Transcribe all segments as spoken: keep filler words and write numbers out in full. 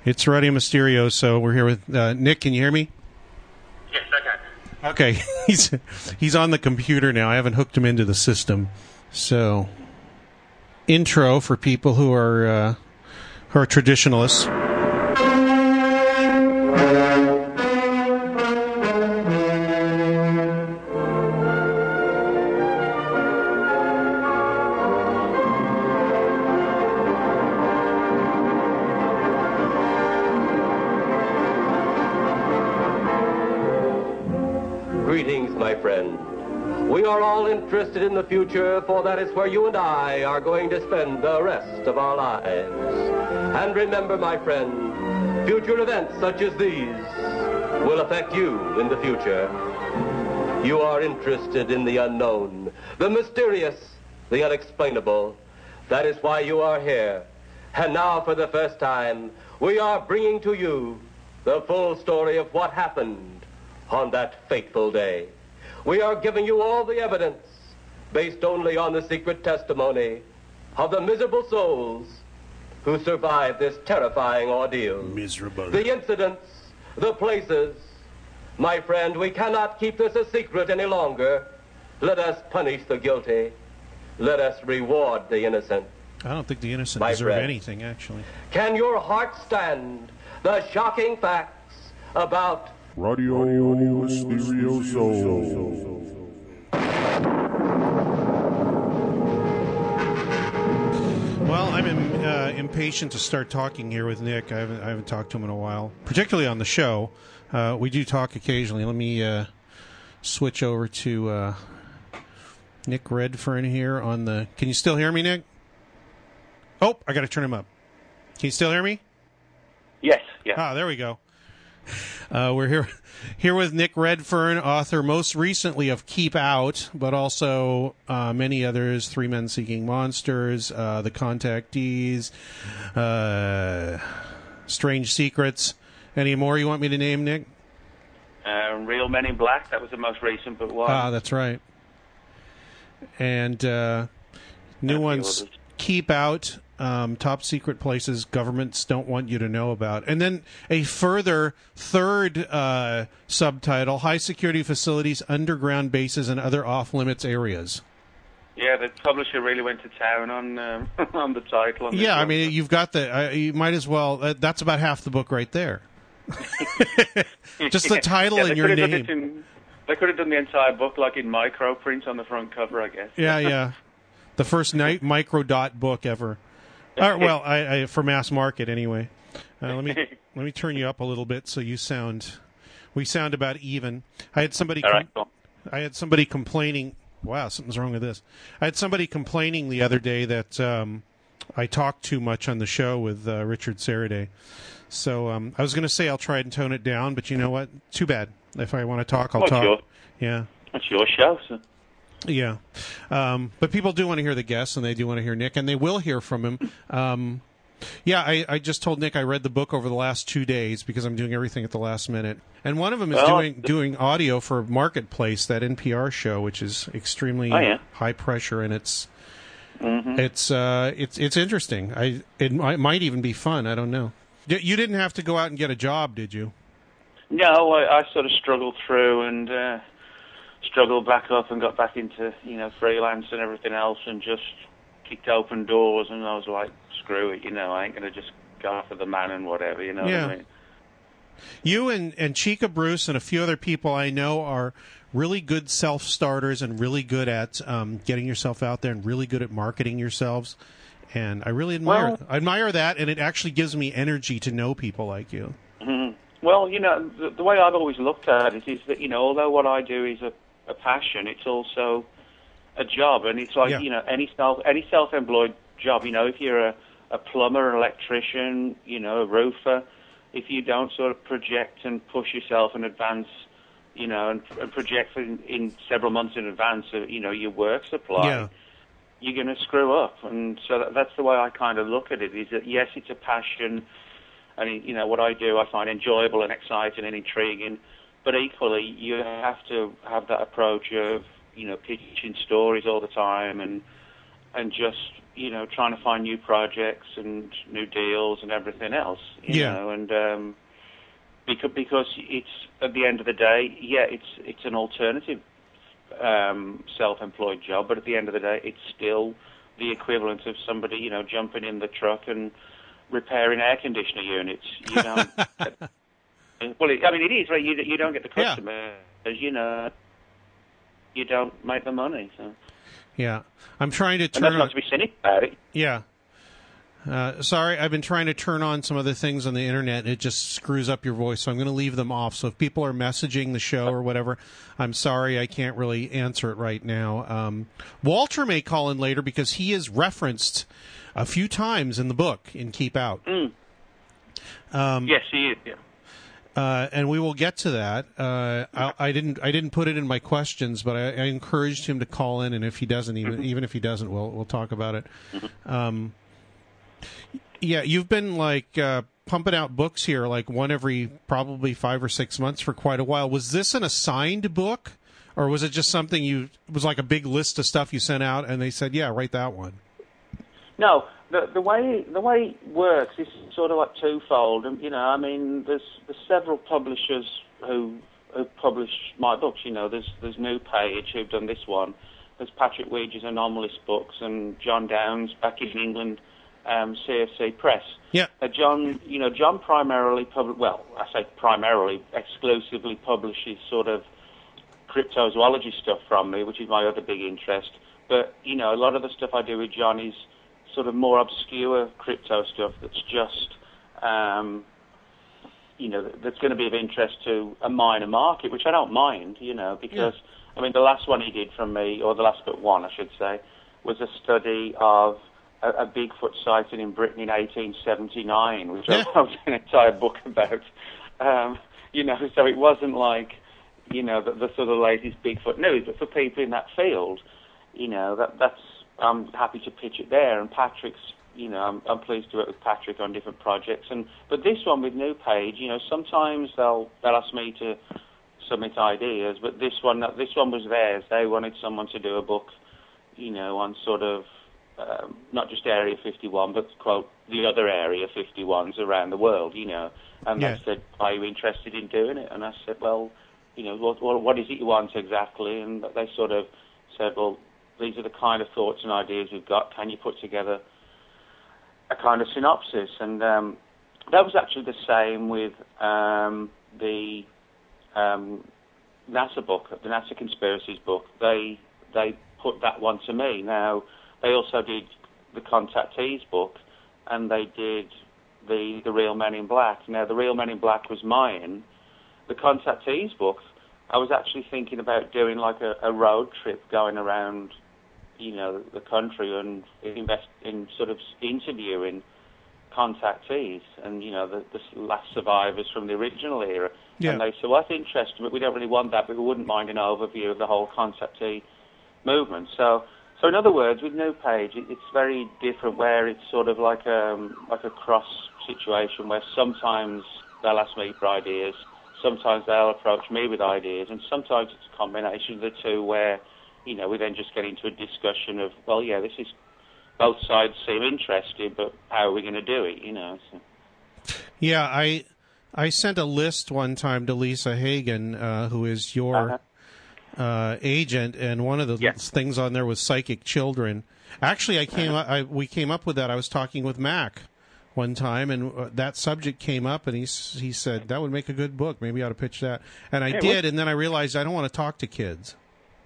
It's Radio Mysterio, so we're here with uh, Nick. Can you hear me? Yes, I can. Okay, he's he's on the computer now. I haven't hooked him into the system. So, intro for people who are uh, who are traditionalists. Interested in the future, for that is where you and I are going to spend the rest of our lives. And remember, my friend, future events such as these will affect you in the future. You are interested in the unknown, the mysterious, the unexplainable. That is why you are here. And now, for the first time, we are bringing to you the full story of what happened on that fateful day. We are giving you all the evidence based only on the secret testimony of the miserable souls who survived this terrifying ordeal. Miserable. The incidents, the places. My friend, we cannot keep this a secret any longer. Let us punish the guilty. Let us reward the innocent. I don't think the innocent My deserve friend, anything, actually. Can your heart stand the shocking facts about Radio Mysterioso? Well, I'm im- uh, impatient to start talking here with Nick. I haven't, I haven't talked to him in a while, particularly on the show. Uh, we do talk occasionally. Let me uh, switch over to uh, Nick Redfern here on the... Can you still hear me, Nick? Oh, I got to turn him up. Can you still hear me? Yes, yeah. Ah, there we go. Uh, we're here here with Nick Redfern, author most recently of Keep Out, but also uh, many others, Three Men Seeking Monsters, uh, The Contactees, uh, Strange Secrets. Any more you want me to name, Nick? Uh, Real Men in Black, that was the most recent, but one. Ah, that's right. And uh, new ones, Keep Out, Um, top secret places governments don't want you to know about. And then a further third uh, subtitle, high security facilities, underground bases, and other off-limits areas. Yeah, the publisher really went to town on um, on the title. On yeah, I one. mean, you've got the, uh, you might as well, uh, that's about half the book right there. Just the title yeah, and your name. In, they could have done the entire book like in micro print on the front cover, I guess. Yeah, yeah. The first night micro dot book ever. Uh, well, I, I, for mass market anyway. Uh, let me let me turn you up a little bit so you sound, we sound about even. I had somebody, com- right, cool. I had somebody complaining. Wow, something's wrong with this. I had somebody complaining the other day that um, I talked too much on the show with uh, Richard Saraday. So um, I was going to say I'll try and tone it down, but you know what? Too bad. If I want to talk, I'll well, talk. Sure. Yeah, that's your show, so. Yeah, um, but people do want to hear the guests, and they do want to hear Nick, and they will hear from him. Um, yeah, I, I just told Nick I read the book over the last two days because I'm doing everything at the last minute. And one of them is well, doing doing audio for Marketplace, that N P R show, which is extremely oh, yeah. high pressure, and it's mm-hmm. it's uh, it's it's interesting. I it might, might even be fun. I don't know. You didn't have to go out and get a job, did you? No, I, I sort of struggled through and. Uh... struggled back up and got back into, you know, freelance and everything else and just kicked open doors, and I was like, screw it, you know, I ain't going to just go after the man and whatever, you know yeah. what I mean? You and, and Chica Bruce and a few other people I know are really good self-starters and really good at um, getting yourself out there and really good at marketing yourselves. And I really admire well, I admire that, and it actually gives me energy to know people like you. Mm-hmm. Well, you know, the, the way I've always looked at it is that, you know, although what I do is a a passion, it's also a job, and it's like yeah. you know any self any self-employed job. You know, if you're a, a plumber, an electrician, you know, a roofer, if you don't sort of project and push yourself in advance, you know, and, and project in, in several months in advance, of, you know, your work supply, yeah. you're going to screw up. And so that, that's the way I kind of look at it. Is that yes, it's a passion, and you know what I do, I find enjoyable and exciting and intriguing. But equally, you have to have that approach of, you know, pitching stories all the time and and just, you know, trying to find new projects and new deals and everything else, you yeah. know, and um, because because it's at the end of the day, yeah, it's it's an alternative um, self-employed job, but at the end of the day, it's still the equivalent of somebody, you know, jumping in the truck and repairing air conditioner units. You know, well, it, I mean, it is right. You you don't get the customer, yeah. you know, you don't make the money. So. Yeah, I'm trying to turn. And that's not to be cynical about it. Yeah. Uh, sorry, I've been trying to turn on some other things on the internet, and it just screws up your voice, so I'm going to leave them off. So if people are messaging the show or whatever, I'm sorry I can't really answer it right now. Um, Walter may call in later because he is referenced a few times in the book in Keep Out. Mm. Um, yes, he is, yeah. Uh, and we will get to that. Uh, I, I didn't. I didn't put it in my questions, but I, I encouraged him to call in. And if he doesn't, even mm-hmm. even if he doesn't, we'll we'll talk about it. Mm-hmm. Um, yeah, you've been like uh, pumping out books here, like one every probably five or six months for quite a while. Was this an assigned book, or was it just something you? It was like a big list of stuff you sent out, and they said, "Yeah, write that one." No. The, the way the way it works is sort of like twofold. You know, I mean, there's, there's several publishers who who publish my books. You know, there's there's New Page who've done this one. There's Patrick Weege's Anomalous Books and John Downes back in England, um, C F C Press. Yeah. Uh, John, you know, John primarily pub- well, I say primarily, exclusively publishes sort of cryptozoology stuff from me, which is my other big interest. But you know, a lot of the stuff I do with John is sort of more obscure crypto stuff that's just, um, you know, that's going to be of interest to a minor market, which I don't mind, you know, because, yeah. I mean, the last one he did from me, or the last but one, I should say, was a study of a, a Bigfoot sighting in Britain in eighteen seventy-nine, which yeah. I wrote an entire book about. Um, you know, so it wasn't like, you know, the, the sort of latest Bigfoot news, but for people in that field, you know, that that's, I'm happy to pitch it there, and Patrick's, you know, I'm, I'm pleased to work with Patrick on different projects. And but this one with New Page, you know, sometimes they'll they'll ask me to submit ideas, but this one this one was theirs. They wanted someone to do a book, you know, on sort of um, not just Area fifty-one, but quote the other Area fifty-ones around the world, you know. And yeah. they said, "Are you interested in doing it?" And I said, "Well, you know, what what, what is it you want exactly?" And they sort of said, "Well, these are the kind of thoughts and ideas we've got. Can you put together a kind of synopsis?" And um, that was actually the same with um, the um, NASA book, the NASA Conspiracies book. They they put that one to me. Now, they also did the Contactees book, and they did the, the Real Men in Black. Now, the Real Men in Black was mine. The Contactees book, I was actually thinking about doing like a, a road trip going around, you know, the country and invest in sort of interviewing contactees and, you know, the, the last survivors from the original era. Yeah. And they said, well, that's interesting, but we don't really want that, but we wouldn't mind an overview of the whole contactee movement. So, so in other words, with New Page, it, it's very different, where it's sort of like a, like a cross situation where sometimes they'll ask me for ideas, sometimes they'll approach me with ideas, and sometimes it's a combination of the two where, you know, we then just get into a discussion of, well, yeah, this is, both sides seem interested, but how are we going to do it, you know? So. Yeah, I I sent a list one time to Lisa Hagen, uh, who is your uh-huh. uh, agent, and one of the yeah. things on there was psychic children. Actually, I came uh-huh. I, we came up with that. I was talking with Mac one time, and uh, that subject came up, and he he said, that would make a good book. Maybe I ought to pitch that. And I hey, did, what? And then I realized I don't want to talk to kids.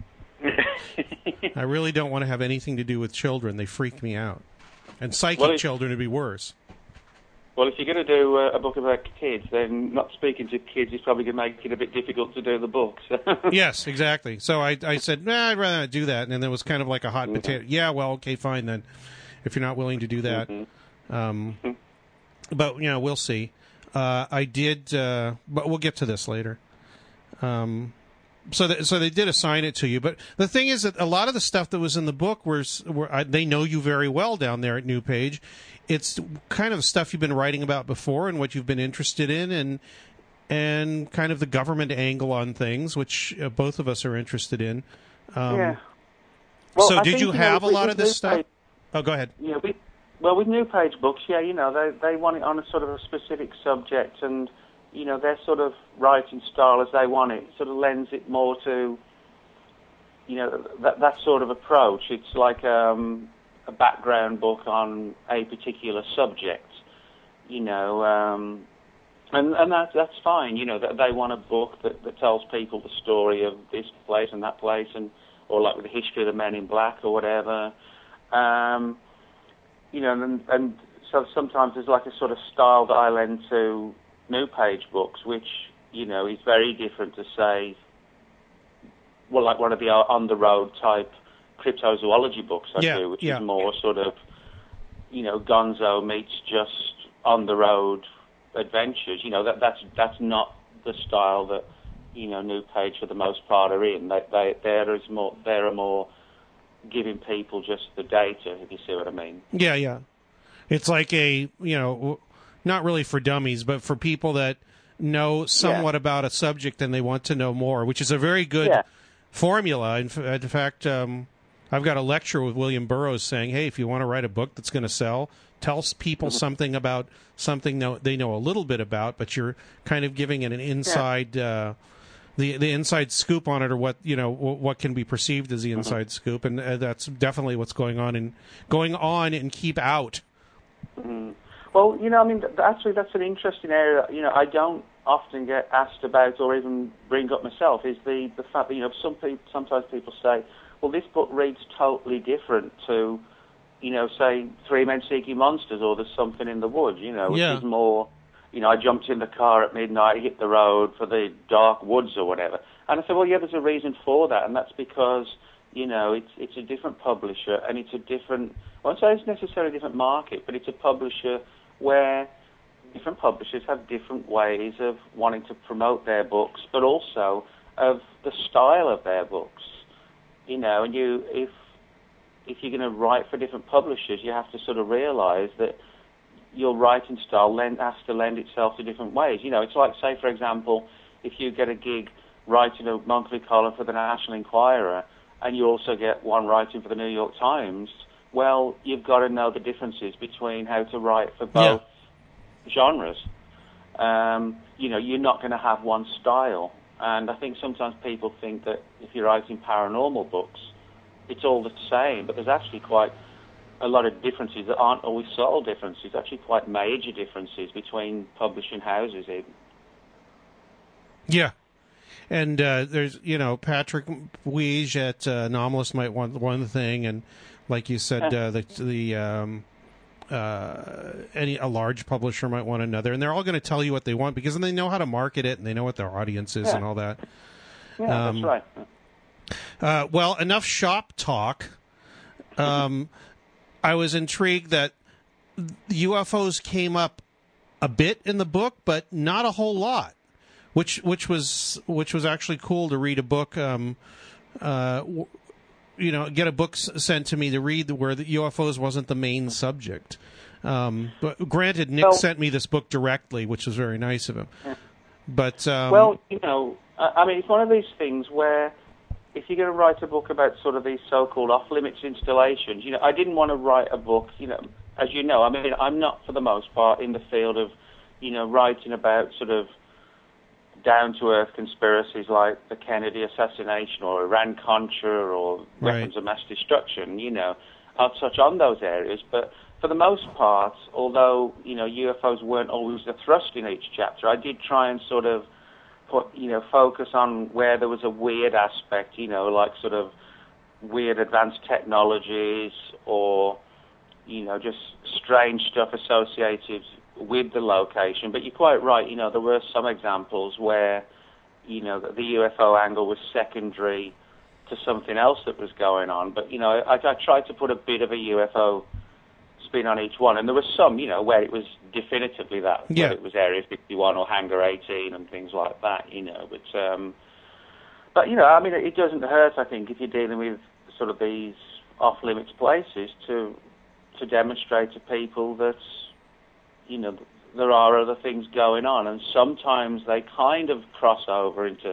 I really don't want to have anything to do with children. They freak me out. And psychic well, children would be worse. Well, if you're going to do uh, a book about kids, then not speaking to kids is probably going to make it a bit difficult to do the book. So. Yes, exactly. So I, I said, nah, I'd rather not do that. And then it was kind of like a hot mm-hmm. potato. Yeah, well, okay, fine then, if you're not willing to do that. Mm-hmm. Um, mm-hmm. But, you know, we'll see. Uh, I did, uh, but we'll get to this later. Um So, that, so they did assign it to you, but the thing is that a lot of the stuff that was in the book was, were, uh, they know you very well down there at New Page. It's kind of stuff you've been writing about before and what you've been interested in, and and kind of the government angle on things, which uh, both of us are interested in. Um, yeah. Well, so, I did think, you have you know, a lot of this stuff? Page, Oh, go ahead. Yeah, we, well, with New Page books, yeah, you know, they they want it on a sort of a specific subject, and you know, their sort of writing style as they want it sort of lends it more to, you know, that that sort of approach. It's like um, a background book on a particular subject, you know, um, and and that that's fine. You know, that they want a book that, that tells people the story of this place and that place, and or like with the history of the Men in Black or whatever. Um, you know, and, and so sometimes there's like a sort of style that I lend to New Page books, which, you know, is very different to, say, well, like one of the on-the-road type cryptozoology books I yeah, do, which yeah. is more sort of, you know, Gonzo meets just on-the-road adventures. You know, that that's that's not the style that, you know, New Page for the most part are in. They, they, there is more, there are more giving people just the data, if you see what I mean. Yeah, yeah. It's like a, you know, not really for dummies, but for people that know somewhat yeah. about a subject and they want to know more, which is a very good yeah. formula. In, f- in fact, um, I've got a lecture with William Burroughs saying, hey, if you want to write a book that's going to sell, tell people mm-hmm. something about something no, they know a little bit about, but you're kind of giving it an inside... Yeah. Uh, The the inside scoop on it, or what you know, what can be perceived as the inside mm-hmm. scoop, and uh, that's definitely what's going on in going on and keep out. Mm-hmm. Well, you know, I mean, th- actually, that's an interesting area. You know, I don't often get asked about or even bring up myself. Is the, the fact that, you know, some people sometimes people say, well, this book reads totally different to, you know, say Three Men Seeking Monsters or There's Something in the Woods. You know, which yeah. is more. You know, I jumped in the car at midnight, hit the road for the dark woods or whatever. And I said, well, yeah, there's a reason for that, and that's because, you know, it's it's a different publisher, and it's a different, I won't say it's necessarily a different market, but it's a publisher where different publishers have different ways of wanting to promote their books, but also of the style of their books. You know, and you, if if you're going to write for different publishers, you have to sort of realize that your writing style lend, has to lend itself to different ways. You know, it's like, say, for example, if you get a gig writing a monthly column for the National Enquirer and you also get one writing for the New York Times, well, you've got to know the differences between how to write for both yeah. genres. Um, you know, you're not going to have one style. And I think sometimes people think that if you're writing paranormal books, it's all the same, but there's actually quite a lot of differences that aren't always subtle differences, actually quite major differences between publishing houses even. Yeah. And uh, there's, you know, Patrick Weege at uh, Anomalist might want one thing, and like you said, uh, the, the um, uh, any a large publisher might want another, and they're all going to tell you what they want because then they know how to market it and they know what their audience is yeah. and all that. Yeah, um, that's right. Uh, well, enough shop talk. Um I was intrigued that U F Os came up a bit in the book, but not a whole lot, which which was which was actually cool to read a book. Um, uh, you know, get a book sent to me to read where the U F Os wasn't the main subject. Um, but granted, Nick well, sent me this book directly, which was very nice of him. But um, well, you know, I mean, it's one of these things where, if you're going to write a book about sort of these so-called off-limits installations, you know, I didn't want to write a book, you know, as you know, I mean, I'm not for the most part in the field of, you know, writing about sort of down-to-earth conspiracies like the Kennedy assassination or Iran-Contra or right. weapons of mass destruction, you know. I'll touch on those areas, but for the most part, although, you know, U F Os weren't always the thrust in each chapter, I did try and sort of put, you know, focus on where there was a weird aspect, you know, like sort of weird advanced technologies or, you know, just strange stuff associated with the location. But you're quite right, you know, there were some examples where, you know, the U F O angle was secondary to something else that was going on. But, you know, I, I tried to put a bit of a U F O spin on each one, and there was some, you know, where it was definitively that, yeah. whether it was Area fifty-one or Hangar eighteen and things like that, you know. But, um, but you know, I mean, it doesn't hurt, I think, if you're dealing with sort of these off-limits places to to demonstrate to people that, you know, there are other things going on, and sometimes they kind of cross over into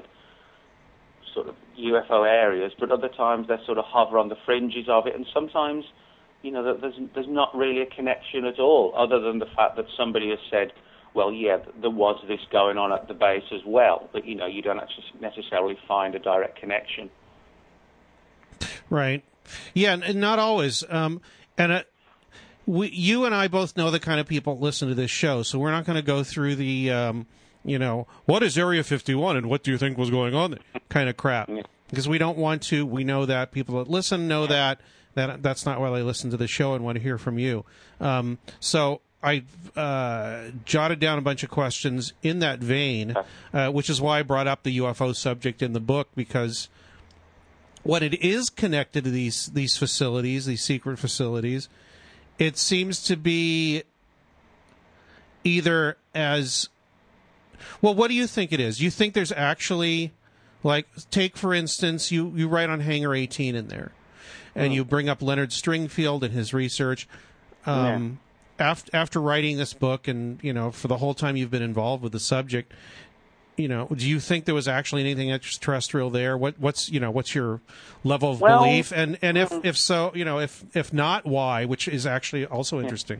sort of U F O areas, but other times they sort of hover on the fringes of it, and sometimes, you know, that there's there's not really a connection at all, other than the fact that somebody has said, well, yeah, there was this going on at the base as well, but, you know, you don't actually necessarily find a direct connection. Right. Yeah, and not always. Um, and uh, we, you and I both know the kind of people that listen to this show, so we're not going to go through the, um, you know, what is Area fifty-one and what do you think was going on there kind of crap. Yeah. Because we don't want to. We know that. People that listen know that. that that's not why they listen to the show and want to hear from you. Um, so I uh, jotted down a bunch of questions in that vein, uh, which is why I brought up the U F O subject in the book, because when it is connected to these these facilities, these secret facilities, it seems to be either as... Well, what do you think it is? You think there's actually, like, take, for instance, you, you write on Hangar eighteen in there, and oh. you bring up Leonard Stringfield and his research. Um, yeah. after, after writing this book and, you know, for the whole time you've been involved with the subject, you know, do you think there was actually anything extraterrestrial there? What, what's, you know, what's your level of well, belief? And, and if, if so, you know, if, if not, why, which is actually also interesting.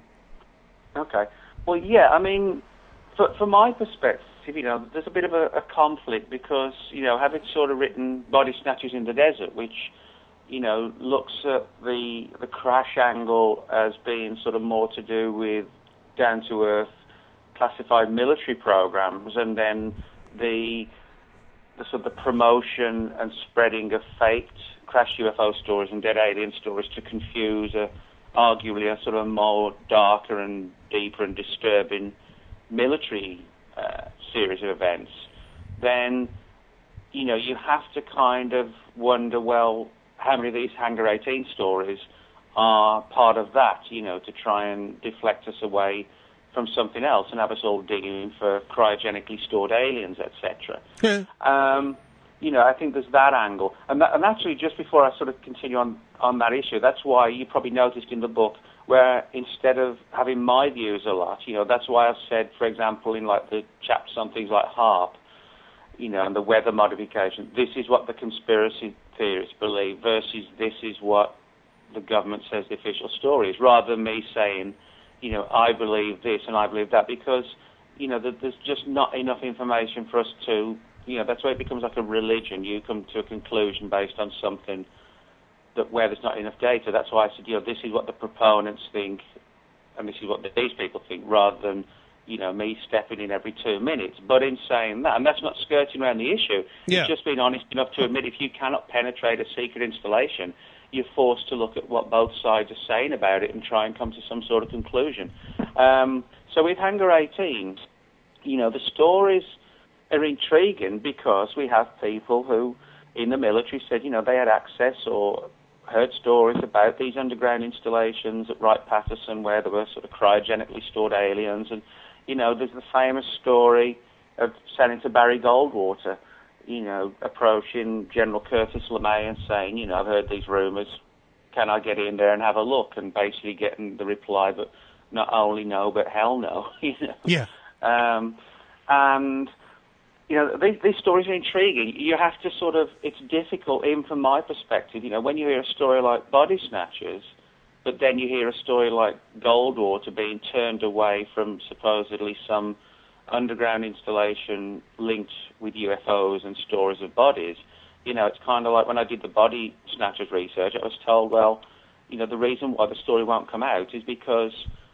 Okay. Well, yeah, I mean, for, from my perspective, you know, there's a bit of a, a conflict because, you know, having sort of written Body Snatchers in the Desert, which, you know, looks at the the crash angle as being sort of more to do with down-to-earth classified military programs, and then the the sort of the promotion and spreading of faked crash U F O stories and dead alien stories to confuse a, arguably a sort of more darker and deeper and disturbing military uh, series of events, then, you know, you have to kind of wonder, well, how many of these Hangar eighteen stories are part of that, you know, to try and deflect us away from something else and have us all digging for cryogenically stored aliens, et cetera. Yeah. Um, you know, I think there's that angle. And, that, and actually, just before I sort of continue on, on that issue, that's why you probably noticed in the book where instead of having my views a lot, you know, that's why I've said, for example, in like the chapters on things like HAARP, you know, and the weather modification, this is what the conspiracy theorists believe versus this is what the government says the official story is, rather than me saying, you know, I believe this and I believe that, because, you know, there's just not enough information for us to, you know, that's why it becomes like a religion. You come to a conclusion based on something that where there's not enough data. That's why I said, you know, this is what the proponents think and this is what these people think, rather than, you know, me stepping in every two minutes. But in saying that, and that's not skirting around the issue, yeah. It's just being honest enough to admit if you cannot penetrate a secret installation, you're forced to look at what both sides are saying about it and try and come to some sort of conclusion. Um, so with Hangar eighteen, you know, the stories are intriguing because we have people who, in the military, said, you know, they had access or heard stories about these underground installations at Wright-Patterson where there were sort of cryogenically stored aliens. And, you know, there's the famous story of Senator Barry Goldwater, you know, approaching General Curtis LeMay and saying, you know, I've heard these rumors, can I get in there and have a look? And basically getting the reply, but not only no, but hell no, you know. Yeah. Um, and, you know, these, these stories are intriguing. You have to sort of, it's difficult, even from my perspective, you know, when you hear a story like Body Snatchers, but then you hear a story like Goldwater being turned away from supposedly some underground installation linked with U F Os and stories of bodies. You know, it's kind of like when I did the Body Snatchers research, I was told, well, you know, the reason why the story won't come out is because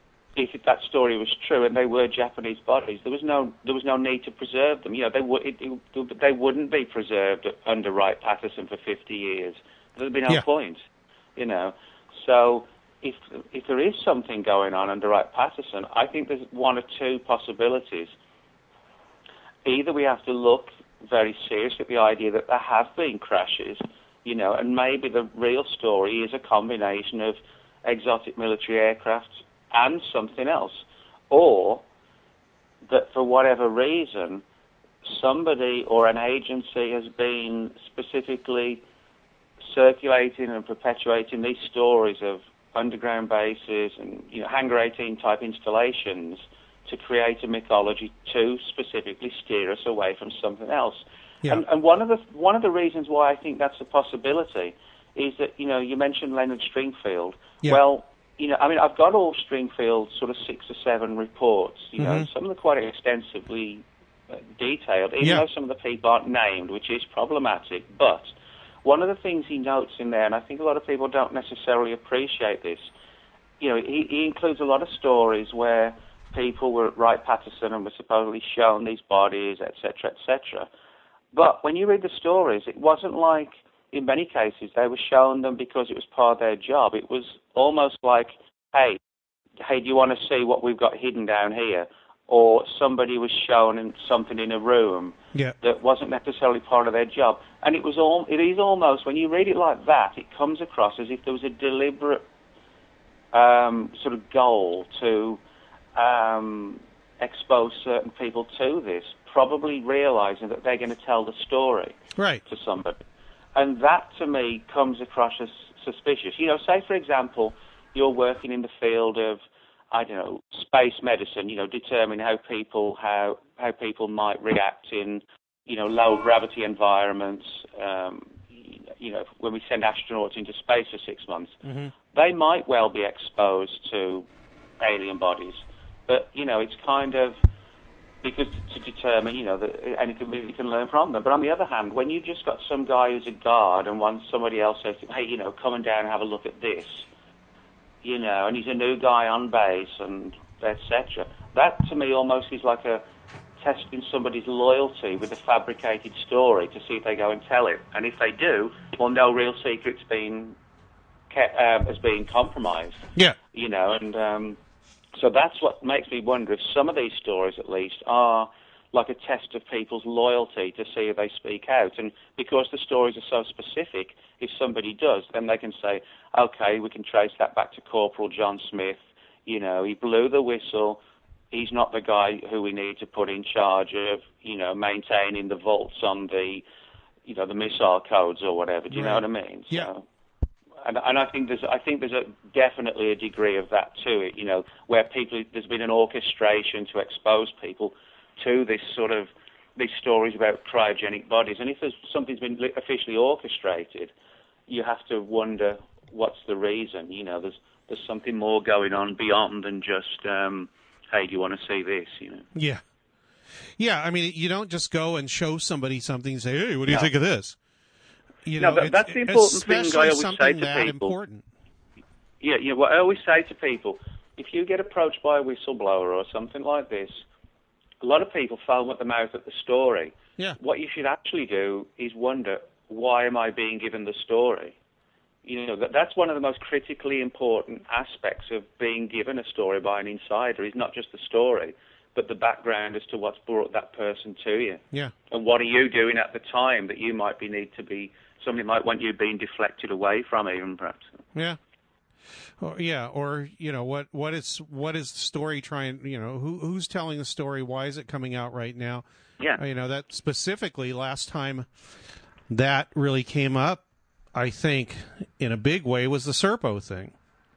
if that story was true and they were Japanese bodies, there was no there was no need to preserve them. You know, they would it, it, they wouldn't be preserved under Wright-Patterson for fifty years. There'd be no yeah. point. You know, so if if there is something going on under Wright-Patterson, I think there's one or two possibilities. Either we have to look very seriously at the idea that there have been crashes, you know, and maybe the real story is a combination of exotic military aircraft and something else, or that for whatever reason somebody or an agency has been specifically circulating and perpetuating these stories of underground bases and, you know, Hangar eighteen type installations to create a mythology to specifically steer us away from something else. Yeah. And, and one of the one of the reasons why I think that's a possibility is that, you know, you mentioned Leonard Stringfield. Yeah. Well, you know, I mean, I've got all Stringfield's sort of six or seven reports. You know, Mhm. some of them are quite extensively uh, detailed, even Yeah. though some of the people aren't named, which is problematic. But one of the things he notes in there, and I think a lot of people don't necessarily appreciate this, you know, he, he includes a lot of stories where people were at Wright Patterson and were supposedly shown these bodies, et cetera, et cetera. But when you read the stories, it wasn't like, in many cases, they were shown them because it was part of their job. It was almost like, hey, hey, do you want to see what we've got hidden down here? Or somebody was shown in something in a room Yeah. that wasn't necessarily part of their job. And it was all, it is almost, when you read it like that, it comes across as if there was a deliberate um, sort of goal to um, expose certain people to this, probably realizing that they're going to tell the story Right. to somebody. And that, to me, comes across as suspicious. You know, say, for example, you're working in the field of, I don't know, space medicine, you know, determining how people how how people might react in, you know, low-gravity environments, um, you know, when we send astronauts into space for six months. Mm-hmm. They might well be exposed to alien bodies. But, you know, it's kind of, because to determine, you know, that anything you can learn from them. But on the other hand, when you've just got some guy who's a guard and once somebody else says, hey, you know, come on down and have a look at this, you know, and he's a new guy on base and et cetera, that to me almost is like a testing somebody's loyalty with a fabricated story to see if they go and tell it. And if they do, well, no real secret's been kept, um, has been compromised. Yeah. You know, and um, so that's what makes me wonder if some of these stories, at least, are like a test of people's loyalty to see if they speak out. And because the stories are so specific, if somebody does, then they can say, okay, we can trace that back to Corporal John Smith. You know, he blew the whistle. He's not the guy who we need to put in charge of, you know, maintaining the vaults on the, you know, the missile codes or whatever. Do you know Right. what I mean? Yeah. So, and, and I think there's, I think there's a definitely a degree of that to it. You know, where people, there's been an orchestration to expose people to this sort of these stories about cryogenic bodies. And if there's something's been officially orchestrated, you have to wonder what's the reason. You know, there's there's something more going on beyond than just, um, hey, do you want to see this? You know. Yeah. Yeah, I mean, you don't just go and show somebody something and say, hey, what do you No. think of this? You No, know, that- it's- that's the important thing I especially always say something to that people. important. Yeah, you know, what I always say to people, if you get approached by a whistleblower or something like this, a lot of people foam at the mouth at the story. Yeah. What you should actually do is wonder, why am I being given the story? You know, that, that's one of the most critically important aspects of being given a story by an insider, is not just the story, but the background as to what's brought that person to you. Yeah. And what are you doing at the time that you might be need to be, somebody might want you being deflected away from even, perhaps. Yeah. Or, yeah, or you know what? What is what is the story trying? You know, who who's telling the story? Why is it coming out right now? Yeah. Uh, you know, that specifically last time that really came up, I think, in a big way, was the Serpo thing.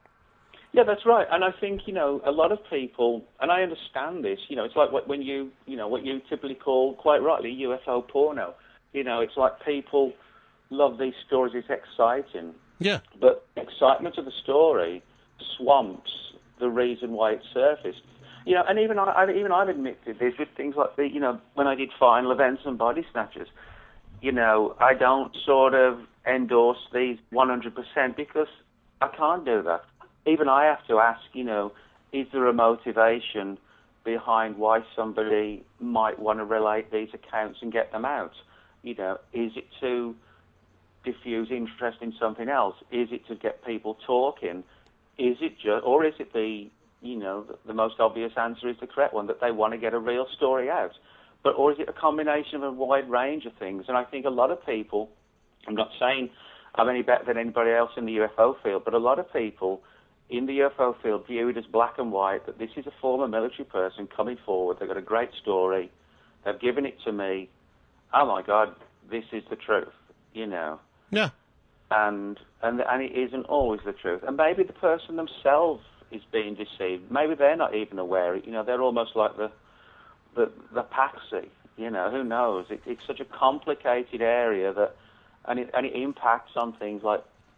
Yeah, that's right. And I think, you know, a lot of people, and I understand this, you know, it's like what, when you, you know, what you typically call, quite rightly, U F O porno. You know, it's like people love these stories, it's exciting. Yeah. But the excitement of the story swamps the reason why it surfaced. You know, and even I, I even I've admitted this with things like the, you know, when I did Final Events and Body Snatchers. You know, I don't sort of endorse these one hundred percent because I can't do that. Even I have to ask, you know, is there a motivation behind why somebody might want to relate these accounts and get them out? You know, is it to diffuse interest in something else? Is it to get people talking? Is it just, or is it the, you know, the, the most obvious answer is the correct one, that they want to get a real story out? But, or is it a combination of a wide range of things? And I think a lot of people, I'm not saying I'm any better than anybody else in the U F O field, but a lot of people in the U F O field view it as black and white, that this is a former military person coming forward, they've got a great story, they've given it to me, oh my God, this is the truth, you know. Yeah. And, and and it isn't always the truth. And maybe the person themselves is being deceived. Maybe they're not even aware. You know, they're almost like the the, the patsy. You know, who knows? It, it's such a complicated area that, and it and it impacts on things like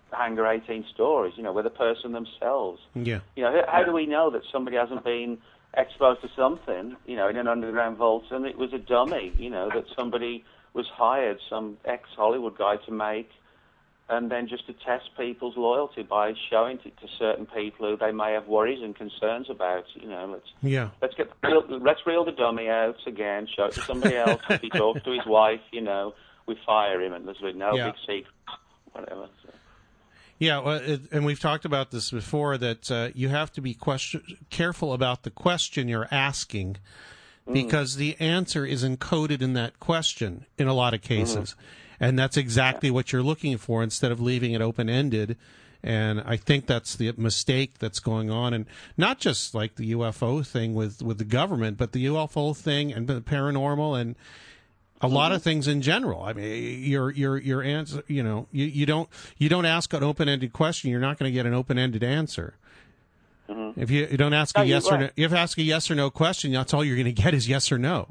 Hangar eighteen stories, you know, were the person themselves. Yeah. You know, how do we know that somebody hasn't been exposed to something, you know, in an underground vault, and it was a dummy, you know, that somebody was hired, some ex-Hollywood guy, to make, and then just to test people's loyalty by showing it to certain people who they may have worries and concerns about. You know, let's yeah. let's get let's reel the dummy out again, show it to somebody else. If he talks to his wife, you know, we fire him, and there's no yeah. big secret, whatever. So. Yeah, well, it, and we've talked about this before, that uh, you have to be question, careful about the question you're asking, because mm. the answer is encoded in that question in a lot of cases. Mm-hmm. And that's exactly what you're looking for, instead of leaving it open-ended. And I think that's the mistake that's going on. And not just like the U F O thing with, with the government, but the U F O thing and the paranormal and a lot of things in general. I mean, your your your answer, you know, you, you don't you don't ask an open-ended question, you're not going to get an open-ended answer. Mm-hmm. If you, you don't ask no, a yes right. or no, if you ask a yes or no question, that's all you're going to get is yes or no.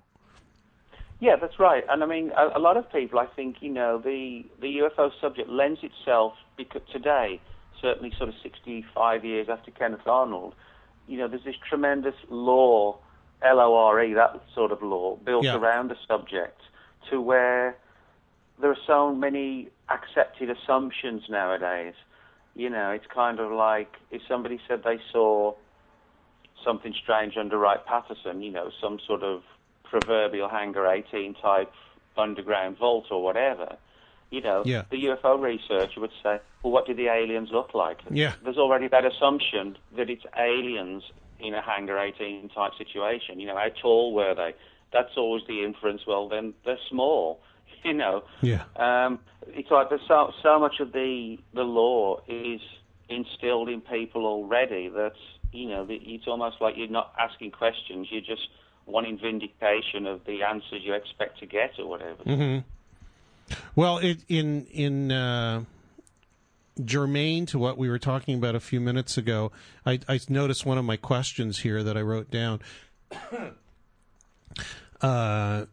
Yeah, that's right. And I mean, a, a lot of people, I think, you know, the the U F O subject lends itself, because today, certainly sort of sixty-five years after Kenneth Arnold, you know, there's this tremendous lore, L O R E, that sort of lore, built yeah. around the subject, to where there are so many accepted assumptions nowadays. You know, it's kind of like if somebody said they saw something strange under Wright Patterson, you know, some sort of proverbial Hangar eighteen type underground vault or whatever, you know, yeah. the U F O researcher would say, well, what did the aliens look like? Yeah. There's already that assumption that it's aliens in a Hangar eighteen type situation. You know, how tall were they? That's always the inference. Well, then they're small, you know. Yeah. Um, it's like there's so, so much of the, the lore is instilled in people already that, you know, it's almost like you're not asking questions, you're just wanting vindication of the answers you expect to get or whatever. Mm-hmm. Well, it, in in uh, germane to what we were talking about a few minutes ago, I, I noticed one of my questions here that I wrote down. uh,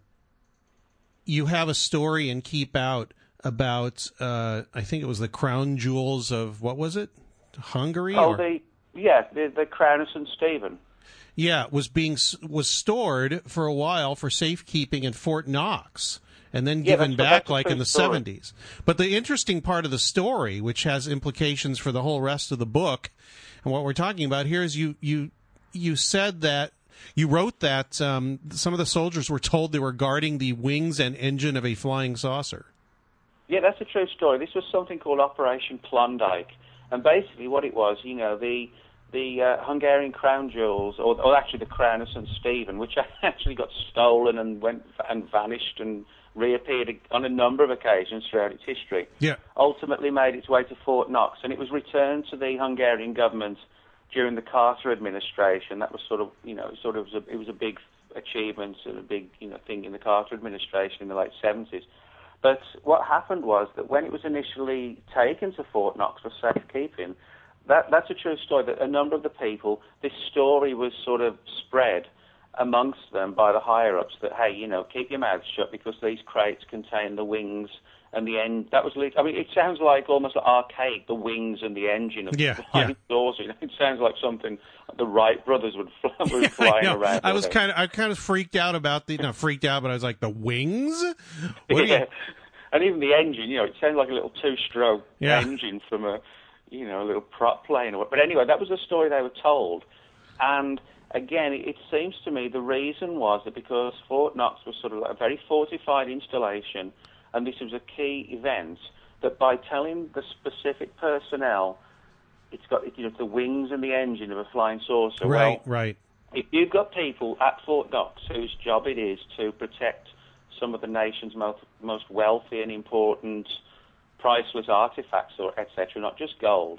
you have a story in Keep Out about, uh, I think it was the crown jewels of, what was it? Hungary? Oh, or? the, yeah, the, the crown of Saint Stephen. Yeah, was being was stored for a while for safekeeping in Fort Knox, and then yeah, given that's, back that's like in the story. seventies. But the interesting part of the story, which has implications for the whole rest of the book, and what we're talking about here, is you you you said that you wrote that um, some of the soldiers were told they were guarding the wings and engine of a flying saucer. Yeah, that's a true story. This was something called Operation Klondike, and basically what it was, you know, the the uh, Hungarian crown jewels, or, or actually the crown of Saint Stephen, which actually got stolen and went and vanished and reappeared on a number of occasions throughout its history, yeah. ultimately made its way to Fort Knox, and it was returned to the Hungarian government during the Carter administration. That was sort of, you know, sort of was a, it was a big achievement and a big, you know, thing in the Carter administration in the late seventies. But what happened was that when it was initially taken to Fort Knox for safekeeping, That, that's a true story, that a number of the people, this story was sort of spread amongst them by the higher-ups that, hey, you know, keep your mouths shut because these crates contain the wings and the end. That was, I mean, it sounds like almost like archaic, the wings and the engine of yeah, the flying yeah. saucer. It sounds like something the Wright brothers would fly, were flying I around. I was kind of, I kind of freaked out about the, not freaked out, but I was like, the wings? What yeah. you... And even the engine, you know, it sounds like a little two-stroke yeah. engine from a, you know, a little prop plane. But anyway, that was the story they were told. And again, it, it seems to me the reason was that because Fort Knox was sort of like a very fortified installation, and this was a key event, that by telling the specific personnel, it's got, you know, the wings and the engine of a flying saucer. Right, well, right. If you've got people at Fort Knox whose job it is to protect some of the nation's most, most wealthy and important priceless artifacts, or et cetera, not just gold,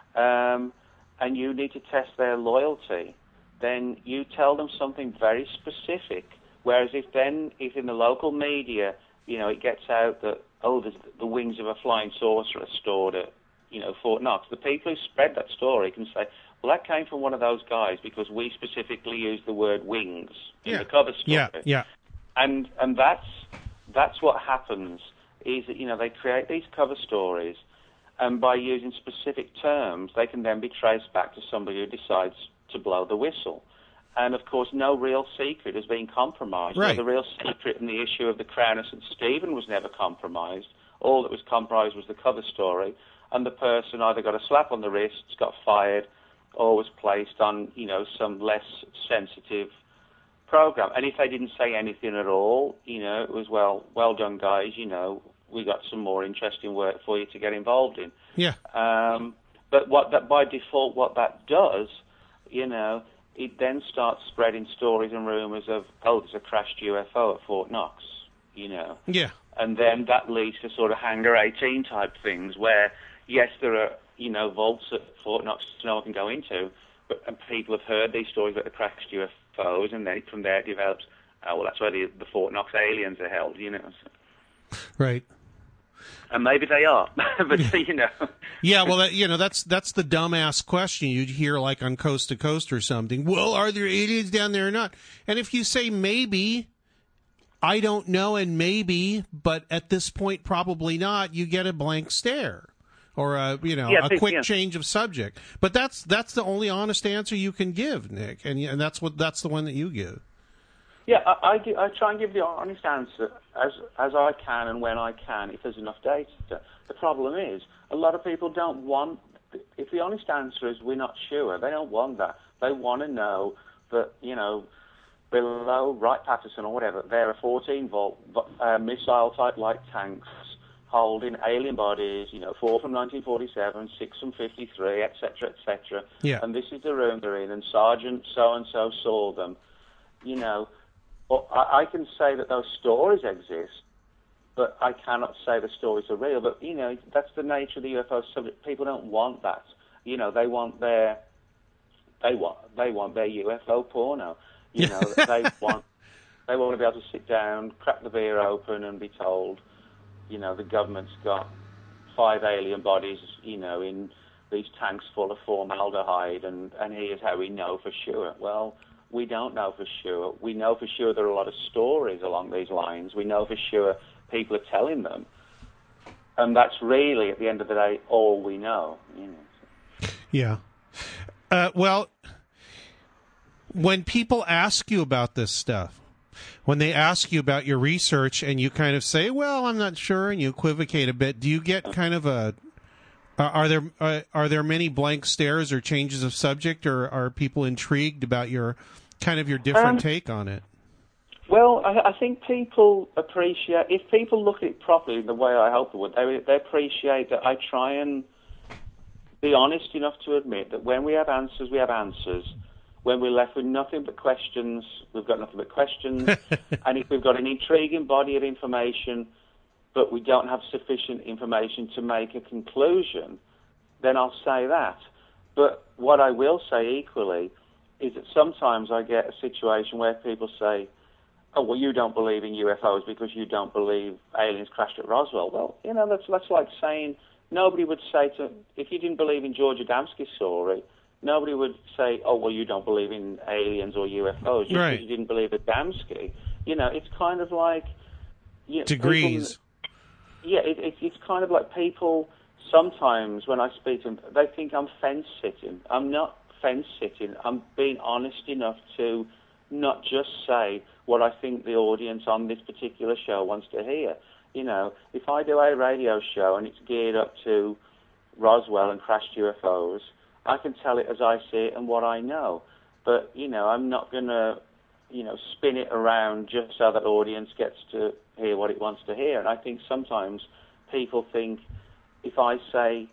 um, and you need to test their loyalty, then you tell them something very specific. Whereas if then, if in the local media, you know, it gets out that, oh, there's the wings of a flying saucer are stored at, you know, Fort Knox, the people who spread that story can say, well, that came from one of those guys because we specifically used the word wings in yeah. the cover story. Yeah, yeah. And and that's that's what happens. Is that, you know, they create these cover stories, And by using specific terms, they can then be traced back to somebody who decides to blow the whistle. And, of course, no real secret has been compromised. Right. You know, the real secret in the issue of the Crown of Saint Stephen was never compromised. All that was compromised was the cover story, and the person either got a slap on the wrists, got fired, or was placed on, you know, some less sensitive program. And if they didn't say anything at all, you know, it was, well, well done, guys, you know, we got some more interesting work for you to get involved in. Yeah. Um, but what that, by default, what that does, you know, it then starts spreading stories and rumours of, oh, there's a crashed U F O at Fort Knox, you know. Yeah. And then that leads to sort of Hangar eighteen type things where, yes, there are, you know, vaults at Fort Knox no one can go into, but and people have heard these stories about the crashed U F Os, and then from there it develops, oh, well, that's where the, the Fort Knox aliens are held, you know. Right. And maybe they are, but, you know. Yeah, well, that, you know, that's that's the dumbass question you'd hear, like, on Coast to Coast or something. Well, are there aliens down there or not? And if you say maybe, I don't know, and maybe, but at this point probably not, you get a blank stare or, a, you know, yeah, a quick yeah. change of subject. But that's that's the only honest answer you can give, Nick, and, and that's what that's the one that you give. Yeah, I, I, do, I try and give the honest answer as as I can and when I can, if there's enough data. The problem is, a lot of people don't want, if the honest answer is we're not sure, they don't want that. They want to know that, you know, below Wright-Patterson or whatever, there are fourteen volt uh, missile-type light tanks holding alien bodies, you know, four from nineteen forty-seven, six from fifty-three, et cetera, et cetera. Yeah. And this is the room they're in, and Sergeant so-and-so saw them, you know. Well, I, I can say that those stories exist, but I cannot say the stories are real. But, you know, that's the nature of the U F O subject. People don't want that. You know, they want their, they want, they want their U F O porno. You know, they want, they want to be able to sit down, crack the beer open and be told, you know, the government's got five alien bodies, you know, in these tanks full of formaldehyde, and, and here's how we know for sure. Well, we don't know for sure. We know for sure there are a lot of stories along these lines. We know for sure people are telling them. And that's really, at the end of the day, all we know. You know. Yeah. Uh, well, when people ask you about this stuff, when they ask you about your research and you kind of say, well, I'm not sure, and you equivocate a bit, do you get kind of a... Uh, are there uh, are there many blank stares or changes of subject, or are people intrigued about your kind of your different um, take on it? Well, I, I think people appreciate, if people look at it properly the way I hope they would, they, they appreciate that I try and be honest enough to admit that when we have answers, we have answers. When we're left with nothing but questions, we've got nothing but questions. And if we've got an intriguing body of information, but we don't have sufficient information to make a conclusion, then I'll say that. But what I will say equally is that sometimes I get a situation where people say, oh, well, you don't believe in U F Os because you don't believe aliens crashed at Roswell. Well, you know, that's, that's like saying, nobody would say to, if you didn't believe in George Adamski's story, nobody would say, oh, well, you don't believe in aliens or U F Os just right. because you didn't believe Adamski. You know, it's kind of like... You know, degrees. People, yeah, it, it, it's kind of like people, sometimes when I speak to them, they think I'm fence-sitting. I'm not fence-sitting. I'm being honest enough to not just say what I think the audience on this particular show wants to hear. You know, if I do a radio show and it's geared up to Roswell and crashed U F Os, I can tell it as I see it and what I know. But, you know, I'm not going to, you know, spin it around just so that audience gets to hear what it wants to hear. And I think sometimes people think if I say,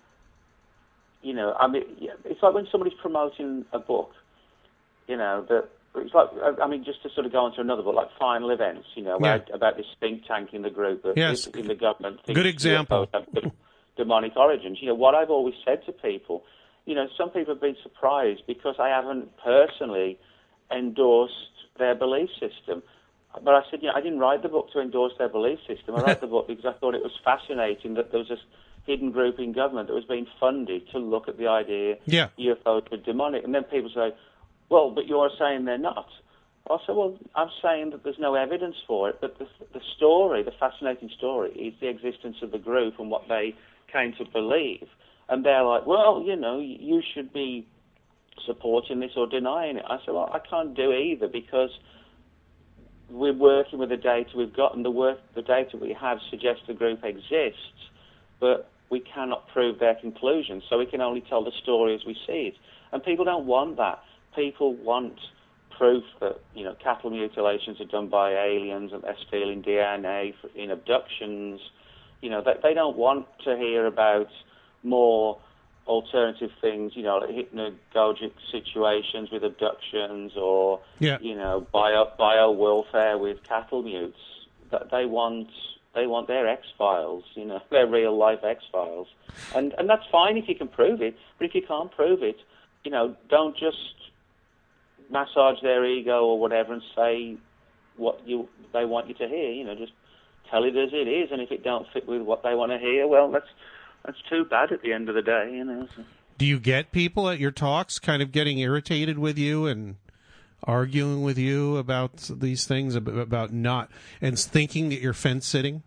you know, I mean, it's like when somebody's promoting a book, you know, that it's like, I mean, just to sort of go on to another book, like Final Events, you know, yeah. where, about this think tank in the group that yes. in the government. Good example. Have demonic origins. You know, what I've always said to people, you know, some people have been surprised because I haven't personally endorsed their belief system. But I said, you know, I didn't write the book to endorse their belief system. I wrote the book because I thought it was fascinating that there was this hidden group in government that was being funded to look at the idea yeah. U F Os were demonic. And then people say, well, but you're saying they're not. I said, well, I'm saying that there's no evidence for it, but the, the story, the fascinating story, is the existence of the group and what they came to believe. And they're like, well, you know, you should be supporting this or denying it. I said, well, I can't do either because we're working with the data we've got, and the work, the data we have suggests the group exists, but we cannot prove their conclusions, so we can only tell the story as we see it. And people don't want that. People want proof that, you know, cattle mutilations are done by aliens and they're stealing D N A in abductions. You know, they, they don't want to hear about more alternative things, you know, like hypnagogic situations with abductions or, yeah. you know, bio, bio welfare with cattle mutes. That they want, they want their X-Files, you know, their real-life X-Files. And, and that's fine if you can prove it, but if you can't prove it, you know, don't just massage their ego or whatever and say what you they want you to hear. You know, just tell it as it is, and if it don't fit with what they want to hear, well, that's that's too bad at the end of the day, you know. So. Do you get people at your talks kind of getting irritated with you and arguing with you about these things, about not, and thinking that you're fence-sitting?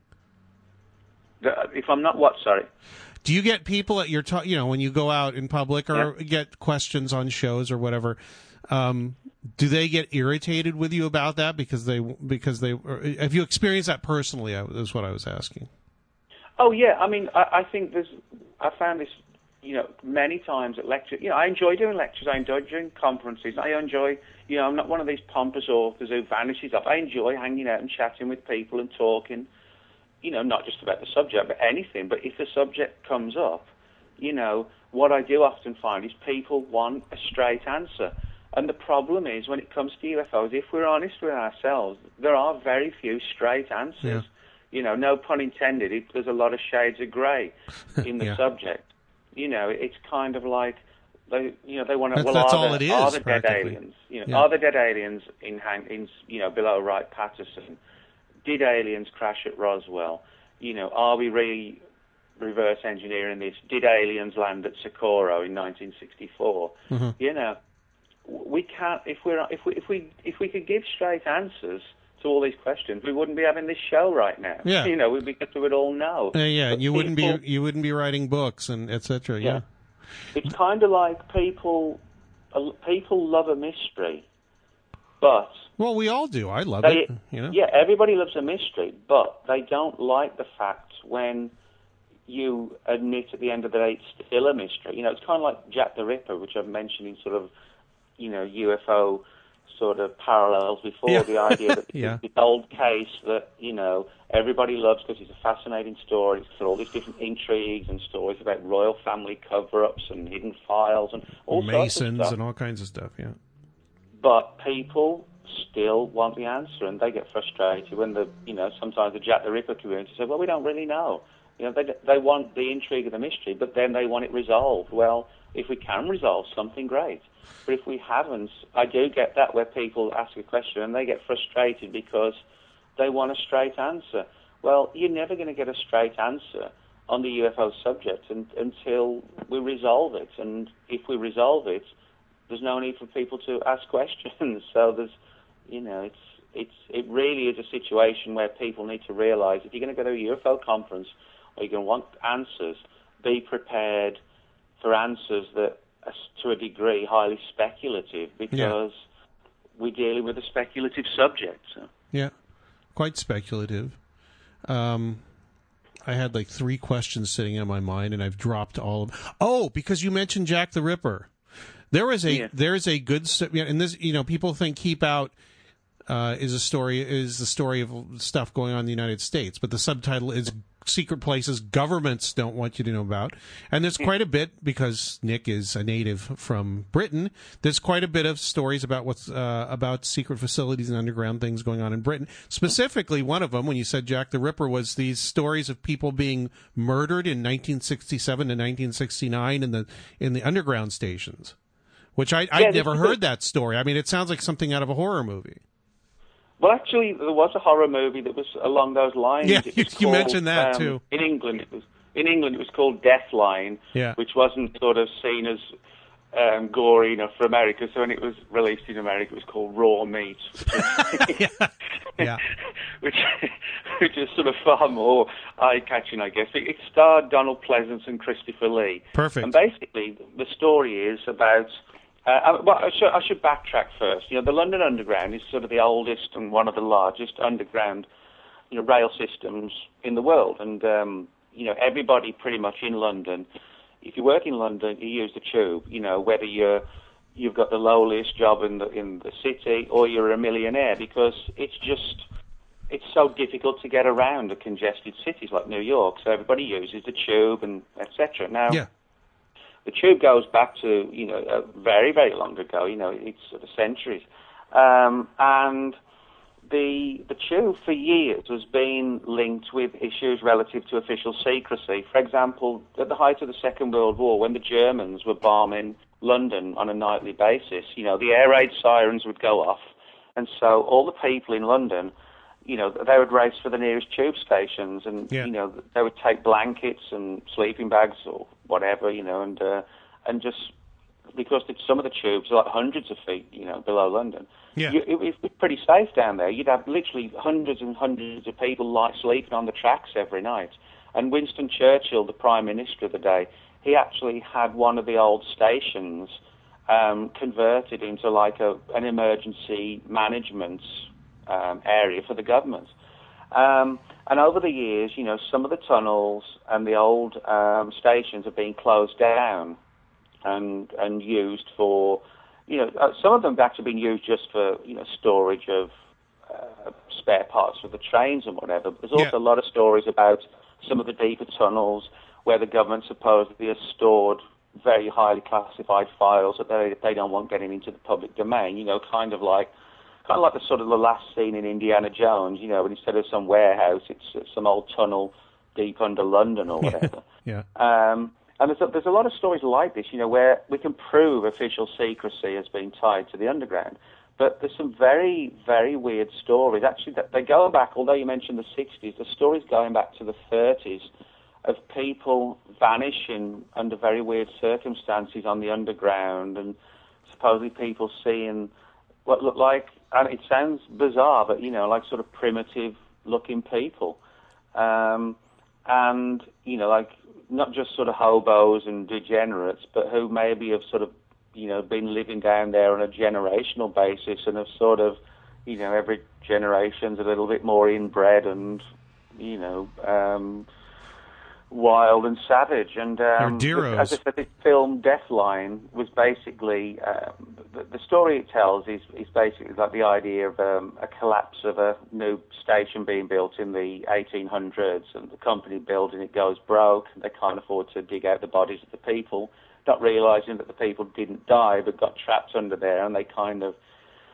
If I'm not what, sorry? Do you get people at your talk, you know, when you go out in public or yeah. get questions on shows or whatever, um, do they get irritated with you about that because they, because they, have you experienced that personally, is what I was asking. Oh, yeah. I mean, I, I think there's, I found this, you know, many times at lectures. You know, I enjoy doing lectures. I enjoy doing conferences. I enjoy, you know, I'm not one of these pompous authors who vanishes off. I enjoy hanging out and chatting with people and talking, you know, not just about the subject, but anything. But if the subject comes up, you know, what I do often find is people want a straight answer. And the problem is, when it comes to U F Os, if we're honest with ourselves, there are very few straight answers. Yeah. You know, no pun intended, it, there's a lot of shades of grey in the yeah. subject. You know, it's kind of like, they, you know, they want to, well, that's are, all the, it is, are the dead aliens? You know, yeah. Are the dead aliens in, in, you know, below Wright-Patterson? Did aliens crash at Roswell? You know, are we really reverse engineering this? Did aliens land at Socorro in nineteen sixty-four? Mm-hmm. You know, we can't, if we're, if we, if we, if we could give straight answers to all these questions, we wouldn't be having this show right now. Yeah. You know, we'd be, we would all know. Uh, yeah, but you people, wouldn't be you wouldn't be writing books and et cetera. Yeah. yeah. It's kind of like people uh, people love a mystery, but well, we all do. I love they, it. You know. Yeah, everybody loves a mystery, but they don't like the fact when you admit at the end of the day it's still a mystery. You know, it's kind of like Jack the Ripper, which I've mentioned in sort of, you know, U F O sort of parallels before, yeah. the idea that yeah. the old case that, you know, everybody loves because it's a fascinating story. It's got all these different intrigues and stories about royal family cover-ups and hidden files and all Masons sorts of stuff. and all kinds of stuff, yeah. But people still want the answer, and they get frustrated when the, you know, sometimes the Jack the Ripper community says, well, we don't really know. You know, they they want the intrigue of the mystery, but then they want it resolved. Well, if we can resolve something, great. But if we haven't, I do get that where people ask a question and they get frustrated because they want a straight answer. Well, you're never going to get a straight answer on the U F O subject un- until we resolve it. And if we resolve it, there's no need for people to ask questions. So there's, you know, it's it's it really is a situation where people need to realize if you're going to go to a U F O conference or you're going to want answers, be prepared for answers that are, to a degree, highly speculative because yeah. we're dealing with a speculative subject. So. Yeah, quite speculative. Um, I had like three questions sitting in my mind, and I've dropped all of them. Oh, because you mentioned Jack the Ripper. There is a yeah. there is a good, and this, you know, people think Keep Out uh, is a story is the story of stuff going on in the United States, but the subtitle is Secret Places Governments Don't Want You to Know About. And there's quite a bit, because Nick is a native from Britain, there's quite a bit of stories about what's uh, about secret facilities and underground things going on in Britain. Specifically, one of them, when you said Jack the Ripper, was these stories of people being murdered in nineteen sixty-seven to nineteen sixty-nine in the in the underground stations, which I, I'd yeah, never heard that story. I mean, it sounds like something out of a horror movie. Well, actually, there was a horror movie that was along those lines. Yeah, it you, was you called, mentioned that um, too. In England, it was in England it was called Deathline, yeah. which wasn't sort of seen as um, gory enough for America. So when it was released in America, it was called Raw Meat. yeah. yeah. Which, which is sort of far more eye-catching, I guess. It, it starred Donald Pleasance and Christopher Lee. Perfect. And basically, the story is about... Uh, well, I should, I should backtrack first. You know, the London Underground is sort of the oldest and one of the largest underground, you know, rail systems in the world. And, um, you know, everybody pretty much in London, if you work in London, you use the tube, you know, whether you're, you've got the lowliest job in the, in the city or you're a millionaire, because it's just... it's so difficult to get around the congested cities like New York, so everybody uses the tube and et cetera. Now, yeah. the tube goes back to, you know, uh, very, very long ago, you know, it's sort of centuries. Um, and the the tube for years has been linked with issues relative to official secrecy. For example, at the height of the Second World War, when the Germans were bombing London on a nightly basis, you know, the air raid sirens would go off, and so all the people in London, you know, they would race for the nearest tube stations, and, yeah. you know, they would take blankets and sleeping bags or whatever, you know, and uh, and just, because some of the tubes are like hundreds of feet, you know, below London. Yeah. You, it, it was pretty safe down there. You'd have literally hundreds and hundreds of people like sleeping on the tracks every night. And Winston Churchill, the Prime Minister of the day, he actually had one of the old stations um, converted into like a, an emergency management Um, area for the government. Um, and over the years, you know, some of the tunnels and the old um, stations have been closed down and and used for, you know, uh, some of them have actually been used just for, you know, storage of uh, spare parts for the trains and whatever. But there's also yeah. a lot of stories about some of the deeper tunnels where the government supposedly has stored very highly classified files that they, they don't want getting into the public domain, you know, kind of like Kind of like the sort of the last scene in Indiana Jones, you know, instead of some warehouse, it's, it's some old tunnel deep under London or whatever. yeah. Um, and there's a, there's a lot of stories like this, you know, where we can prove official secrecy has been tied to the underground. But there's some very, very weird stories. Actually, they go back, although you mentioned the sixties, the stories going back to the thirties of people vanishing under very weird circumstances on the underground, and supposedly people seeing what looked like, and it sounds bizarre, but, you know, like sort of primitive-looking people. Um, and, you know, like, not just sort of hobos and degenerates, but who maybe have sort of, you know, been living down there on a generational basis and have sort of, you know, every generation's a little bit more inbred and, you know, um, wild and savage. And um, as I said, this film Deathline was basically um, the, the story it tells is, is basically like the idea of um, a collapse of a new station being built in the eighteen hundreds, and the company building it goes broke, and they can't afford to dig out the bodies of the people, not realizing that the people didn't die but got trapped under there, and they kind of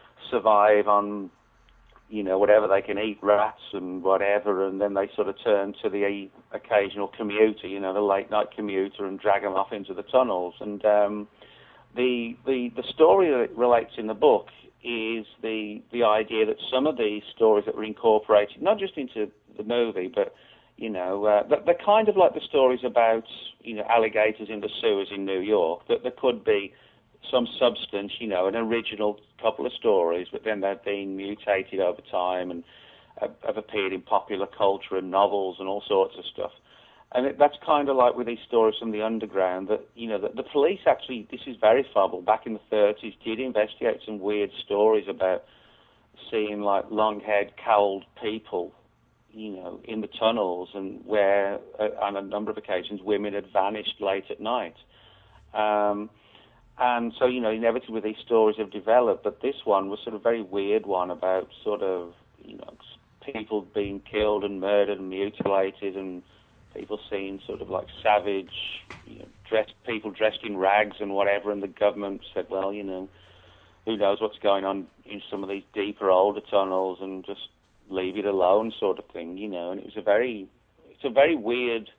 survive on, you know, whatever they can eat, rats and whatever, and then they sort of turn to the occasional commuter, you know, the late-night commuter, and drag them off into the tunnels. And um, the, the the story that relates in the book is the the idea that some of these stories that were incorporated, not just into the movie, but, you know, uh, they're kind of like the stories about, you know, alligators in the sewers in New York, that there could be some substance, you know, an original couple of stories, but then they've been mutated over time and have, have appeared in popular culture and novels and all sorts of stuff. And it, that's kind of like with these stories from the underground, that, you know, that the police actually, this is verifiable, back in the thirties, did investigate some weird stories about seeing, like, long-haired, cowled people, you know, in the tunnels, and where, uh, on a number of occasions, women had vanished late at night. Um... And so, you know, inevitably these stories have developed, but this one was sort of a very weird one about sort of, you know, people being killed and murdered and mutilated, and people seeing sort of like savage, you know, dressed people dressed in rags and whatever, and the government said, well, you know, who knows what's going on in some of these deeper, older tunnels, and just leave it alone, sort of thing, you know. And it was a very, it's a very weird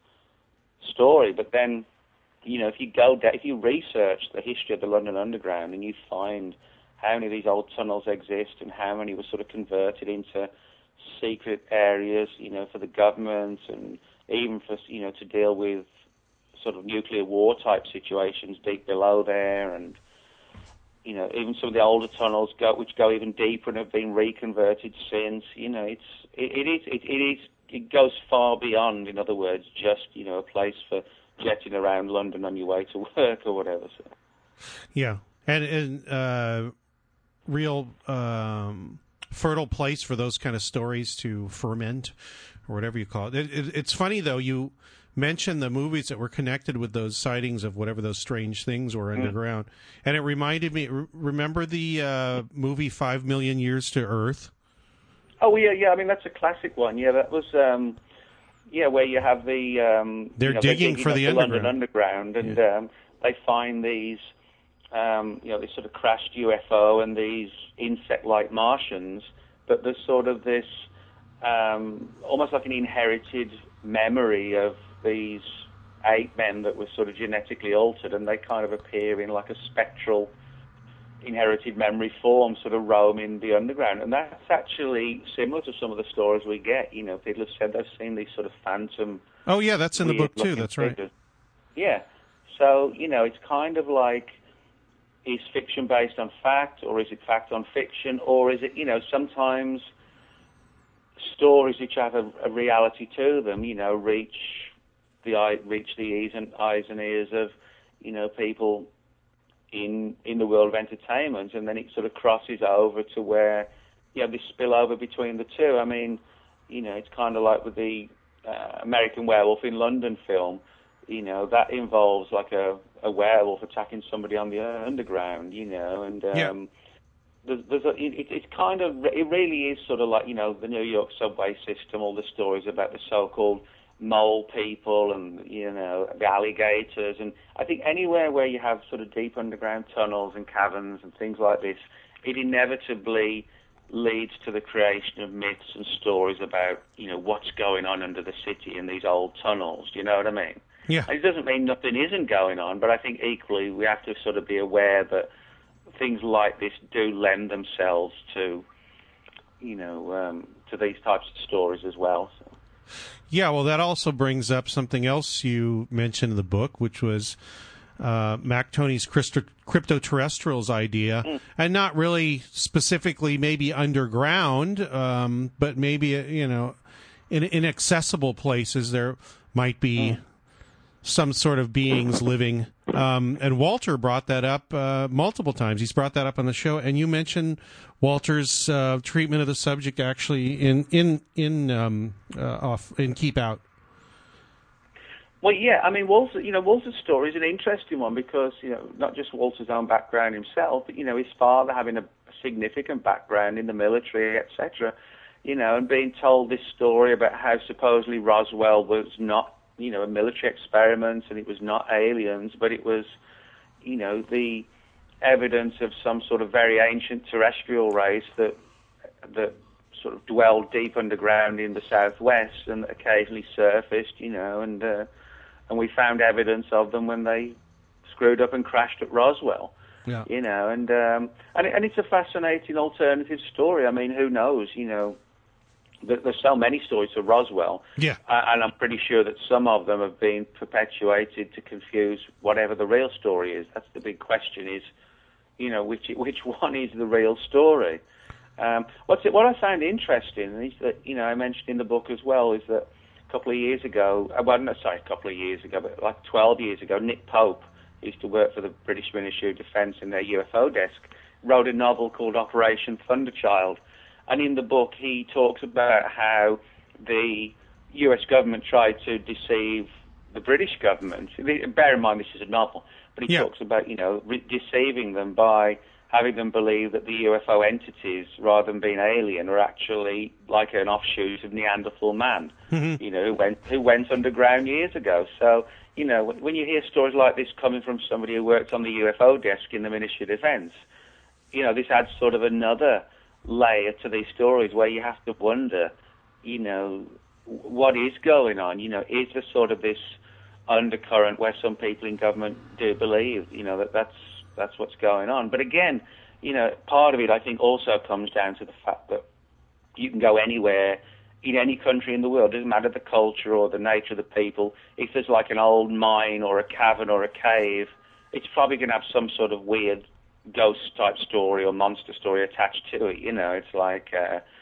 story, but then, you know, if you go down, if you research the history of the London Underground, and you find how many of these old tunnels exist and how many were sort of converted into secret areas, you know, for the government, and even for, you know, to deal with sort of nuclear war type situations deep below there, and, you know, even some of the older tunnels go, which go even deeper and have been reconverted since, you know, it's, it, it is, it, it is it goes far beyond, in other words, just, you know, a place for jetting around London on your way to work or whatever. So. Yeah, and, and uh, real um, fertile place for those kind of stories to ferment, or whatever you call it. It, it. It's funny, though, you mentioned the movies that were connected with those sightings of whatever those strange things were underground, mm. and it reminded me, remember the uh, movie Five Million Years to Earth? Oh, yeah, yeah, I mean, that's a classic one. Yeah, that was... Um... Yeah, where you have the um, they're, you know, digging they're digging for the, the underground. London Underground, and yeah. um, they find these, um, you know, this sort of crashed U F O and these insect-like Martians. But there's sort of this, um, almost like an inherited memory of these ape men that were sort of genetically altered, and they kind of appear in like a spectral inherited memory form, sort of roaming the underground. And that's actually similar to some of the stories we get. You know, people have said they've seen these sort of phantom... Oh, yeah, that's in the book, too. That's right. Figures. Yeah. So, you know, it's kind of like, is fiction based on fact, or is it fact on fiction, or is it, you know, sometimes stories which have a, a reality to them, you know, reach the eye, reach the ears and, eyes and ears of, you know, people in in the world of entertainment, and then it sort of crosses over to where you have this spillover between the two. I mean, you know, it's kind of like with the uh, American Werewolf in London film, you know, that involves like a, a werewolf attacking somebody on the underground, you know, and um, yeah. there's, there's a, it, it's kind of, it really is sort of like, you know, the New York subway system, all the stories about the so-called mole people and, you know, the alligators. And I think anywhere where you have sort of deep underground tunnels and caverns and things like this, it inevitably leads to the creation of myths and stories about, you know, what's going on under the city in these old tunnels. Do you know what I mean? Yeah. And it doesn't mean nothing isn't going on, but I think equally we have to sort of be aware that things like this do lend themselves to, you know, um, to these types of stories as well. So. Yeah, well, that also brings up something else you mentioned in the book, which was uh, Mac Tonnies' cryptoterrestrials idea, mm. and not really specifically maybe underground, um, but maybe, you know, in inaccessible places there might be mm. some sort of beings living. Um, and Walter brought that up uh, multiple times. He's brought that up on the show, and you mentioned Walter's uh, treatment of the subject actually in in in um, uh, off in Keep Out. Well, yeah, I mean, Walter. You know, Walter's story is an interesting one because, you know, not just Walter's own background himself, but, you know, his father having a significant background in the military, et cetera. You know, and being told this story about how supposedly Roswell was not, you know, a military experiment and it was not aliens, but it was, you know, the evidence of some sort of very ancient terrestrial race that that sort of dwelled deep underground in the southwest and occasionally surfaced, you know, and uh, and we found evidence of them when they screwed up and crashed at Roswell, yeah. you know, and um, and and it's a fascinating alternative story. I mean, who knows, you know. There's so many stories of Roswell, yeah. uh, and I'm pretty sure that some of them have been perpetuated to confuse whatever the real story is. That's the big question: is, you know, which which one is the real story? Um, what's it, what I found interesting is that, you know, I mentioned in the book as well, is that a couple of years ago, well, no, sorry, a couple of years ago, but like twelve years ago, Nick Pope, who used to work for the British Ministry of Defence in their U F O desk, wrote a novel called Operation Thunderchild. And in the book, he talks about how the U S government tried to deceive the British government. Bear in mind, this is a novel, but he yeah. talks about, you know, re- deceiving them by having them believe that the U F O entities, rather than being alien, are actually like an offshoot of Neanderthal man, mm-hmm. you know, who went, who went underground years ago. So, you know, when you hear stories like this coming from somebody who worked on the U F O desk in the Ministry of Defence, you know, this adds sort of another layer to these stories where you have to wonder, you know, what is going on? You know, is there sort of this undercurrent where some people in government do believe, you know, that that's that's what's going on? But again, you know, part of it I think also comes down to the fact that you can go anywhere in any country in the world, it doesn't matter the culture or the nature of the people. If there's like an old mine or a cavern or a cave, it's probably going to have some sort of weird ghost type story or monster story attached to it. You know, it's like, uh,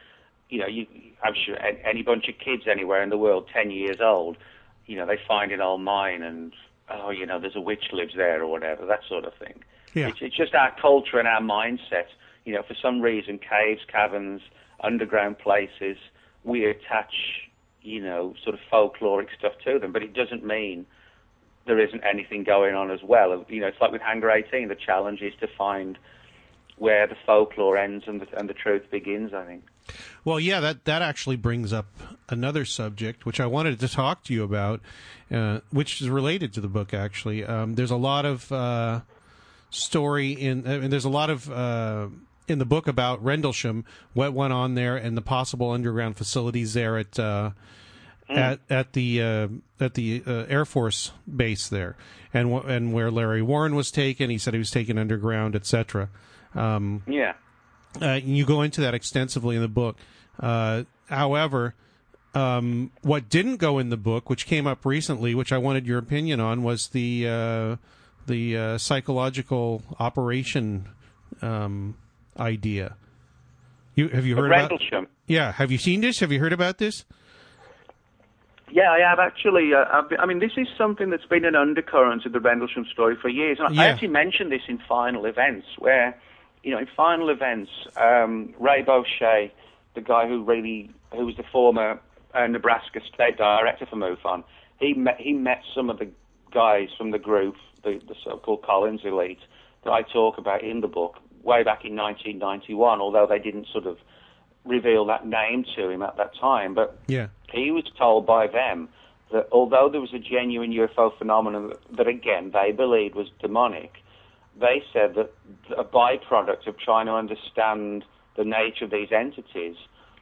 you know, you, I'm sure any bunch of kids anywhere in the world, ten years old, you know, they find an old mine and, oh, you know, there's a witch lives there or whatever, that sort of thing. Yeah. It's, it's just our culture and our mindset. You know, for some reason, caves, caverns, underground places, we attach, you know, sort of folkloric stuff to them, but it doesn't mean there isn't anything going on as well. You know, it's like with Hangar eighteen, the challenge is to find where the folklore ends and the, and the truth begins, I think. Well, yeah, that, that actually brings up another subject, which I wanted to talk to you about, uh, which is related to the book, actually. Um, there's a lot of uh, story in, I mean, there's a lot of uh, in the book about Rendlesham, what went on there, and the possible underground facilities there at uh, mm. at at the uh, at the uh, Air Force base there, and w- and where Larry Warren was taken. He said he was taken underground, et cetera. Um, yeah. Uh, you go into that extensively in the book. Uh, however, um, what didn't go in the book, which came up recently, which I wanted your opinion on, was the uh, the uh, psychological operation um, idea. You have you heard about? Rendlesham. Yeah, have you seen this? Have you heard about this? Yeah, I have actually. Uh, I've been, I mean, this is something that's been an undercurrent of the Rendlesham story for years. And yeah. I actually mentioned this in Final Events, where, you know, in Final Events, um, Ray Boucher, the guy who really, who was the former uh, Nebraska state director for MUFON, he met, he met some of the guys from the group, the, the so-called Collins elite, that I talk about in the book, way back in nineteen ninety-one, although they didn't sort of reveal that name to him at that time. But yeah. he was told by them that although there was a genuine U F O phenomenon that, that again, they believed was demonic, they said that a byproduct of trying to understand the nature of these entities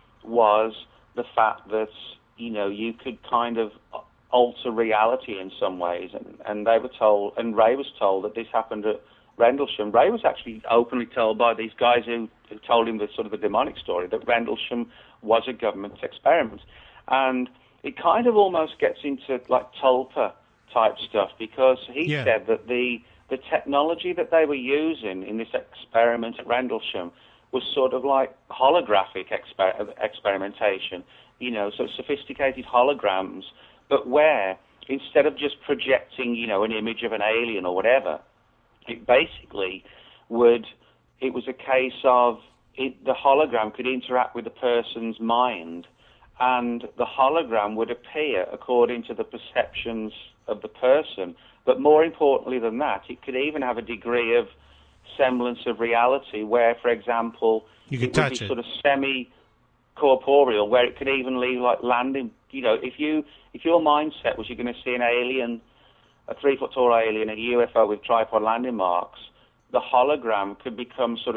was the fact that, you know, you could kind of alter reality in some ways. And, and they were told, and Ray was told that this happened at Rendlesham. Ray was actually openly told by these guys who, who told him the sort of the demonic story that Rendlesham was a government experiment. And it kind of almost gets into like Tulpa type stuff, because he yeah. said that the the technology that they were using in this experiment at Rendlesham was sort of like holographic exper- experimentation, you know, so sophisticated holograms, but where instead of just projecting, you know, an image of an alien or whatever, it basically would, it was a case of it, the hologram could interact with the person's mind, and the hologram would appear according to the perceptions of the person. But more importantly than that, it could even have a degree of semblance of reality where, for example, you could it touch would be it. sort of semi-corporeal, where it could even leave like landing, you know, if you if your mindset was you're going to see an alien, a three-foot-tall alien, a U F O with tripod landing marks, the hologram could become sort of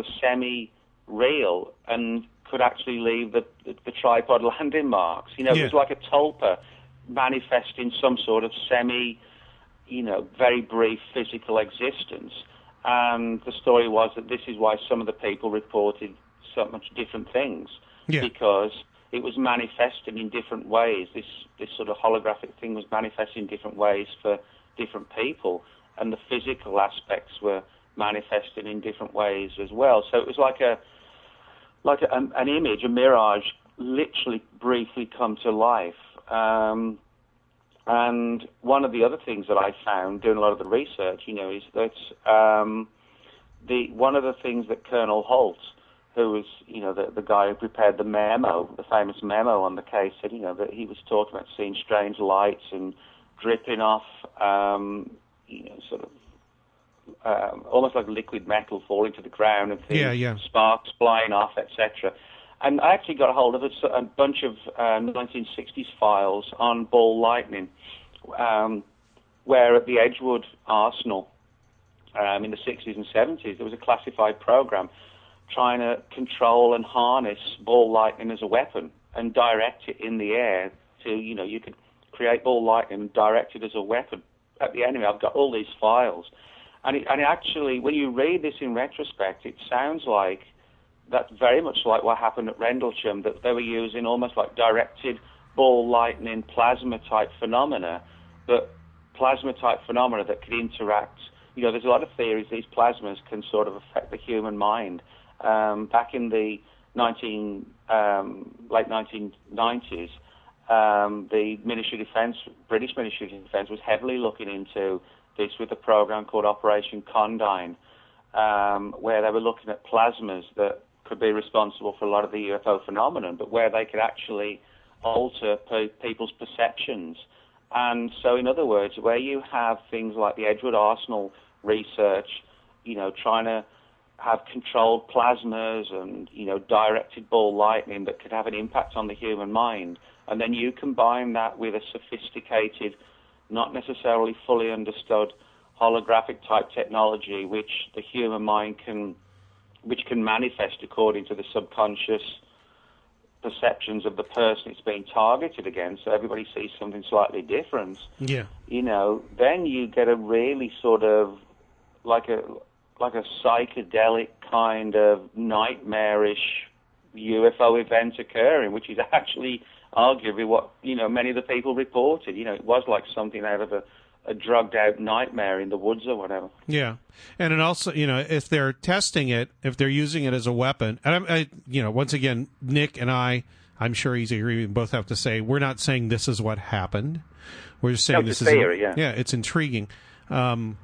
semi-real and could actually leave the, the, the tripod landing marks. You know, yeah. it was like a tulpa manifesting some sort of semi, you know, very brief physical existence. And the story was that this is why some of the people reported so much different things, yeah. because it was manifested in different ways. This this sort of holographic thing was manifested in different ways for different people, and the physical aspects were manifested in different ways as well. So it was like a like a, an image, a mirage, literally briefly come to life. Um, and one of the other things that I found doing a lot of the research, you know, is that um, the one of the things that Colonel Holt, who was, you know, the, the guy who prepared the memo, the famous memo on the case, said, you know, that he was talking about seeing strange lights and dripping off, um, you know, sort of um, almost like liquid metal falling to the ground and things, yeah, yeah. sparks flying off, et cetera. And I actually got a hold of a, a bunch of uh, nineteen sixties files on ball lightning, um, where at the Edgewood Arsenal um, in the sixties and seventies, there was a classified program trying to control and harness ball lightning as a weapon and direct it in the air to, you know, you could create ball lightning and direct it as a weapon at the enemy. I've got all these files. And it, and it actually, when you read this in retrospect, it sounds like that's very much like what happened at Rendlesham, that they were using almost like directed ball lightning plasma-type phenomena, but plasma-type phenomena that could interact. You know, there's a lot of theories these plasmas can sort of affect the human mind. Um, back in the nineteen um, late nineteen nineties, um, the Ministry of Defence, British Ministry of Defence, was heavily looking into this with a program called Operation Condign, um, where they were looking at plasmas that could be responsible for a lot of the U F O phenomenon, but where they could actually alter pe- people's perceptions. And so, in other words, where you have things like the Edgewood Arsenal research, you know, trying to have controlled plasmas and, you know, directed ball lightning that could have an impact on the human mind, and then you combine that with a sophisticated, not necessarily fully understood holographic type technology, which the human mind can, which can manifest according to the subconscious perceptions of the person it's being targeted against, so everybody sees something slightly different. Yeah. You know, then you get a really sort of like a like a psychedelic kind of nightmarish U F O event occurring, which is actually arguably what, you know, many of the people reported. You know, it was like something out of a, a drugged-out nightmare in the woods or whatever. Yeah, and it also, you know, if they're testing it, if they're using it as a weapon, and I, I you know, once again, Nick and I, I'm sure he's agree, we both have to say, we're not saying this is what happened. We're just saying no, this is theory, yeah. yeah, it's intriguing. Um,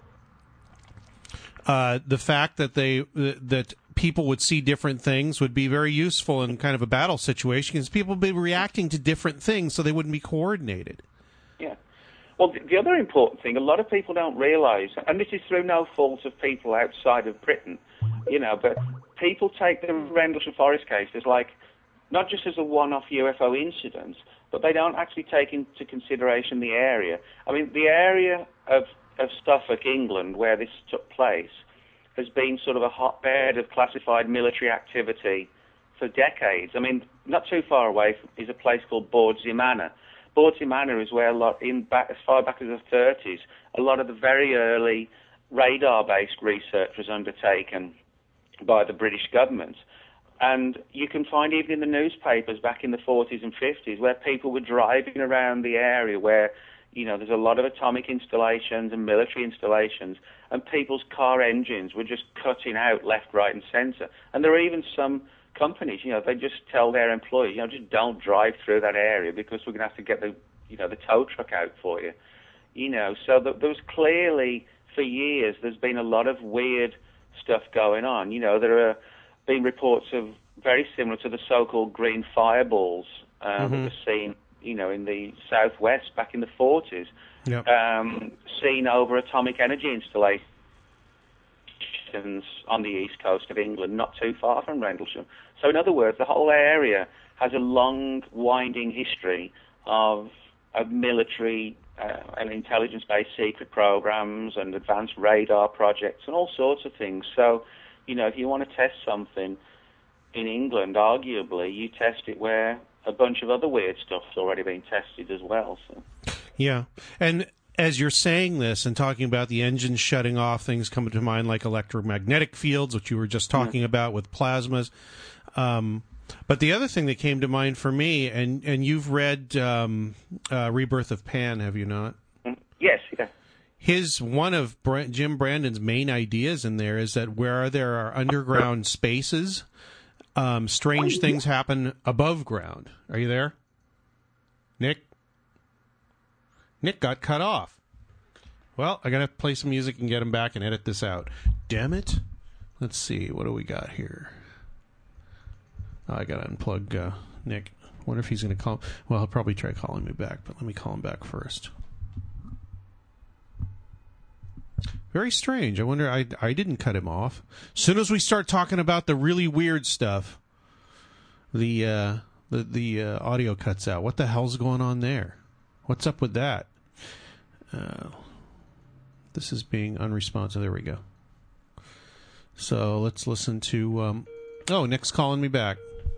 uh, the fact that they that people would see different things would be very useful in kind of a battle situation, because people would be reacting to different things, so they wouldn't be coordinated. Yeah. Well, the other important thing, a lot of people don't realise, and this is through no fault of people outside of Britain, you know, but people take the Rendlesham Forest case as like, not just as a one-off U F O incident, but they don't actually take into consideration the area. I mean, the area of, of Suffolk, England, where this took place, has been sort of a hotbed of classified military activity for decades. I mean, not too far away is a place called Bawdsey Manor. Bawdsey Manor is where a lot, in back, as far back as the thirties, a lot of the very early radar-based research was undertaken by the British government. And you can find even in the newspapers back in the forties and fifties where people were driving around the area where, you know, there's a lot of atomic installations and military installations, and people's car engines were just cutting out left, right, and centre. And there are even some companies, you know, they just tell their employees, you know, just don't drive through that area because we're going to have to get the, you know, the tow truck out for you. You know, so th- there was clearly, for years, there's been a lot of weird stuff going on. You know, there are been reports of very similar to the so-called green fireballs um, mm-hmm. that were seen, you know, in the southwest back in the forties, yep. um, seen over atomic energy installations on the east coast of England, not too far from Rendlesham. So in other words, the whole area has a long, winding history of, of military uh, and intelligence-based secret programs and advanced radar projects and all sorts of things. So, you know, if you want to test something in England, arguably, you test it where a bunch of other weird stuff's already been tested as well. So. Yeah, and as you're saying this and talking about the engines shutting off, things come to mind like electromagnetic fields, which you were just talking yeah. about with plasmas. Um, but the other thing that came to mind for me, and, and you've read um, uh, Rebirth of Pan, have you not? Yes, yeah. His one of Bra- Jim Brandon's main ideas in there is that where there are underground spaces, um, strange things happen above ground. Are you there, Nick? Nick got cut off. Well, I gotta play some music and get him back and edit this out. Damn it! Let's see, what do we got here? Oh, I gotta unplug uh, Nick. Wonder if he's gonna call. Well, he'll probably try calling me back, but let me call him back first. Very strange. I wonder. I I didn't cut him off. As soon as we start talking about the really weird stuff, the uh, the the uh, audio cuts out. What the hell's going on there? What's up with that? Uh, this is being unresponsive. There we go. So let's listen to. Um, oh, Nick's calling me back.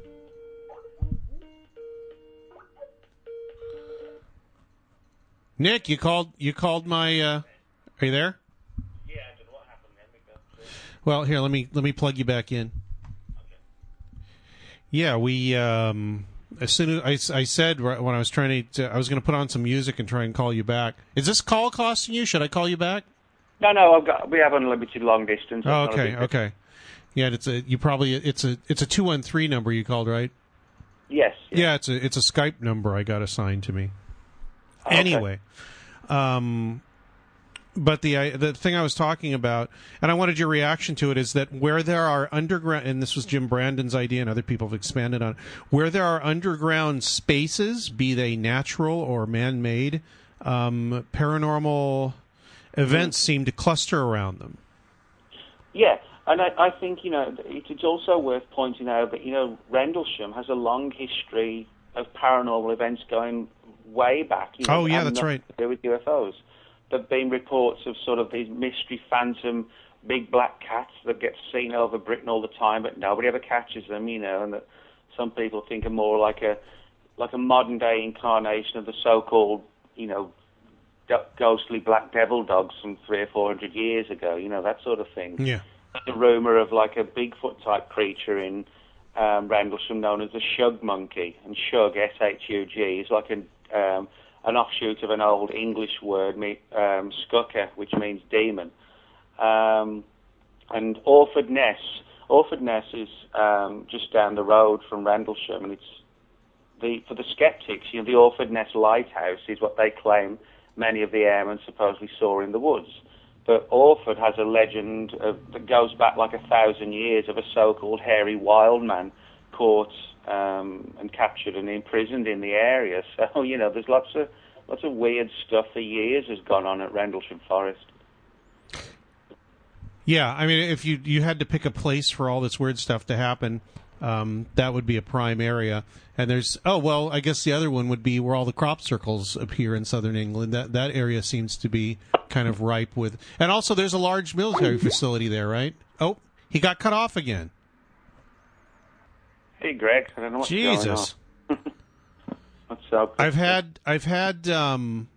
Nick, you called. You called my. Uh, are you there? Yeah, I don't know what happened then. Because... Well, here, let me let me plug you back in. Okay. Yeah, we. Um, As soon as I, I said when I was trying to, I was going to put on some music and try and call you back. Is this call costing you? Should I call you back? No, no. I've got. We have unlimited long distance. Oh, okay, okay. Yeah, it's a you probably it's a it's a two one three number you called, right? Yes. yes. Yeah, it's a it's a Skype number I got assigned to me. Okay. Anyway, um, but the I, the thing I was talking about, and I wanted your reaction to it, is that where there are underground, and this was Jim Brandon's idea, and other people have expanded on it, where there are underground spaces, be they natural or man-made, um, paranormal events mm. seem to cluster around them. Yeah. And I, I think, you know, it's also worth pointing out that, you know, Rendlesham has a long history of paranormal events going way back. You know, oh, yeah, that's right. To do with U F Os. There have been reports of sort of these mystery phantom big black cats that get seen over Britain all the time, but nobody ever catches them, you know, and that some people think are more like a like a modern-day incarnation of the so-called, you know, ghostly black devil dogs from three or four hundred years ago, you know, that sort of thing. Yeah. The rumour of like a Bigfoot-type creature in um, Rendlesham known as the Shug monkey, and Shug, S H U G, is like an um, an offshoot of an old English word, um, Skukka, which means demon. Um, and Orford Ness, Orford Ness is um, just down the road from Rendlesham, and it's the for the skeptics, you know, the Orford Ness lighthouse is what they claim many of the airmen supposedly saw in the woods. But Orford has a legend of, that goes back like a thousand years of a so-called hairy wild man caught um, and captured and imprisoned in the area. So, you know, there's lots of lots of weird stuff for years has gone on at Rendlesham Forest. Yeah, I mean, if you you had to pick a place for all this weird stuff to happen, um, that would be a prime area. And there's, oh, well, I guess the other one would be where all the crop circles appear in southern England. That that area seems to be kind of ripe with... And also there's a large military facility there, right? Oh, he got cut off again. Hey, Greg, I don't know what's Jesus. going on. What's up? I've had, I've had, um...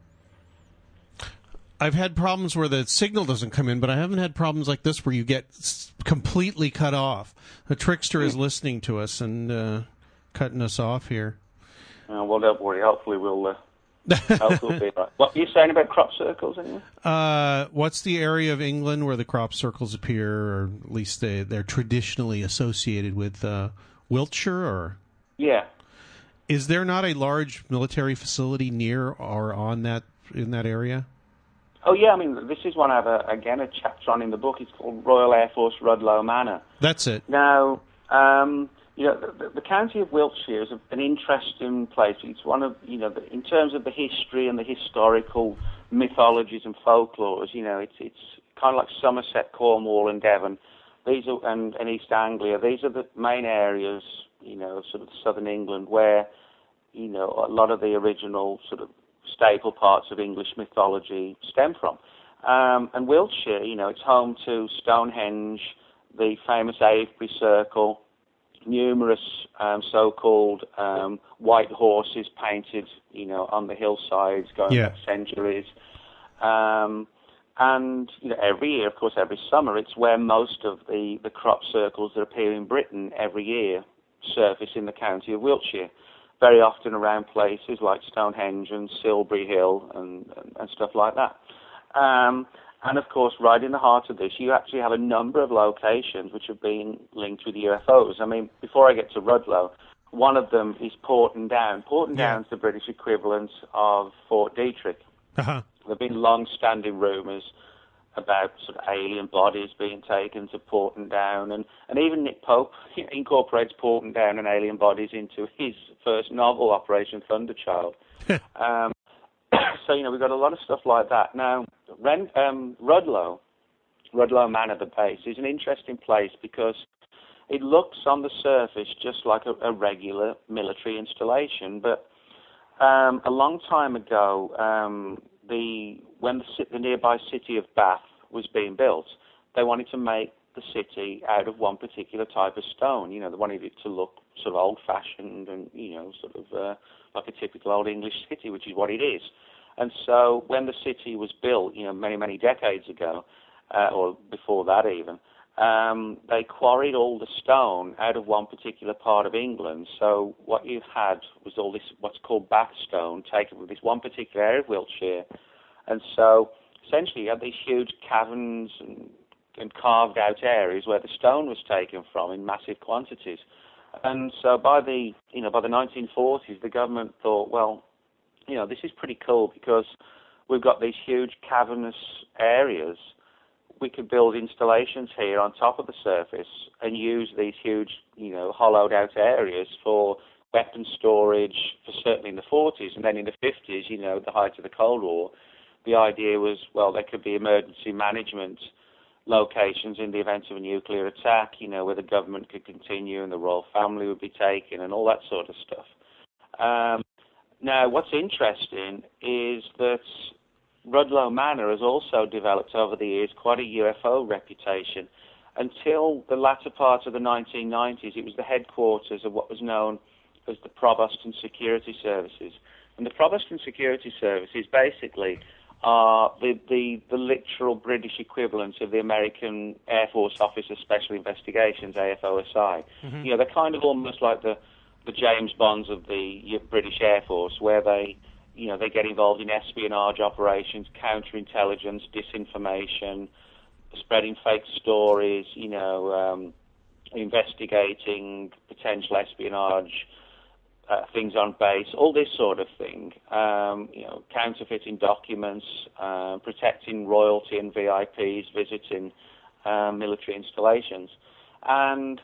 I've had problems where the signal doesn't come in, but I haven't had problems like this where you get completely cut off. The trickster is listening to us and uh, cutting us off here. Uh, well, don't worry. Hopefully we'll, uh, hopefully we'll be right. What are you saying about crop circles, anyway? Uh, what's the area of England where the crop circles appear, or at least they, they're traditionally associated with uh, Wiltshire? Or yeah. Is there not a large military facility near or on that in that area? Oh, yeah, I mean, this is one I have, a, again, a chapter on in the book. It's called Royal Air Force Rudloe Manor. That's it. Now, um, you know, the, the county of Wiltshire is an interesting place. It's one of, you know, the, in terms of the history and the historical mythologies and folklores, you know, it's it's kind of like Somerset, Cornwall and Devon, these are, and, and East Anglia. These are the main areas, you know, sort of southern England where, you know, a lot of the original sort of staple parts of English mythology stem from. Um, and Wiltshire, you know, it's home to Stonehenge, the famous Avebury Circle, numerous um, so-called um, white horses painted, you know, on the hillsides going yeah. back centuries. Um, and, you know, every year, of course, every summer, it's where most of the, the crop circles that appear in Britain every year surface in the county of Wiltshire. Very often around places like Stonehenge and Silbury Hill and, and, and stuff like that. Um, and, of course, right in the heart of this, you actually have a number of locations which have been linked with U F Os. I mean, before I get to Rudloe, one of them is Porton Down. Porton yeah. Down is the British equivalent of Fort Detrick. Uh-huh. There have been long-standing rumours about sort of alien bodies being taken to Porton Down, and, and even Nick Pope incorporates Porton Down and alien bodies into his first novel, Operation Thunderchild. um, so, you know, we've got a lot of stuff like that. Now, Ren, um, Rudloe, Rudloe Manor, the base, is an interesting place because it looks on the surface just like a, a regular military installation, but um, a long time ago, um, the when the, the nearby city of Bath was being built, they wanted to make the city out of one particular type of stone. You know, they wanted it to look sort of old-fashioned and, you know, sort of uh, like a typical old English city, which is what it is. And so when the city was built, you know, many, many decades ago, uh, or before that even, um, they quarried all the stone out of one particular part of England. So what you had was all this, what's called Bath stone, taken from this one particular area of Wiltshire. And so essentially you had these huge caverns and and carved out areas where the stone was taken from in massive quantities. And so by the, you know, by the nineteen forties, the government thought, well, you know, this is pretty cool because we've got these huge cavernous areas. We could build installations here on top of the surface and use these huge, you know, hollowed out areas for weapon storage, for certainly in the forties. And then in the fifties, you know, the height of the Cold War, the idea was, well, there could be emergency management locations in the event of a nuclear attack, you know, where the government could continue and the royal family would be taken and all that sort of stuff. Um, now, what's interesting is that Rudloe Manor has also developed over the years quite a U F O reputation. Until the latter part of the nineteen nineties, it was the headquarters of what was known as the Proboston Security Services. And the Proboston Security Services basically are the, the, the literal British equivalent of the American Air Force Office of Special Investigations, A F O S I. Mm-hmm. You know, they're kind of almost like the, the James Bonds of the British Air Force, where they, you know, they get involved in espionage operations, counterintelligence, disinformation, spreading fake stories, you know, um, investigating potential espionage, Uh, things on base, all this sort of thing, um, you know, counterfeiting documents, uh, protecting royalty and V I Ps visiting uh, military installations. And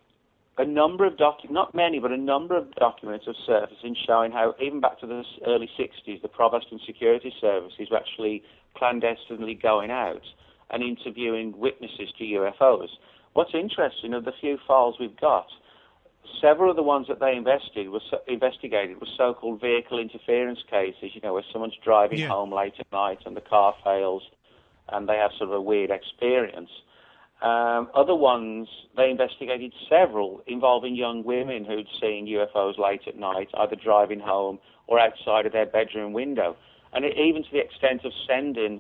a number of documents, not many, but a number of documents have surfaced in showing how, even back to the early sixties, the Proboston Security Services were actually clandestinely going out and interviewing witnesses to U F Os. What's interesting, of the few files we've got, several of the ones that they investigated were, so, investigated were so-called vehicle interference cases, you know, where someone's driving yeah. home late at night and the car fails and they have sort of a weird experience. Um, other ones, they investigated several involving young women who'd seen U F Os late at night, either driving home or outside of their bedroom window. And it, even to the extent of sending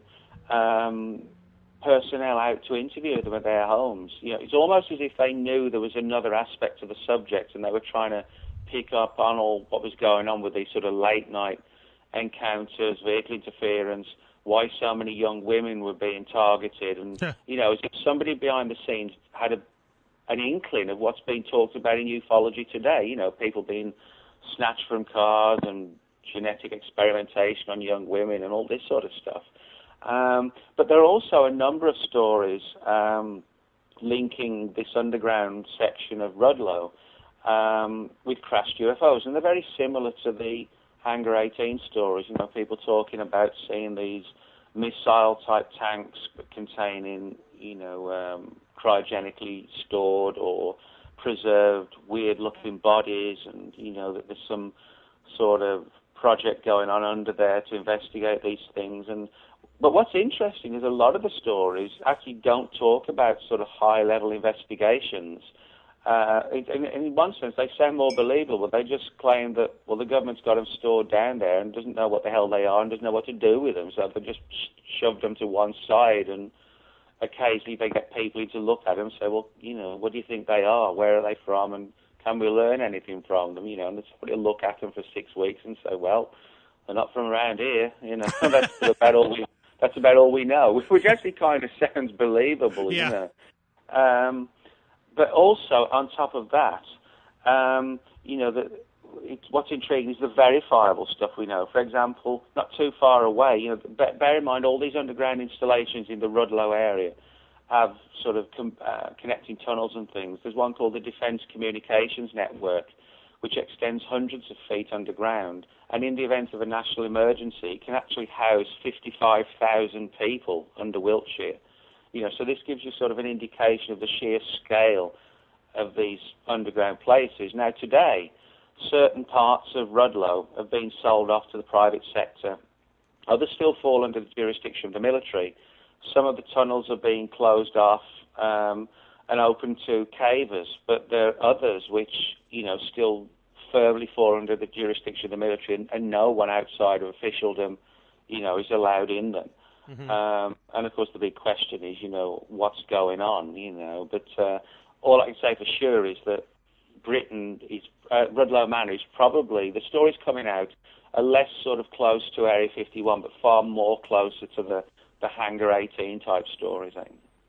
um, personnel out to interview them at their homes. You know, it's almost as if they knew there was another aspect to the subject and they were trying to pick up on all what was going on with these sort of late night encounters, vehicle interference, why so many young women were being targeted, and yeah. you know, as if somebody behind the scenes had a, an inkling of what's being talked about in ufology today. You know, people being snatched from cars and genetic experimentation on young women and all this sort of stuff. Um, but there are also a number of stories um, linking this underground section of Rudloe um, with crashed U F Os, and they're very similar to the Hangar eighteen stories. You know, people talking about seeing these missile-type tanks containing, you know, um, cryogenically stored or preserved weird-looking bodies, and you know that there's some sort of project going on under there to investigate these things. And But what's interesting is a lot of the stories actually don't talk about sort of high-level investigations. Uh, in, in one sense, they sound more believable. They just claim that, well, the government's got them stored down there and doesn't know what the hell they are and doesn't know what to do with them, so they just shove them to one side, and occasionally they get people in to look at them and say, well, you know, what do you think they are? Where are they from? And can we learn anything from them? You know, and somebody will look at them for six weeks and say, well, they're not from around here. You know, that's about all we That's about all we know, which actually kind of sounds believable, yeah. you know. Um, but also, on top of that, um, you know, the, it's, what's intriguing is the verifiable stuff we know. For example, not too far away, you know, bear in mind all these underground installations in the Rudloe area have sort of com- uh, connecting tunnels and things. There's one called the Defence Communications Network, which extends hundreds of feet underground, and in the event of a national emergency, it can actually house fifty-five thousand people under Wiltshire. You know, so this gives you sort of an indication of the sheer scale of these underground places. Now, today, certain parts of Rudloe have been sold off to the private sector. Others still fall under the jurisdiction of the military. Some of the tunnels are being closed off um, and open to cavers, but there are others which, you know, still firmly fall under the jurisdiction of the military, and, and no one outside of officialdom, you know, is allowed in them. Mm-hmm. Um, and of course, the big question is, you know, what's going on, you know. But uh, all I can say for sure is that Britain is, uh, Rudloe Manor is probably, the stories coming out are less sort of close to Area fifty-one, but far more closer to the, the Hangar eighteen type stories, I think.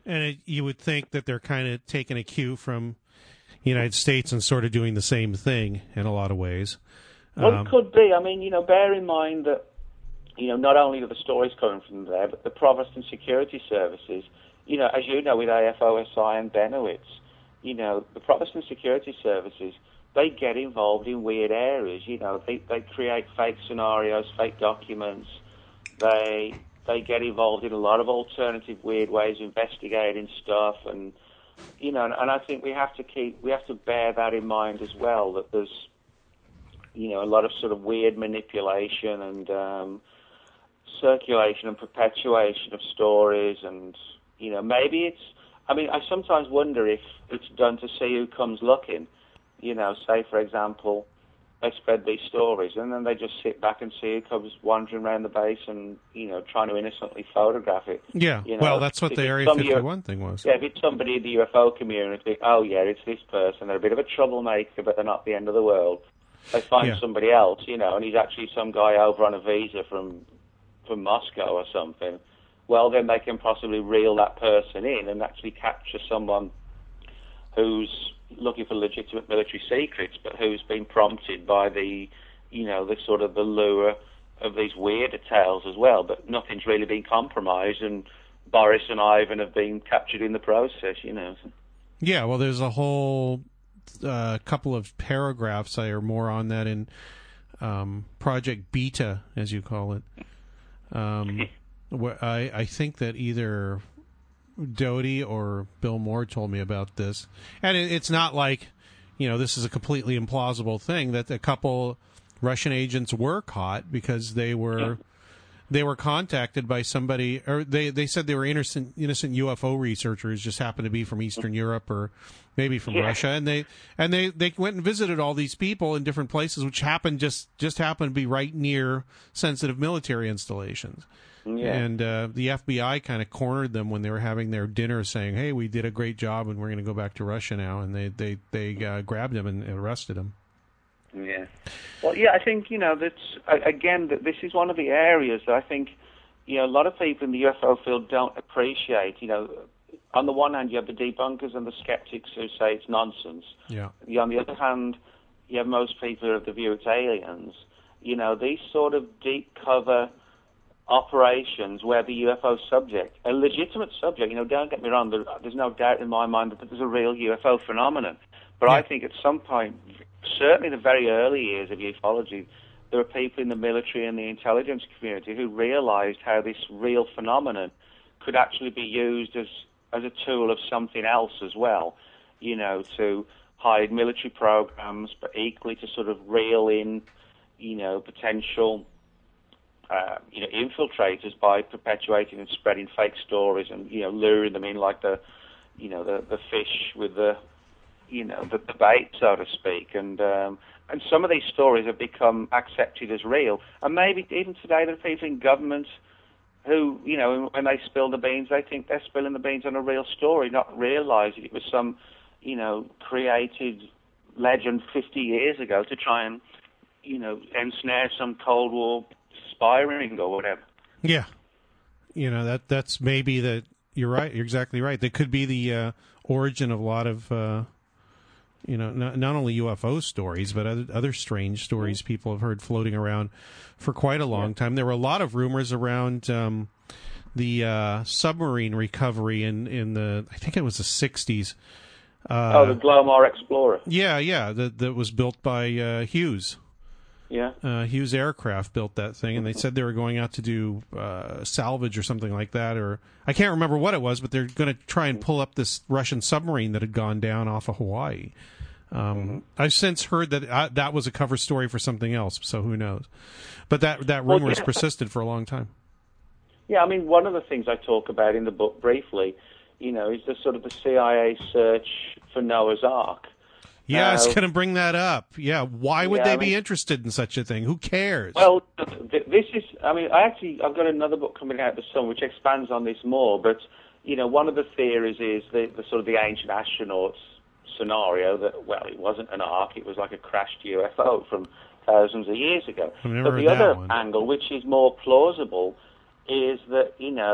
And it, you would think that they're kind of taking a cue from the United States and sort of doing the same thing in a lot of ways. Well, Um, it could be. I mean, you know, bear in mind that, you know, not only are the stories coming from there, but the Protestant security services, you know, as you know, with A F O S I and Benowitz, you know, the Protestant security services, they get involved in weird areas. You know, they, they create fake scenarios, fake documents. They they get involved in a lot of alternative weird ways of investigating stuff, and you know, and, and I think we have to keep we have to bear that in mind as well. That there's, you know, a lot of sort of weird manipulation and um, circulation and perpetuation of stories, and you know, maybe it's. I mean, I sometimes wonder if it's done to see who comes looking. You know, say for example, they spread these stories, and then they just sit back and see who comes wandering around the base and, you know, trying to innocently photograph it. Yeah, you know, well, that's what the Area fifty-one thing was. Yeah, if it's somebody in the U F O community, oh yeah, it's this person, they're a bit of a troublemaker, but they're not the end of the world. They find Yeah. somebody else, you know, and he's actually some guy over on a visa from from Moscow or something. Well, then they can possibly reel that person in and actually capture someone who's looking for legitimate military secrets, but who's been prompted by the, you know, the sort of the lure of these weirder tales as well. But nothing's really been compromised, and Boris and Ivan have been captured in the process, you know. Yeah, well, there's a whole uh, couple of paragraphs or more on that in um, Project Beta, as you call it. Um, where I, I think that either Doty or Bill Moore told me about this, and it, it's not like, you know, this is a completely implausible thing, that a couple Russian agents were caught because they were yeah. they were contacted by somebody, or they, they said they were innocent innocent U F O researchers, just happened to be from Eastern Europe or maybe from yeah. Russia, and they and they, they went and visited all these people in different places, which happened just just happened to be right near sensitive military installations. Yeah. And uh, the F B I kind of cornered them when they were having their dinner, saying, "Hey, we did a great job, and we're going to go back to Russia now." And they they they uh, grabbed him and arrested him. Yeah. Well, yeah, I think, you know, that's again that this is one of the areas that I think, you know, a lot of people in the U F O field don't appreciate. You know, on the one hand, you have the debunkers and the skeptics who say it's nonsense. Yeah. On the other hand, you have most people who have the view it's aliens. You know, these sort of deep cover operations where the U F O subject, a legitimate subject, you know, don't get me wrong, there, there's no doubt in my mind that there's a real U F O phenomenon. But yeah. I think at some point, certainly in the very early years of ufology, there were people in the military and the intelligence community who realized how this real phenomenon could actually be used as, as a tool of something else as well, you know, to hide military programs, but equally to sort of reel in, you know, potential Uh, you know, infiltrators by perpetuating and spreading fake stories and, you know, luring them in like the, you know, the, the fish with the, you know, the, the bait, so to speak. And um, and some of these stories have become accepted as real. And maybe even today there are people in government who, you know, when they spill the beans, they think they're spilling the beans on a real story, not realizing it was some, you know, created legend fifty years ago to try and, you know, ensnare some Cold War spy ring or whatever. Yeah, you know, that that's maybe that. You're right. You're exactly right. That could be the uh, origin of a lot of, uh, you know, not, not only U F O stories, but other other strange stories people have heard floating around for quite a long yeah. time. There were a lot of rumors around um, the uh, submarine recovery in in the, I think it was the sixties. Uh, oh, the Glomar Explorer. Yeah, yeah, that that was built by uh, Hughes. Yeah. Uh, Hughes Aircraft built that thing, and they said they were going out to do uh, salvage or something like that, or I can't remember what it was, but they're going to try and pull up this Russian submarine that had gone down off of Hawaii. Um, mm-hmm. I've since heard that uh, that was a cover story for something else, so who knows? But that that rumor well, yeah. has persisted for a long time. Yeah, I mean, one of the things I talk about in the book briefly, you know, is the sort of the C I A search for Noah's Ark. Yeah, uh, I was going to bring that up. Yeah, why would yeah, they I mean, be interested in such a thing? Who cares? Well, th- this is, I mean, I actually, I've got another book coming out this summer which expands on this more, but, you know, one of the theories is the, the sort of the ancient astronauts scenario that, well, it wasn't an ark, it was like a crashed U F O from thousands of years ago. I've never but heard the that other one. angle, which is more plausible, is that, you know,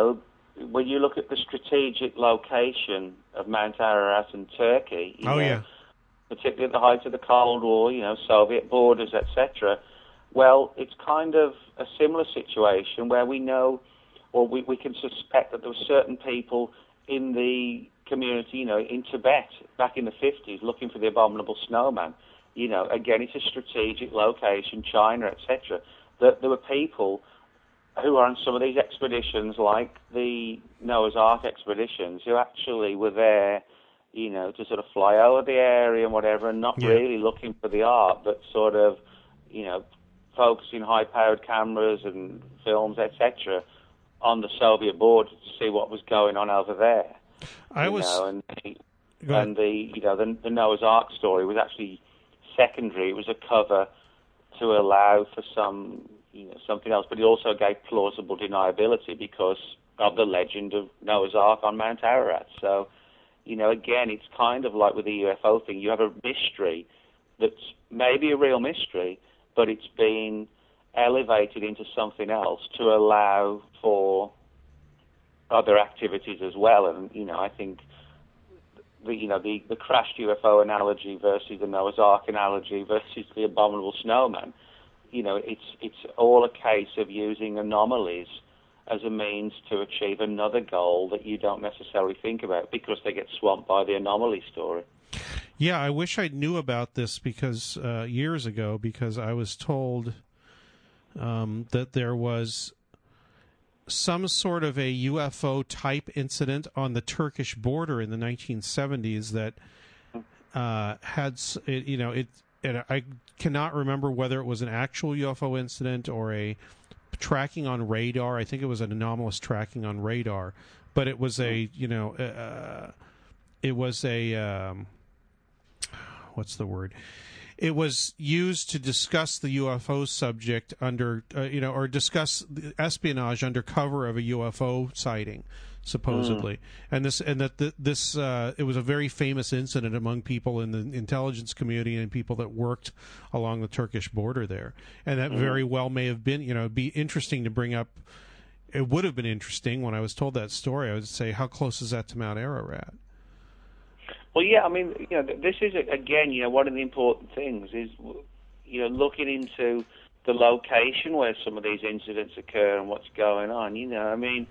when you look at the strategic location of Mount Ararat and Turkey, you oh know, yeah, particularly at the height of the Cold War, you know, Soviet borders, et cetera. Well, it's kind of a similar situation where we know, or we, we can suspect that there were certain people in the community, you know, in Tibet back in the fifties looking for the abominable snowman. You know, again, it's a strategic location, China, et cetera. That there were people who are on some of these expeditions, like the Noah's Ark expeditions, who actually were there, you know, to sort of fly over the area and whatever, and not yeah. really looking for the art, but sort of, you know, focusing high-powered cameras and films, et cetera, on the Soviet border to see what was going on over there. I you was, know, and the, and the you know the, the Noah's Ark story was actually secondary. It was a cover to allow for some, you know, something else, but it also gave plausible deniability because of the legend of Noah's Ark on Mount Ararat. So, you know, again, it's kind of like with the U F O thing. You have a mystery that's maybe a real mystery, but it's been elevated into something else to allow for other activities as well. And, you know, I think the, you know, the, the crashed U F O analogy versus the Noah's Ark analogy versus the abominable snowman, you know, it's it's all a case of using anomalies as a means to achieve another goal that you don't necessarily think about because they get swamped by the anomaly story. Yeah, I wish I knew about this because uh, years ago, because I was told um, that there was some sort of a U F O type incident on the Turkish border in the nineteen seventies that uh, had, it, you know, it, it. I cannot remember whether it was an actual U F O incident or a tracking on radar. I think it was an anomalous tracking on radar, but it was a, you know, uh, it was a. Um, what's the word? It was used to discuss the U F O subject under, uh, you know, or discuss espionage under cover of a U F O sighting, supposedly. Mm. And this, and that the, this, uh, it was a very famous incident among people in the intelligence community and people that worked along the Turkish border there. And that mm. very well may have been, you know, it'd be interesting to bring up. It would have been interesting when I was told that story. I would say, how close is that to Mount Ararat? Well, yeah, I mean, you know, this is, again, you know, one of the important things is, you know, looking into the location where some of these incidents occur and what's going on, you know. I mean,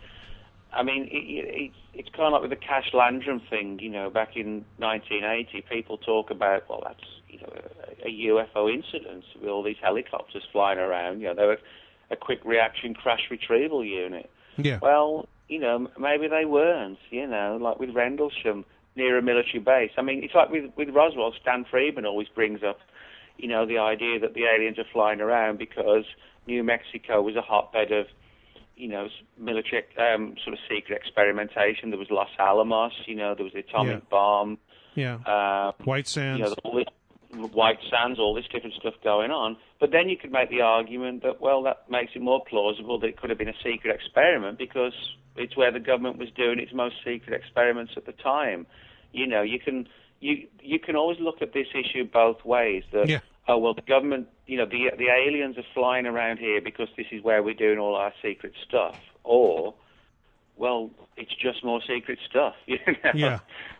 I mean, it, it, it's kind of like with the Cash Landrum thing, you know, back in nineteen eighty, people talk about, well, that's, you know, a, a U F O incident with all these helicopters flying around, you know, they were a quick reaction crash retrieval unit. Yeah. Well, you know, maybe they weren't, you know, like with Rendlesham, near a military base. I mean, it's like with, with Roswell, Stan Friedman always brings up, you know, the idea that the aliens are flying around because New Mexico was a hotbed of, you know, military, um, sort of secret experimentation. There was Los Alamos, you know, there was the atomic yeah. bomb. Yeah. Uh, White Sands. You know, all this, White Sands, all this different stuff going on. But then you could make the argument that, well, that makes it more plausible that it could have been a secret experiment because it's where the government was doing its most secret experiments at the time. You know, you can you you can always look at this issue both ways. That yeah. oh well, the government, you know, the the aliens are flying around here because this is where we're doing all our secret stuff, or well, it's just more secret stuff. You know? Yeah.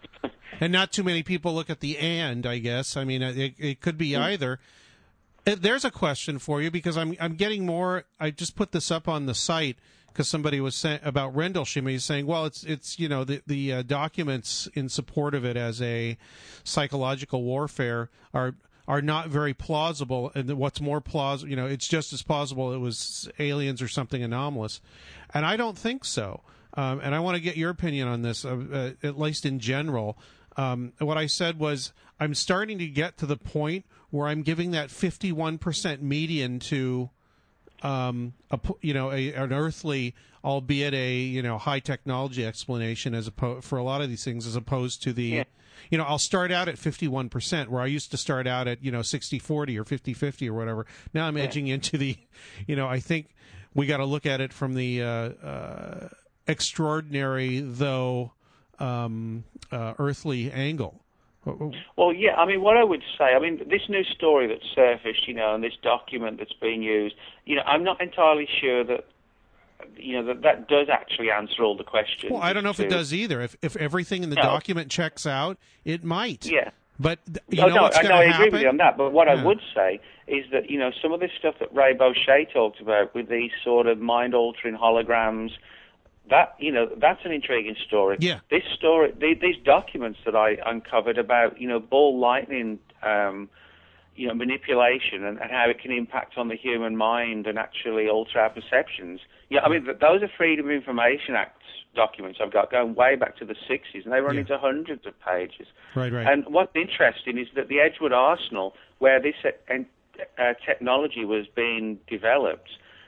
And not too many people look at the and. I guess I mean it, it could be mm. either. There's a question for you because I'm I'm getting more. I just put this up on the site. Because somebody was saying about Rendlesham, he's saying, well, it's it's you know the the uh, documents in support of it as a psychological warfare are are not very plausible, and what's more plausible, you know, it's just as plausible it was aliens or something anomalous, and I don't think so. Um, and I want to get your opinion on this, uh, uh, at least in general. Um, what I said was I'm starting to get to the point where I'm giving that fifty-one percent median to. Um, a, you know, a, an earthly, albeit a you know high technology explanation as opposed for a lot of these things, as opposed to the, yeah. you know, I'll start out at fifty-one percent where I used to start out at you know sixty forty or fifty fifty or whatever. Now I'm yeah. edging into the, you know, I think we got to look at it from the uh, uh, extraordinary though um, uh, earthly angle. Well, yeah, I mean, what I would say, I mean, this new story that's surfaced, you know, and this document that's being used, you know, I'm not entirely sure that you know, that, that does actually answer all the questions. Well, I don't know if to, it does either. If if everything in the no. document checks out, it might. Yeah. But you oh, know no, what's I, going no, to I happen? agree with you on that. But what yeah. I would say is that, you know, some of this stuff that Ray Bochet talked about with these sort of mind-altering holograms, that, you know, that's an intriguing story. Yeah. This story, the, these documents that I uncovered about, you know, ball lightning, um, you know, manipulation and, and how it can impact on the human mind and actually alter our perceptions. Yeah, I mean, th- those are Freedom of Information Act documents I've got going way back to the sixties, and they run yeah. into hundreds of pages. Right, right. And what's interesting is that the Edgewood Arsenal, where this uh, uh, technology was being developed,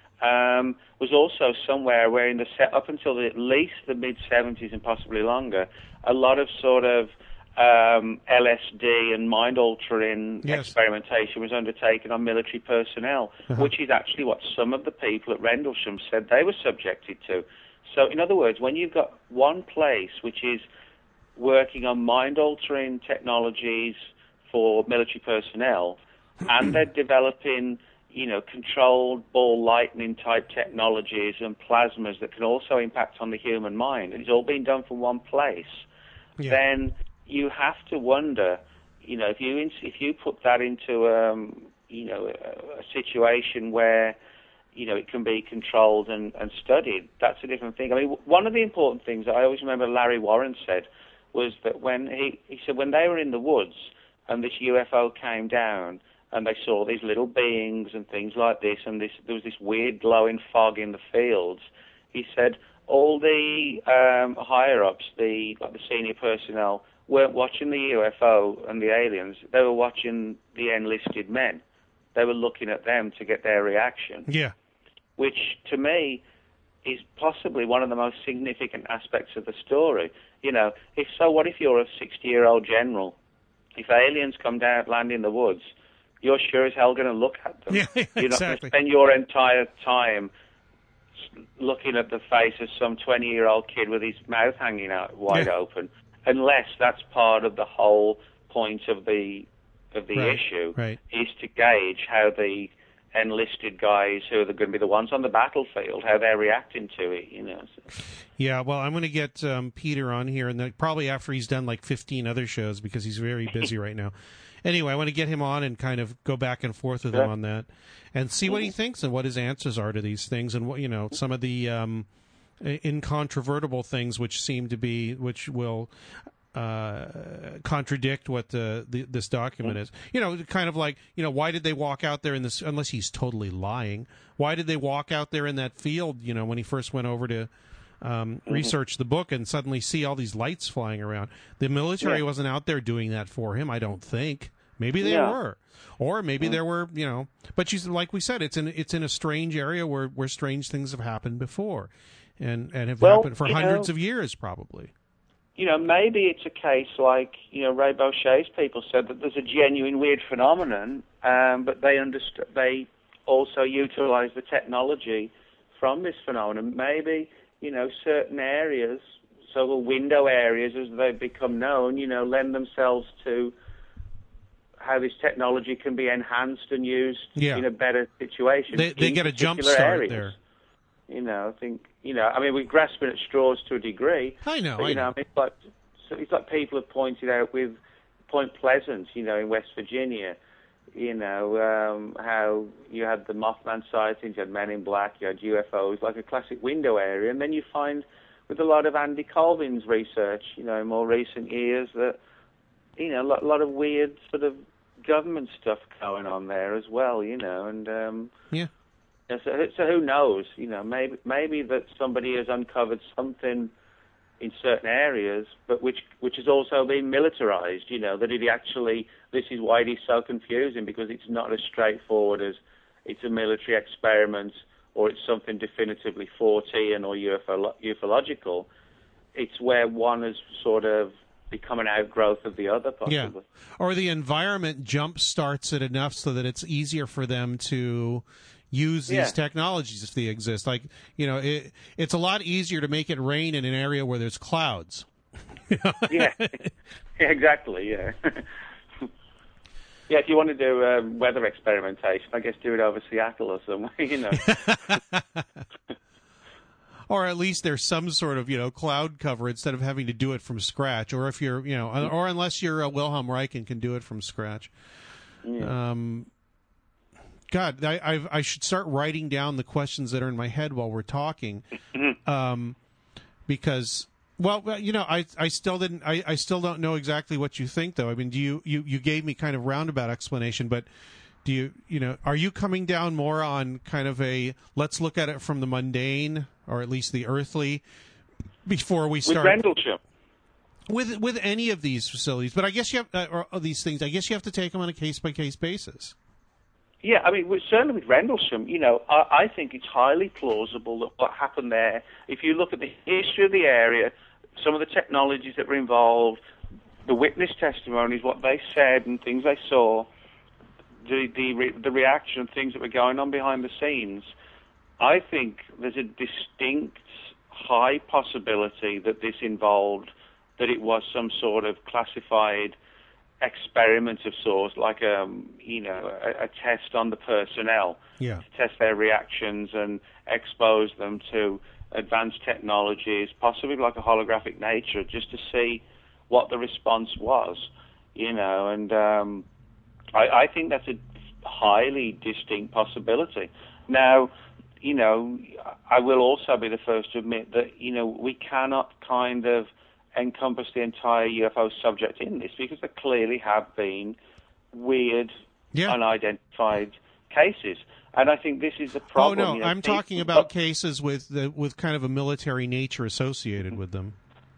um, was also somewhere where in the set up until the, at least the mid seventies and possibly longer, a lot of sort of um, L S D and mind-altering yes. experimentation was undertaken on military personnel, uh-huh. which is actually what some of the people at Rendlesham said they were subjected to. So, in other words, when you've got one place which is working on mind-altering technologies for military personnel, and they're developing, you know, controlled ball lightning type technologies and plasmas that can also impact on the human mind, and it's all being done from one place, yeah. then you have to wonder, you know, if you if you put that into, um, you know, a, a situation where, you know, it can be controlled and, and studied, that's a different thing. I mean, one of the important things I always remember Larry Warren said was that when he, he said when they were in the woods and this U F O came down and they saw these little beings and things like this, and this there was this weird glowing fog in the fields, he said all the um, higher-ups, the like the senior personnel, weren't watching the U F O and the aliens, they were watching the enlisted men. They were looking at them to get their reaction. Yeah. Which, to me, is possibly one of the most significant aspects of the story. You know, if so, what if you're a sixty-year-old general? If aliens come down, land in the woods, you're sure as hell going to look at them. Yeah, you're not exactly. going to spend your entire time looking at the face of some twenty-year-old kid with his mouth hanging out wide yeah. open, unless that's part of the whole point of the of the right, issue, right. is to gauge how the enlisted guys who are going to be the ones on the battlefield, how they're reacting to it, you know. So. Yeah, well, I'm going to get um, Peter on here, and then probably after he's done like fifteen other shows because he's very busy right now. Anyway, I want to get him on and kind of go back and forth with yeah. him on that and see what he thinks and what his answers are to these things and what, you know, some of the um, incontrovertible things which seem to be, which will uh, contradict what the, the, this document is. You know, kind of like, you know, why did they walk out there in this, unless he's totally lying, why did they walk out there in that field, you know, when he first went over to um, mm-hmm. research the book and suddenly see all these lights flying around? The military yeah. wasn't out there doing that for him, I don't think. Maybe they yeah. were. Or maybe mm-hmm. there were, you know, but she's, like we said, it's in it's in a strange area where, where strange things have happened before and, and have well, happened for hundreds know, of years, probably. You know, maybe it's a case like, you know, Ray Bochet's people said that there's a genuine weird phenomenon, um, but they underst- they also utilize the technology from this phenomenon. Maybe, you know, certain areas, so the window areas as they become known, you know, lend themselves to how this technology can be enhanced and used yeah. in a better situation. They, they get a jump start areas. there. You know, I think, you know, I mean, we're grasping at straws to a degree. I know, but, I you know. know. I mean, it's like, so it's like people have pointed out with Point Pleasant, you know, in West Virginia, you know, um, how you had the Mothman sightings, you had Men in Black, you had U F Os, like a classic window area. And then you find with a lot of Andy Colvin's research, you know, in more recent years, that, you know, a lot, a lot of weird sort of government stuff going on there as well, you know, and um, yeah. So, so who knows? You know, maybe maybe that somebody has uncovered something in certain areas, but which which has also been militarized. You know, that it actually this is why it is so confusing, because it's not as straightforward as it's a military experiment or it's something definitively Fortean or U F O, ufological. It's where one has sort of become an outgrowth of the other, possibly. Yeah. Or the environment jump starts it enough so that it's easier for them to use these yeah. technologies if they exist. Like, you know, it, it's a lot easier to make it rain in an area where there's clouds. yeah. yeah, exactly, yeah. yeah, if you want to do um, weather experimentation, I guess do it over Seattle or somewhere, you know. or at least there's some sort of, you know, cloud cover instead of having to do it from scratch, or if you're, you know, or unless you're uh, Wilhelm Reich and can do it from scratch. Yeah. Um, God, I I've, I should start writing down the questions that are in my head while we're talking, um, because, well, you know, I I still didn't, I, I still don't know exactly what you think, though. I mean, do you, you, you gave me kind of roundabout explanation, but do you, you know, are you coming down more on kind of a, let's look at it from the mundane, or at least the earthly, before we start? With Rendlesham. With, with any of these facilities, but I guess you have, uh, or these things, I guess you have to take them on a case-by-case basis. Yeah, I mean, certainly with Rendlesham, you know, I, I think it's highly plausible that what happened there, if you look at the history of the area, some of the technologies that were involved, the witness testimonies, what they said and things they saw, the the, re, the reaction, things that were going on behind the scenes, I think there's a distinct high possibility that this involved, that it was some sort of classified experiment of sorts, like um, you know, a, a test on the personnel, yeah. to test their reactions and expose them to advanced technologies, possibly like a holographic nature, just to see what the response was, you know. And um, I, I think that's a highly distinct possibility. Now, you know, I will also be the first to admit that, you know, we cannot kind of encompass the entire U F O subject in this, because there clearly have been weird, yeah. unidentified cases. And I think this is the problem. Oh, no, you know, I'm people, talking about cases with the, with kind of a military nature associated with them.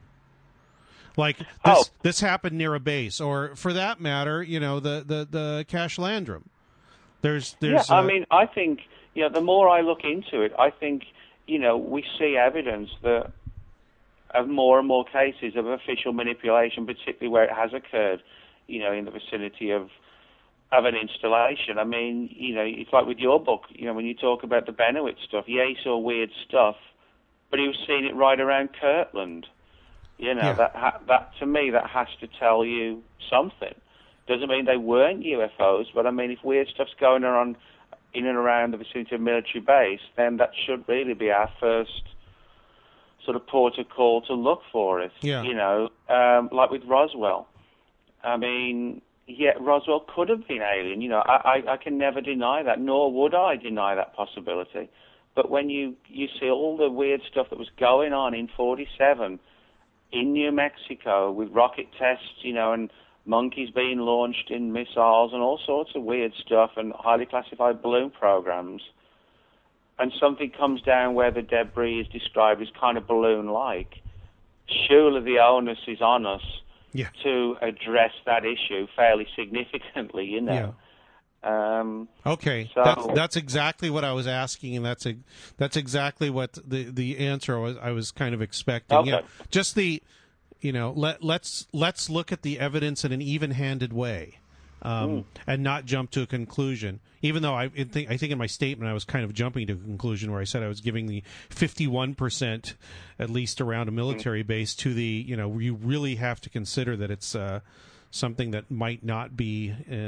Like, this, oh. this happened near a base, or for that matter, you know, the, the, the Cache Landrum. There's, there's, yeah, uh, I mean, I think, you know, the more I look into it, I think, you know, we see evidence that of more and more cases of official manipulation, particularly where it has occurred, you know, in the vicinity of of an installation. I mean, you know, it's like with your book, you know, when you talk about the Bennewitz stuff, yeah, he saw weird stuff, but he was seeing it right around Kirtland. You know, yeah. that ha- that to me, that has to tell you something. Doesn't mean they weren't U F Os, but I mean, if weird stuff's going on in and around the vicinity of a military base, then that should really be our first sort of port of call to look for it. Yeah. You know, um, like with Roswell. I mean, yeah, Roswell could have been alien. You know, I, I, I can never deny that, nor would I deny that possibility. But when you, you see all the weird stuff that was going on in forty-seven in New Mexico with rocket tests, you know, and monkeys being launched in missiles and all sorts of weird stuff and highly classified balloon programs, and something comes down where the debris is described as kind of balloon-like, surely the onus is on us yeah. to address that issue fairly significantly, you know. Yeah. Um, okay, so, that's that's exactly what I was asking, and that's a, that's exactly what the the answer was. I was kind of expecting. Okay. Yeah, just the, you know, let let's let's look at the evidence in an even-handed way, um, mm. and not jump to a conclusion. Even though I think I think in my statement I was kind of jumping to a conclusion where I said I was giving the fifty-one percent, at least around a military mm. base, to the, you know, you really have to consider that it's uh, something that might not be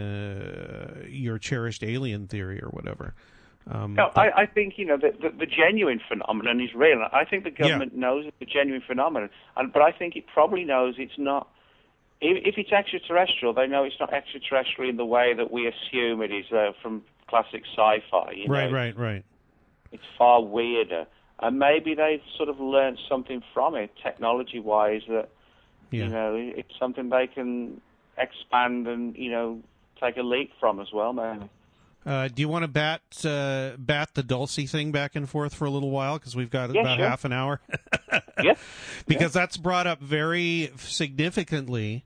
uh, your cherished alien theory or whatever. Um, no, I, I think, you know, the, the, the genuine phenomenon is real. I think the government yeah. knows it's a genuine phenomenon, and, but I think it probably knows it's not. If, if it's extraterrestrial, they know it's not extraterrestrial in the way that we assume it is uh, from classic sci-fi. You know? Right, right, right. It's far weirder, and maybe they've sort of learned something from it, technology-wise, that yeah. you know, it's something they can expand and, you know, take a leap from as well, maybe. Uh, do you want to bat uh, bat the Dulce thing back and forth for a little while, because we've got yeah, about sure. half an hour? yeah, because yeah. that's brought up very significantly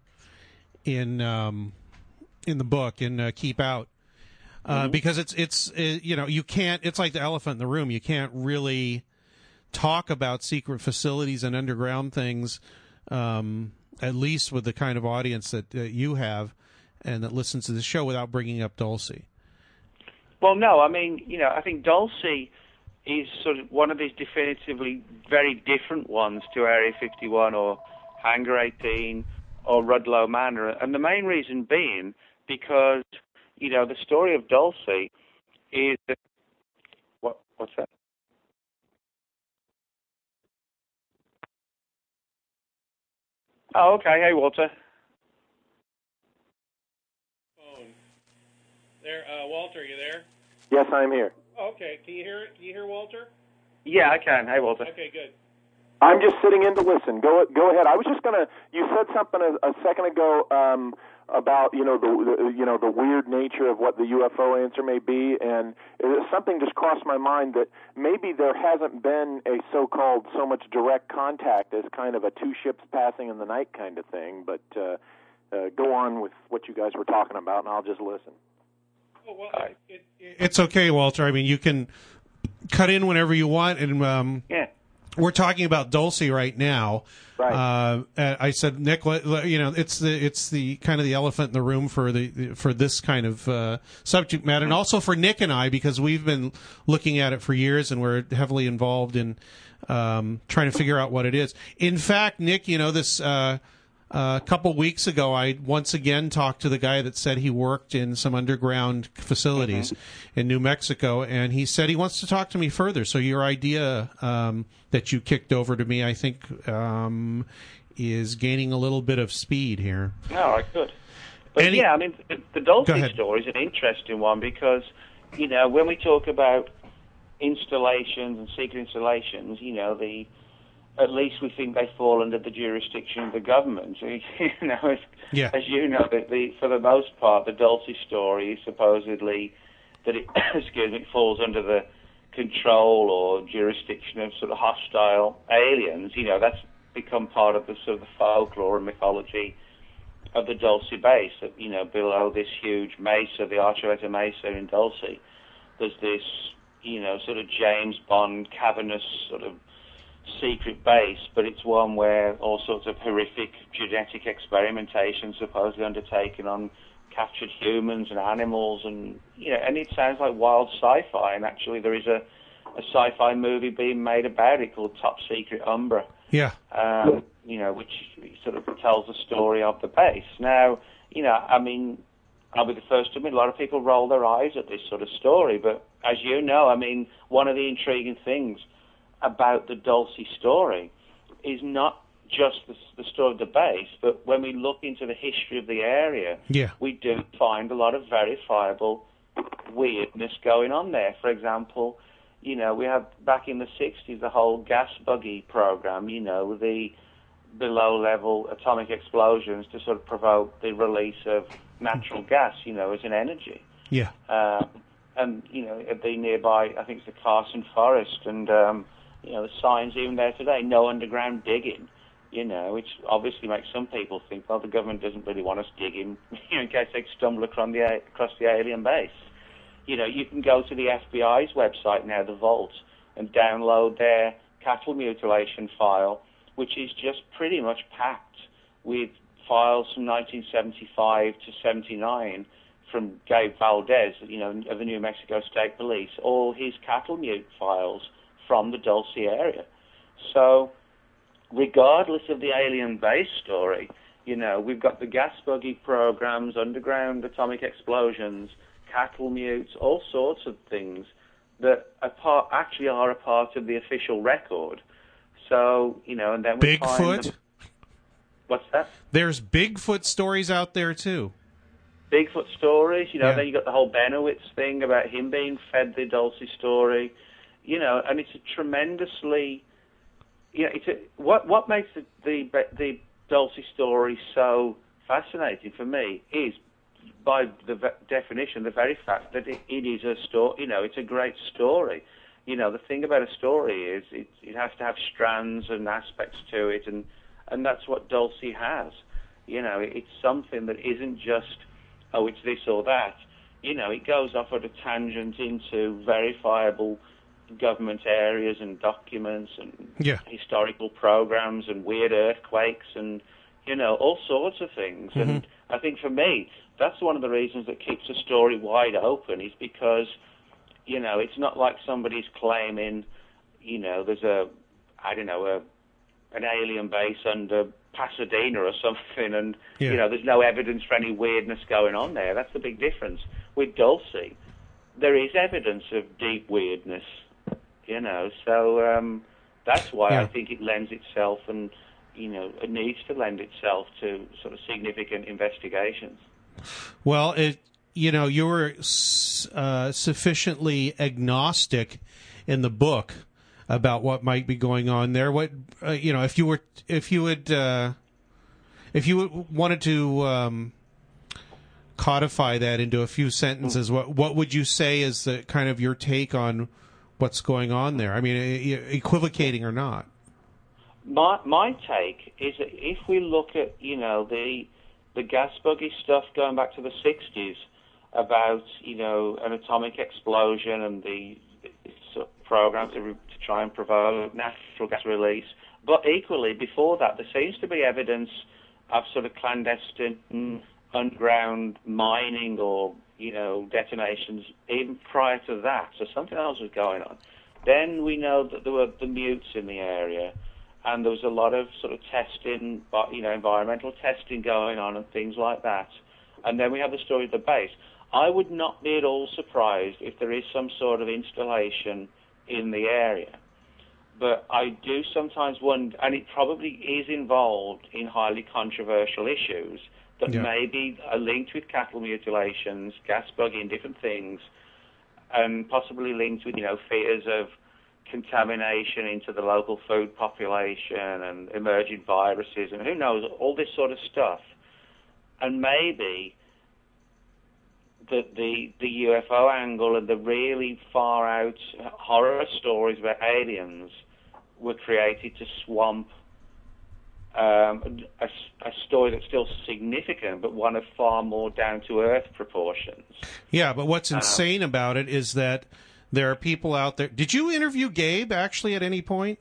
in um, in the book in uh, Keep Out, uh, mm-hmm. because it's it's uh, you know, you can't. It's like the elephant in the room. You can't really talk about secret facilities and underground things, um, at least with the kind of audience that uh, you have and that listens to the show, without bringing up Dulce. Well, no, I mean, you know, I think Dulce is sort of one of these definitively very different ones to Area fifty-one or Hangar eighteen or Rudlow Manor, and the main reason being because, you know, the story of Dulce is that, what, what's that? Oh, okay. Hey, Walter. Phone. There, uh, Walter, you there? Yes, I'm here. Oh, okay. Can you hear? Can you hear Walter? Yeah, I can. Hey, Walter. Okay, good. I'm just sitting in to listen. Go go ahead. I was just gonna. You said something a, a second ago um, about you know the, the you know the weird nature of what the U F O answer may be, and it, something just crossed my mind that maybe there hasn't been a so-called so much direct contact as kind of a two ships passing in the night kind of thing. But uh, uh, go on with what you guys were talking about, and I'll just listen. Oh, well, it, it, it's okay, Walter. I mean, you can cut in whenever you want, and um, yeah. We're talking about Dulce right now. Right. Uh, I said, Nick, you know, it's the it's the kind of the elephant in the room for the for this kind of uh, subject matter, and also for Nick and I, because we've been looking at it for years, and we're heavily involved in um, trying to figure out what it is. In fact, Nick, you know, this uh, uh, couple weeks ago, I once again talked to the guy that said he worked in some underground facilities mm-hmm. in New Mexico, and he said he wants to talk to me further. So your idea um, that you kicked over to me, I think, um, is gaining a little bit of speed here. All right, good. But Any, yeah, I mean, the, the Dulce story is an interesting one because, you know, when we talk about installations and secret installations, you know, the at least we think they fall under the jurisdiction of the government. You know, as, yeah. as you know, the, the, for the most part, the Dulce story is supposedly that it, excuse me, it falls under the control or jurisdiction of sort of hostile aliens. You know, that's become part of the sort of the folklore and mythology of the Dulce base. That, you know, below this huge mesa, the Archuleta Mesa in Dulce, there's this, you know, sort of James Bond cavernous sort of secret base, but it's one where all sorts of horrific genetic experimentation supposedly undertaken on captured humans and animals, and you know, and it sounds like wild sci-fi. And actually, there is a, a sci-fi movie being made about it called Top Secret Umbra. Yeah. Um, you know, which sort of tells the story of the base. Now, you know, I mean, I'll be the first to admit a lot of people roll their eyes at this sort of story, but as you know, I mean, one of the intriguing things about the Dulce story is not just the, the story of the base, but when we look into the history of the area, yeah. we do find a lot of verifiable weirdness going on there. For example, you know, we had back in the sixties the whole gas buggy program, you know, the below-level atomic explosions to sort of provoke the release of natural gas, you know, as an energy. Yeah. Um, and, you know, at the nearby, I think it's the Carson Forest, and, um, you know, the signs even there today, no underground digging, you know, which obviously makes some people think, well, the government doesn't really want us digging, you know, in case they stumble across the, across the alien base. You know, you can go to the F B I's website now, the Vault, and download their cattle mutilation file, which is just pretty much packed with files from nineteen seventy-five to seventy-nine from Gabe Valdez, you know, of the New Mexico State Police, all his cattle mute files from the Dulce area. So, regardless of the alien base story, you know, we've got the gas buggy programs, underground atomic explosions, cattle mutes, all sorts of things that are part, actually are a part of the official record. So, you know, and then we Bigfoot? find them. What's that? There's Bigfoot stories out there, too. Bigfoot stories, you know, yeah. Then you got the whole Benowitz thing about him being fed the Dulce story, you know, and it's a tremendously, you know, it's a, what what makes the, the the Dulce story so fascinating for me is, by the ve- definition, the very fact that it, it is a story, you know, it's a great story. You know, the thing about a story is it, it has to have strands and aspects to it, and, and that's what Dulce has. You know, it, it's something that isn't just, oh, it's this or that. You know, it goes off at a tangent into verifiable government areas and documents and yeah. historical programs and weird earthquakes and, you know, all sorts of things. Mm-hmm. And I think for me, that's one of the reasons that keeps a story wide open, is because, you know, it's not like somebody's claiming, you know, there's a, I don't know, a, an alien base under Pasadena or something, and, yeah. you know, there's no evidence for any weirdness going on there. That's the big difference. With Dulce, there is evidence of deep weirdness, you know, so um, that's why yeah. I think it lends itself and, you know, it needs to lend itself to sort of significant investigations. Well, it you know, you were uh, sufficiently agnostic in the book about what might be going on there. What uh, you know, if you were, if you would, uh, if you wanted to um, codify that into a few sentences, what what would you say is the kind of your take on what's going on there? I mean, equivocating or not. My my take is that if we look at, you know, the the gas buggy stuff going back to the sixties about, you know, an atomic explosion and the, the sort of program to, re, to try and provoke natural gas release, but equally before that there seems to be evidence of sort of clandestine underground mining or, you know, detonations even prior to that. So something else was going on. Then we know that there were the mutes in the area, and there was a lot of sort of testing, you know, environmental testing going on and things like that. And then we have the story of the base. I would not be at all surprised if there is some sort of installation in the area. But I do sometimes wonder, and it probably is involved in highly controversial issues that yeah. maybe are linked with cattle mutilations, gas bugging, different things, and possibly linked with, you know, fears of contamination into the local food population and emerging viruses and who knows, all this sort of stuff. And maybe the, the, the U F O angle and the really far-out horror stories about aliens were created to swamp um, a, a story that's still significant, but one of far more down-to-earth proportions. Yeah, but what's insane um, about it is that there are people out there. Did you interview Gabe, actually, at any point?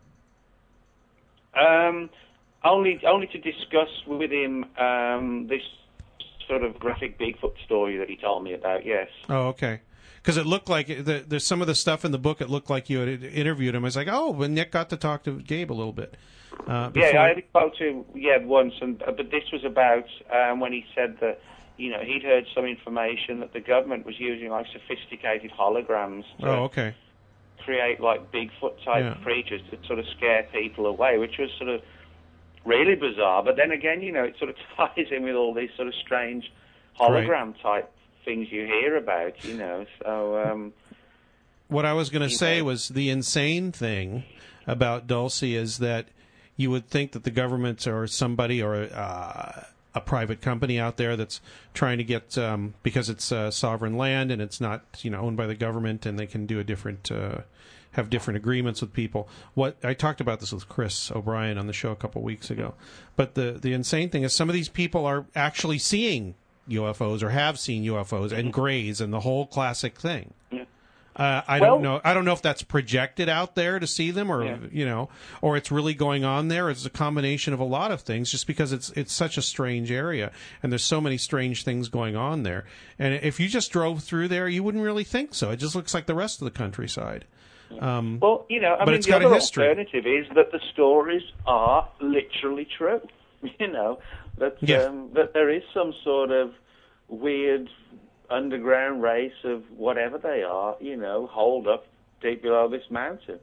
Um, only only to discuss with him um, this sort of graphic Bigfoot story that he told me about, yes. Oh, okay. Because it looked like, the, there's some of the stuff in the book, it looked like you had interviewed him. I was like, oh, but Nick got to talk to Gabe a little bit. Uh, yeah, I spoke to him, yeah, once, and, but this was about um, when he said that, you know, he'd heard some information that the government was using, like, sophisticated holograms to oh, okay. create, like, Bigfoot-type yeah. creatures to sort of scare people away, which was sort of really bizarre. But then again, you know, it sort of ties in with all these sort of strange hologram-type things you hear about, you know. So, um, what I was going to say know. was the insane thing about Dulce is that you would think that the government or somebody or uh, a private company out there that's trying to get, um, because it's uh, sovereign land and it's not, you know, owned by the government, and they can do a different, uh, have different agreements with people. What I talked about this with Chris O'Brien on the show a couple weeks ago. But the the insane thing is some of these people are actually seeing U F Os or have seen U F Os and grays and the whole classic thing. Yeah. Uh, I well, don't know. I don't know if that's projected out there to see them, or yeah. you know, or it's really going on there. It's a combination of a lot of things, just because it's it's such a strange area, and there's so many strange things going on there. And if you just drove through there, you wouldn't really think so. It just looks like the rest of the countryside. Um, well, you know, I but mean, it's the got other a history. alternative is that the stories are literally true. You know, that yeah. um, that there is some sort of weird underground race of whatever they are, you know, holed up deep below this mountain.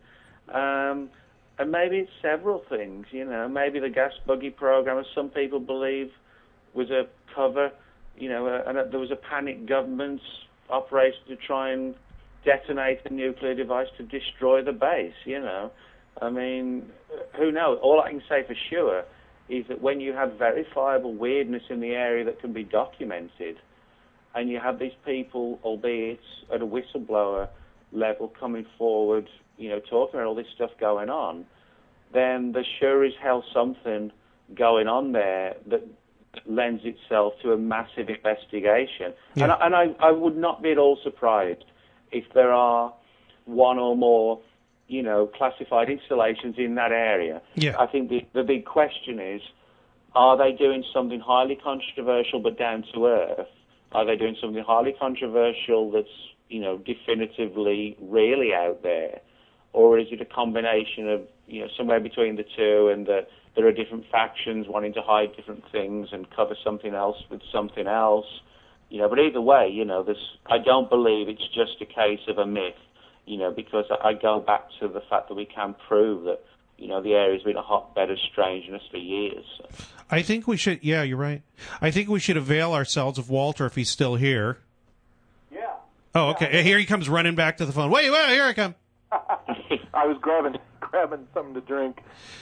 Um, and maybe it's several things, you know. Maybe the gas buggy program, as some people believe, was a cover, you know, uh, and uh, there was a panic government operation to try and detonate a nuclear device to destroy the base, you know. I mean, who knows? All I can say for sure is that when you have verifiable weirdness in the area that can be documented, and you have these people, albeit at a whistleblower level, coming forward, you know, talking about all this stuff going on, then there sure is hell something going on there that lends itself to a massive investigation. Yeah. And, I, and I, I would not be at all surprised if there are one or more, you know, classified installations in that area. Yeah. I think the, the big question is, are they doing something highly controversial but down to earth? Are they doing something highly controversial that's, you know, definitively really out there? Or is it a combination of, you know, somewhere between the two, and that there are different factions wanting to hide different things and cover something else with something else? You know, but either way, you know, this, I don't believe it's just a case of a myth, you know, because I go back to the fact that we can prove that you know, the area's been a hotbed of strangeness for years. So. I think we should, yeah, you're right. I think we should avail ourselves of Walter if he's still here. Yeah. Oh, okay. Yeah. Here he comes running back to the phone. Wait, wait, here I come. I was grabbing grabbing something to drink.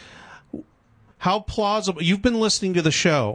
How plausible, you've been listening to the show.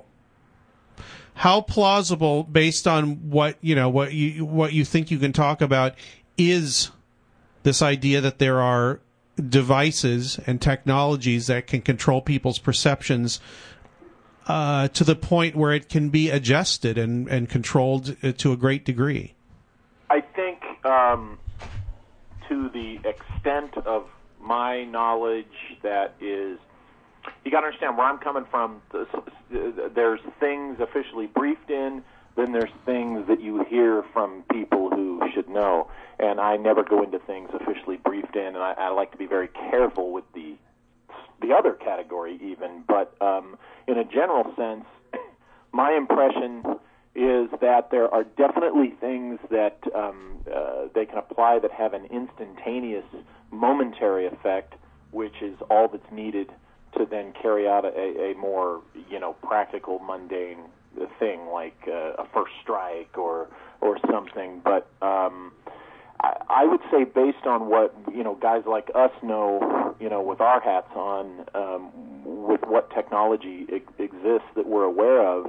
How plausible, based on what, you know, what you what you think you can talk about, is this idea that there are devices and technologies that can control people's perceptions uh, to the point where it can be adjusted and, and controlled to a great degree? I think um, to the extent of my knowledge that is, you got to understand where I'm coming from. There's things officially briefed in, then there's things that you hear from people who should know. And I never go into things officially briefed in, and I, I like to be very careful with the the other category even. But um, in a general sense, my impression is that there are definitely things that um, uh, they can apply that have an instantaneous, momentary effect, which is all that's needed to then carry out a, a more, you know, practical, mundane thing like uh, a first strike or or something. But um, I, I would say, based on what, you know, guys like us know, you know, with our hats on, um, with what technology e- exists that we're aware of,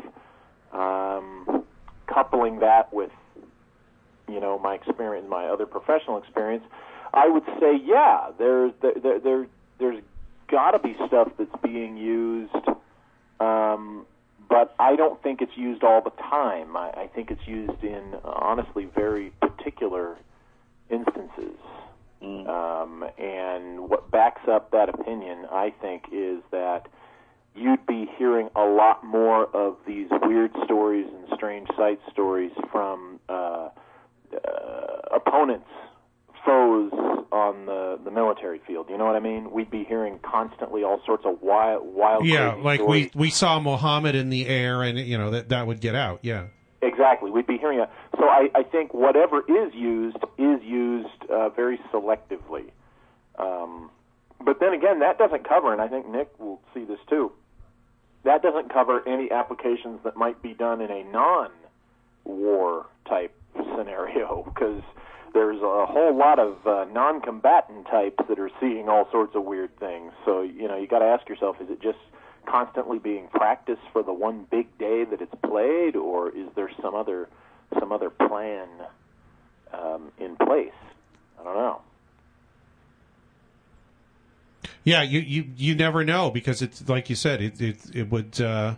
um, coupling that with, you know, my experience, my other professional experience, I would say, yeah, there's there, there, there there's got to be stuff that's being used, um, but I don't think it's used all the time. I, I think it's used in, uh, honestly, very particular instances. Mm. Um, and what backs up that opinion, I think, is that you'd be hearing a lot more of these weird stories and strange sight stories from uh, uh, opponents, foes on the, the military field. You know what I mean? We'd be hearing constantly all sorts of wild, wild yeah, crazy like stories. we we saw Muhammad in the air, and you know that that would get out. Yeah, exactly. We'd be hearing it. So I, I think whatever is used is used uh, very selectively. Um, but then again, that doesn't cover, and I think Nick will see this too, that doesn't cover any applications that might be done in a non-war type scenario, because there's a whole lot of uh, non-combatant types that are seeing all sorts of weird things. So, you know, you got to ask yourself, is it just constantly being practiced for the one big day that it's played, or is there some other some other plan um, in place? I don't know. Yeah, you, you, you never know, because it's like you said, it it, it would. Uh,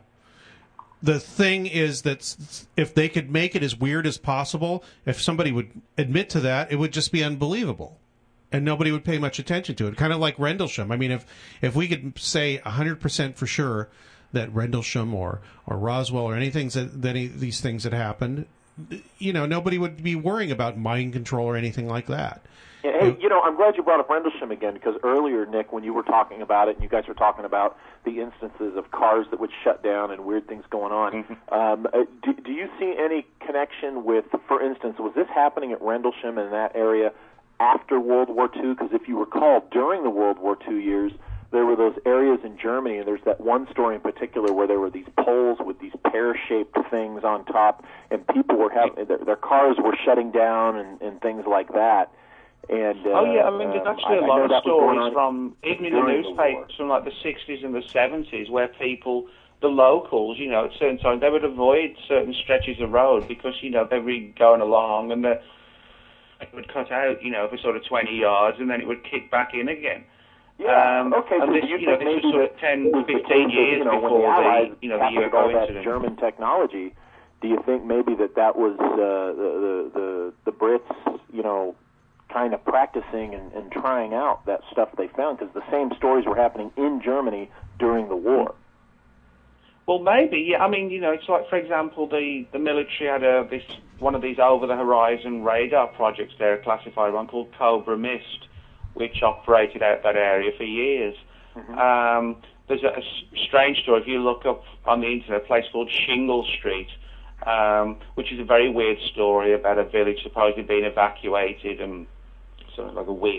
the thing is that if they could make it as weird as possible, if somebody would admit to that, it would just be unbelievable, and nobody would pay much attention to it. Kind of like Rendlesham. I mean, if if we could say a hundred percent for sure that Rendlesham or or Roswell or anything that, that any, these things had happened, you know, nobody would be worrying about mind control or anything like that. Hey, you know, I'm glad you brought up Rendlesham again, because earlier, Nick, when you were talking about it, and you guys were talking about the instances of cars that would shut down and weird things going on, mm-hmm. um, do, do you see any connection with, for instance, was this happening at Rendlesham in that area after World War Two? Because if you recall, during the World War Two years, there were those areas in Germany, and there's that one story in particular where there were these poles with these pear-shaped things on top, and people were having, their, their cars were shutting down and, and things like that. And, uh, oh yeah, I mean, there's actually um, a lot of stories on from even in the newspapers the from like the sixties and the seventies where people, the locals, you know, at certain times they would avoid certain stretches of road because you know they were going along and the it would cut out, you know, for sort of twenty yards and then it would kick back in again. Yeah. Um, okay. And so this, you, you know, this was sort of ten, fifteen years you know, before when the, Allies the, you know, the U F O all that incident. German technology. Do you think maybe that that was uh, the, the the the Brits, you know, kind of practicing and, and trying out that stuff they found, because the same stories were happening in Germany during the war? Well, maybe, yeah. I mean, you know, it's like, for example, the, the military had a, this one of these over-the-horizon radar projects there, a classified one called Cobra Mist, which operated out that area for years. Mm-hmm. Um, there's a, a strange story. If you look up on the internet, a place called Shingle Street, um, which is a very weird story about a village supposedly being evacuated and sort of like a weird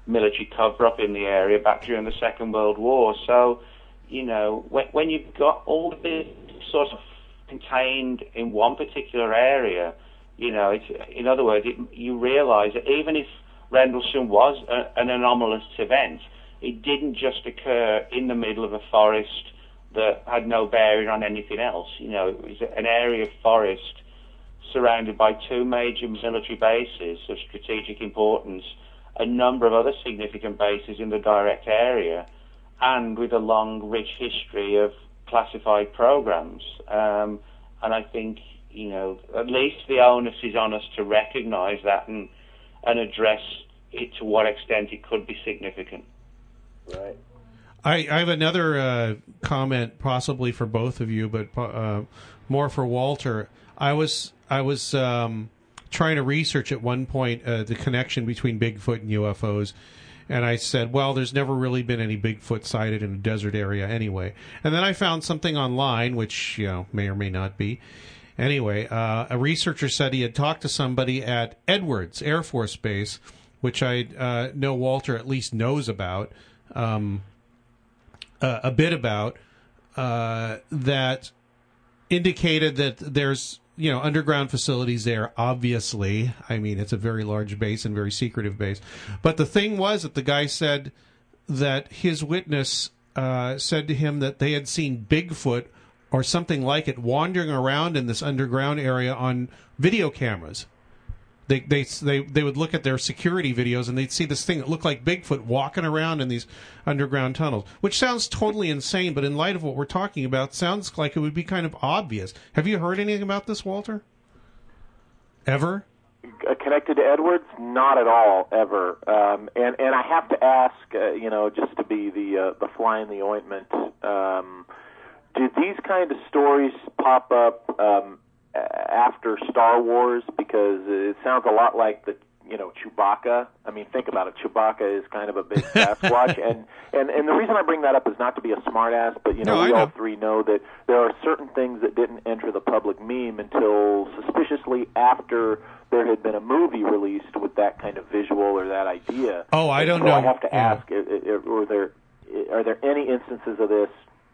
military cover-up in the area back during the Second World War. So, you know, when, when you've got all this sort of contained in one particular area, you know, it's, in other words, it, you realize that even if Rendlesham was a, an anomalous event, it didn't just occur in the middle of a forest that had no bearing on anything else. You know, it was an area of forest surrounded by two major military bases of strategic importance, a number of other significant bases in the direct area, and with a long, rich history of classified programs. Um, and I think, you know, at least the onus is on us to recognize that and, and address it to what extent it could be significant. Right. I, I have another uh, comment, possibly for both of you, but uh, more for Walter. I was I was um, trying to research at one point uh, the connection between Bigfoot and U F Os, and I said, well, there's never really been any Bigfoot sighted in a desert area anyway. And then I found something online, which, you know, may or may not be. Anyway, uh, a researcher said he had talked to somebody at Edwards Air Force Base, which I uh, know Walter at least knows about. Um, Uh, a bit about uh, that indicated that there's, you know, underground facilities there, obviously. I mean, it's a very large base and very secretive base. But the thing was that the guy said that his witness uh, said to him that they had seen Bigfoot or something like it wandering around in this underground area on video cameras. They, they they they would look at their security videos and they'd see this thing that looked like Bigfoot walking around in these underground tunnels, which sounds totally insane, but in light of what we're talking about, sounds like it would be kind of obvious. Have you heard anything about this, Walter? Ever? Connected to Edwards? Not at all, ever. Um, and and I have to ask, uh, you know, just to be the uh, the fly in the ointment. Um, did these kind of stories pop up Um, after Star Wars? Because it sounds a lot like the, you know, Chewbacca. I mean, think about it. Chewbacca is kind of a big Sasquatch, and, and and the reason I bring that up is not to be a smartass, but you know, no, we know. all three know that there are certain things that didn't enter the public meme until suspiciously after there had been a movie released with that kind of visual or that idea. Oh, I don't so know. I have to yeah. ask: are there are there any instances of this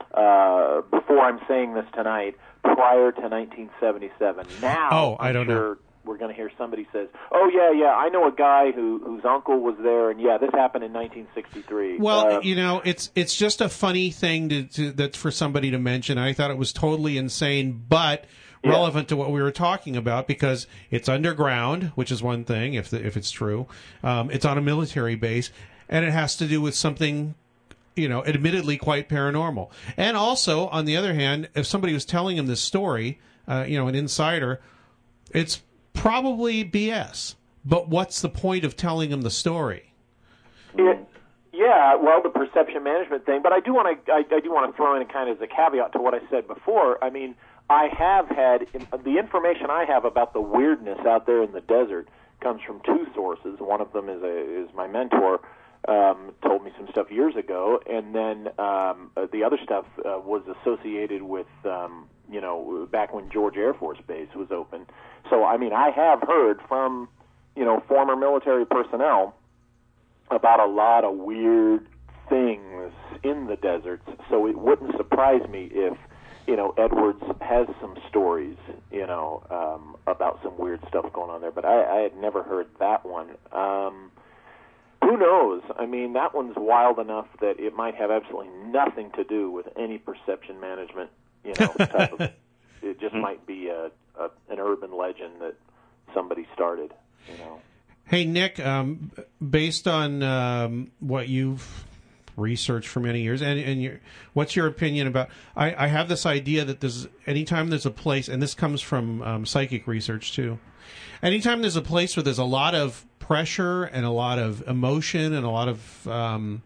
uh, before I'm saying this tonight? Prior to nineteen seventy-seven. Now, oh, I I'm don't sure know. we're going to hear somebody says, "Oh yeah, yeah, I know a guy who whose uncle was there, and yeah, this happened in nineteen sixty-three." Well, um, you know, it's it's just a funny thing to, to that's for somebody to mention. I thought it was totally insane, but yeah. relevant to what we were talking about because it's underground, which is one thing if the, if it's true. Um, it's on a military base, and it has to do with something, you know, admittedly quite paranormal. And also, on the other hand, if somebody was telling him this story, uh, you know, an insider, it's probably B S. But what's the point of telling him the story? It, yeah, well, the perception management thing. But I do want to I, I do want to throw in kind of as a caveat to what I said before. I mean, I have had the information I have about the weirdness out there in the desert comes from two sources. One of them is a, is my mentor. Um, told me some stuff years ago, and then um, uh, the other stuff uh, was associated with, um, you know, back when George Air Force Base was open. So, I mean, I have heard from, you know, former military personnel about a lot of weird things in the deserts. So it wouldn't surprise me if, you know, Edwards has some stories, you know, um, about some weird stuff going on there. But I, I had never heard that one. Um, Who knows? I mean, that one's wild enough that it might have absolutely nothing to do with any perception management, you know, type of. It just might be a, a an urban legend that somebody started, you know. Hey, Nick, um, based on um, what you've researched for many years, and, and your, what's your opinion about? I, I have this idea that there's anytime there's a place, and this comes from um, psychic research too. Anytime there's a place where there's a lot of pressure and a lot of emotion and a lot of um,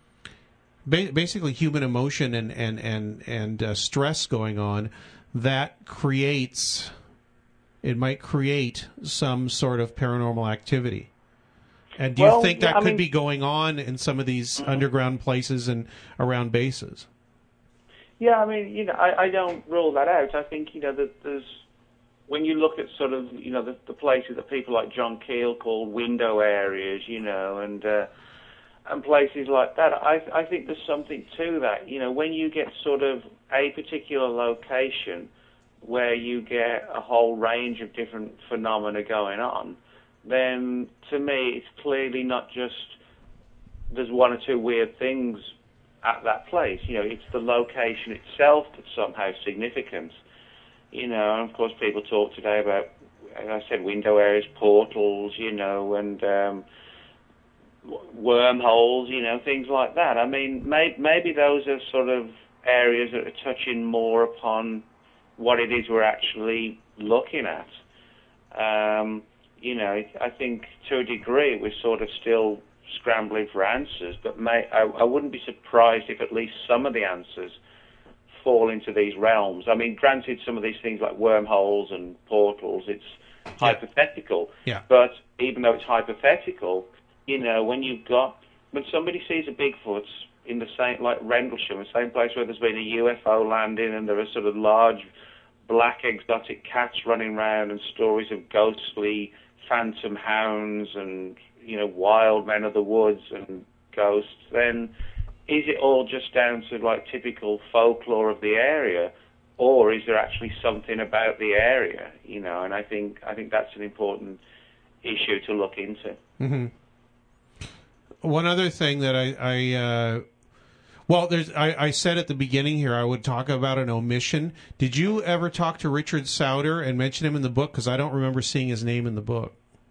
ba- basically human emotion and and and and uh, stress going on, that creates it might create some sort of paranormal activity. And do well, you think that yeah, I could mean, be going on in some of these mm-hmm. underground places and around bases? Yeah, I mean, you know, I, I don't rule that out. I think, you know, that there's when you look at sort of, you know, the, the places that people like John Keel call window areas, you know, and uh, and places like that, I, I think there's something to that. You know, when you get sort of a particular location where you get a whole range of different phenomena going on, then to me it's clearly not just there's one or two weird things at that place. You know, it's the location itself that's somehow significant. You know, and of course people talk today about, as I said, window areas, portals, you know, and um, wormholes, you know, things like that. I mean, may, maybe those are sort of areas that are touching more upon what it is we're actually looking at. Um, you know, I think to a degree we're sort of still scrambling for answers, but may, I, I wouldn't be surprised if at least some of the answers fall into these realms. I mean, granted, some of these things like wormholes and portals, it's yeah. hypothetical. Yeah. But even though it's hypothetical, you know, when you've got, when somebody sees a Bigfoot in the same, like Rendlesham, the same place where there's been a U F O landing and there are sort of large black exotic cats running around and stories of ghostly phantom hounds and, you know, wild men of the woods and ghosts, then is it all just down to like typical folklore of the area, or is there actually something about the area, you know? And I think I think that's an important issue to look into. Mm-hmm. One other thing that I, I uh, well, there's I, I said at the beginning here I would talk about an omission. Did you ever talk to Richard Sauder and mention him in the book? Because I don't remember seeing his name in the book.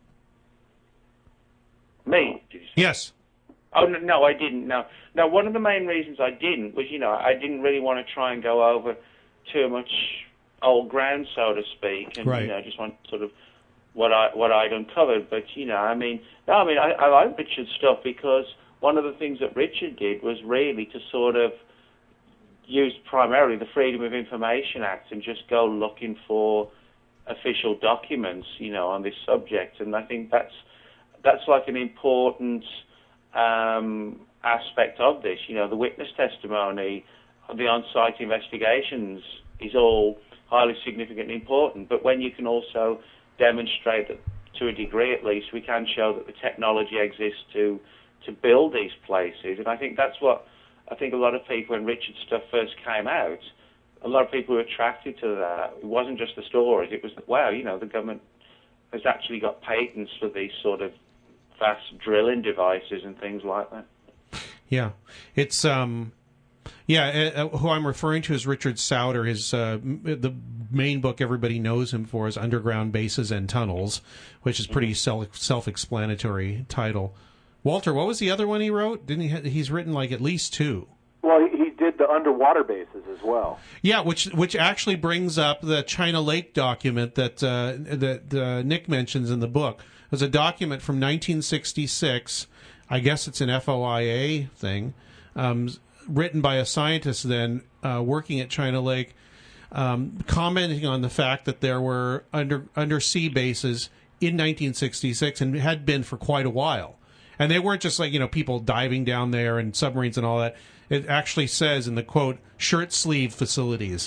Me? Yes. Oh, no, no, I didn't. No. Now, one of the main reasons I didn't was, you know, I didn't really want to try and go over too much old ground, so to speak, and, right. you know, just want sort of what I what I'd uncovered. But, you know, I mean, no, I mean, I, I like Richard's stuff because one of the things that Richard did was really to sort of use primarily the Freedom of Information Act and just go looking for official documents, you know, on this subject. And I think that's that's like an important um, aspect of this. You know, the witness testimony, the on-site investigations is all highly significant and important. But when you can also demonstrate that, to a degree at least, we can show that the technology exists to to build these places. And I think that's what I think a lot of people, when Richard's stuff first came out, a lot of people were attracted to that. It wasn't just the stories. It was, wow, you know, the government has actually got patents for these sort of vast drilling devices and things like that. Yeah. It's, um, yeah, uh, who I'm referring to is Richard Sauder. His, uh, the main book everybody knows him for is Underground Bases and Tunnels, which is pretty self, self-explanatory title. Walter, what was the other one he wrote? Didn't he? Ha- he's written like at least two. Well, he did the underwater bases as well. Yeah, which which actually brings up the China Lake document that uh, that uh, Nick mentions in the book. There's a document from nineteen sixty-six. I guess it's an F O I A thing, um, written by a scientist then uh, working at China Lake, um, commenting on the fact that there were under undersea bases in nineteen sixty-six and had been for quite a while. And they weren't just like, you know, people diving down there and submarines and all that. It actually says in the quote, shirt sleeve facilities.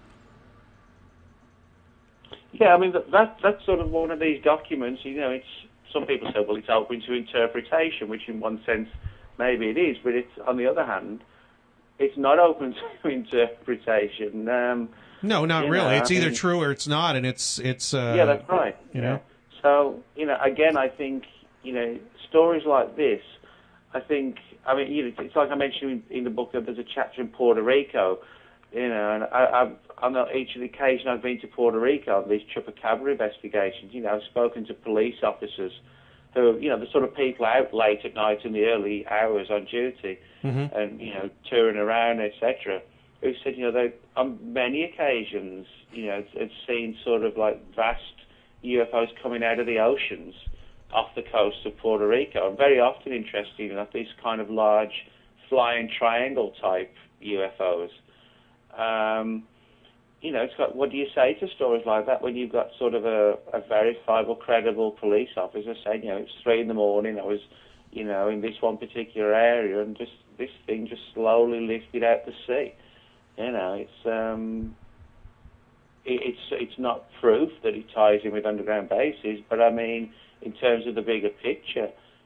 Yeah, I mean, that, that that's sort of one of these documents, you know, it's, some people say, well, it's open to interpretation, which in one sense maybe it is, but it's, on the other hand, it's not open to interpretation. Um, no, not really. Know, it's I either mean, true or it's not, and it's... it's uh, yeah, that's right. You know? So, you know, again, I think, you know, stories like this, I think, I mean, you know, it's like I mentioned in, in the book that there's a chapter in Puerto Rico, you know, and I, I've, on each of the occasions I've been to Puerto Rico, these chupacabra investigations, you know, I've spoken to police officers who, you know, the sort of people out late at night in the early hours on duty mm-hmm. and, you know, touring around, et cetera, who said, you know, they, on many occasions, you know, had seen sort of like vast U F Os coming out of the oceans off the coast of Puerto Rico, and very often, interesting enough, these kind of large flying triangle type U F Os. Um, you know, it's got, what do you say to stories like that when you've got sort of a, a verifiable, credible police officer saying, you know, it's three in the morning, I was, you know, in this one particular area, and just this thing just slowly lifted out to sea. You know, it's um, it, it's it's not proof that it ties in with underground bases, but I mean, in terms of the bigger picture,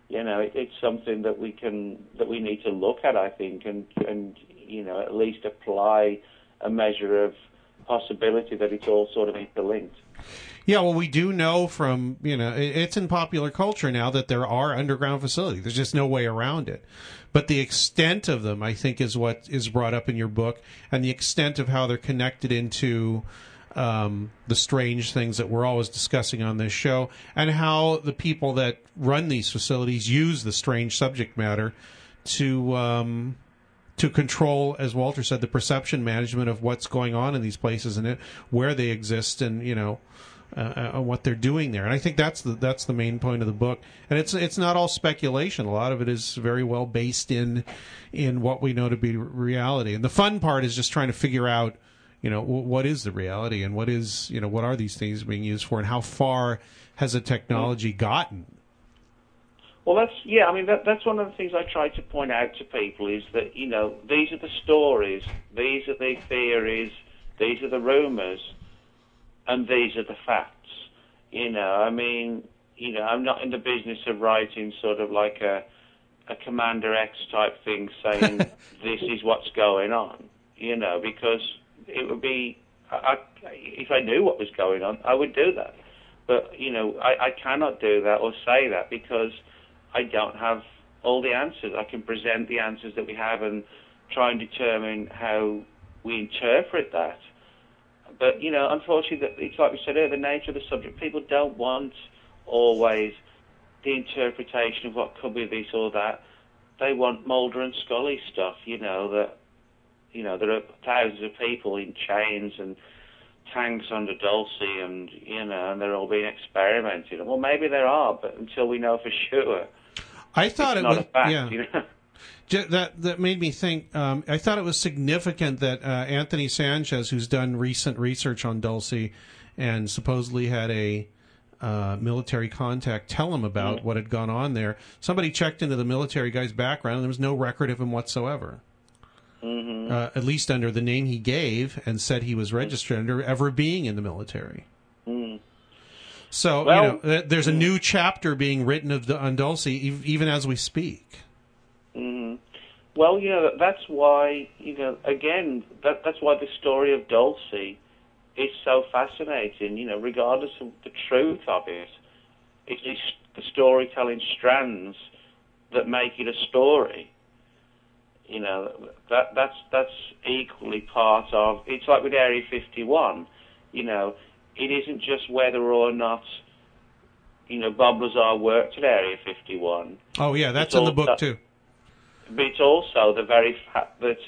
you know, it, it's something that we can that we need to look at, I think, and and you know, at least apply a measure of possibility that it's all sort of interlinked. Yeah, well, we do know from, you know, it's in popular culture now that there are underground facilities. There's just no way around it. But the extent of them, I think, is what is brought up in your book, and the extent of how they're connected into um, the strange things that we're always discussing on this show, and how the people that run these facilities use the strange subject matter to um, to control, as Walter said, the perception management of what's going on in these places and it, where they exist, and, you know, Uh, uh, what they're doing there. And I think that's the that's the main point of the book. And it's it's not all speculation. A lot of it is very well based in in what we know to be reality. And the fun part is just trying to figure out, you know, w- what is the reality, and what is, you know, what are these things being used for, and how far has the technology gotten? Well, that's yeah. I mean, that, that's one of the things I try to point out to people is that, you know, these are the stories, these are the theories, these are the rumors, and these are the facts. You know, I mean, you know, I'm not in the business of writing sort of like a a Commander X type thing saying this is what's going on. You know, because it would be, I, if I knew what was going on, I would do that. But, you know, I, I cannot do that or say that because I don't have all the answers. I can present the answers that we have and try and determine how we interpret that. But, you know, unfortunately, it's like we said earlier, the nature of the subject, people don't want always the interpretation of what could be this or that. They want Mulder and Scully stuff, you know, that, you know, there are thousands of people in chains and tanks under Dulce and, you know, and they're all being experimented. Well, maybe there are, but until we know for sure, I thought it's it not was, a fact, yeah. you know. That that made me think. Um, I thought it was significant that uh, Anthony Sanchez, who's done recent research on Dulce, and supposedly had a uh, military contact tell him about mm. what had gone on there. Somebody checked into the military guy's background, and there was no record of him whatsoever. Mm-hmm. Uh, at least under the name he gave and said he was registered under, ever being in the military. Mm. So well, you know, there's a new chapter being written of the, on Dulce, even as we speak. Mm-hmm. Well, you know, that's why, you know, again, that, that's why the story of Dulce is so fascinating, you know, regardless of the truth of it. It's the storytelling strands that make it a story. You know, that that's that's equally part of, it's like with Area fifty-one, you know, it isn't just whether or not, you know, Bob Lazar worked at Area fifty-one. Oh, yeah, that's it's in the book, too. But it's also the very fact that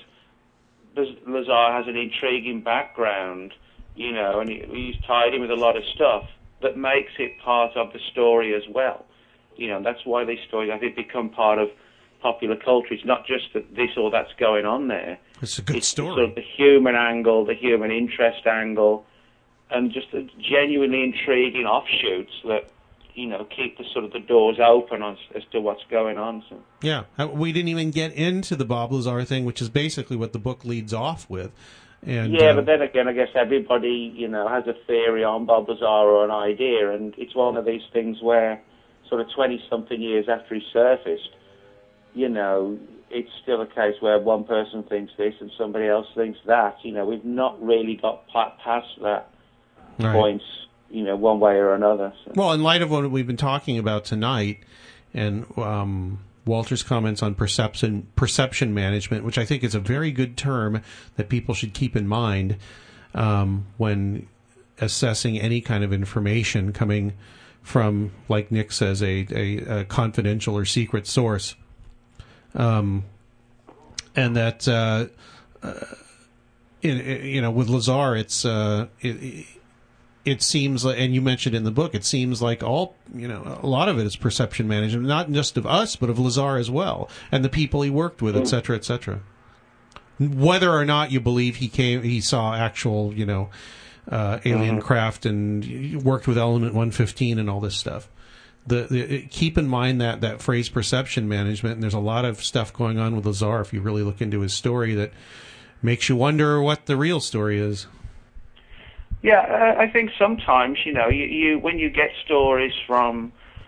Lazar has an intriguing background, you know, and he, he's tied in with a lot of stuff that makes it part of the story as well. You know, that's why these stories, I think, become part of popular culture. It's not just that this or that's going on there. It's a good it's story. Sort of the human angle, the human interest angle, and just the genuinely intriguing offshoots that, you know, keep the sort of the doors open on, as to what's going on. So. Yeah, we didn't even get into the Bob Lazar thing, which is basically what the book leads off with. And yeah, uh, but then again, I guess everybody, you know, has a theory on Bob Lazar or an idea, and it's one of these things where, sort of twenty-something years after he surfaced, you know, it's still a case where one person thinks this and somebody else thinks that. You know, we've not really got past that right. point. You know, one way or another. So. Well, in light of what we've been talking about tonight, and um, Walter's comments on perception perception management, which I think is a very good term that people should keep in mind um, when assessing any kind of information coming from, like Nick says, a, a, a confidential or secret source. Um, and that, uh, uh, in, you know, with Lazar, it's... Uh, it, It seems like, and you mentioned in the book, it seems like all, you know, a lot of it is perception management, not just of us, but of Lazar as well, and the people he worked with, et cetera, et cetera. Whether or not you believe he came, he saw actual, you know, uh, alien mm-hmm. craft and worked with Element one fifteen and all this stuff. The, the keep in mind that that phrase perception management, and there's a lot of stuff going on with Lazar if you really look into his story that makes you wonder what the real story is. Yeah, uh, I think sometimes, you know, you, you when you get stories from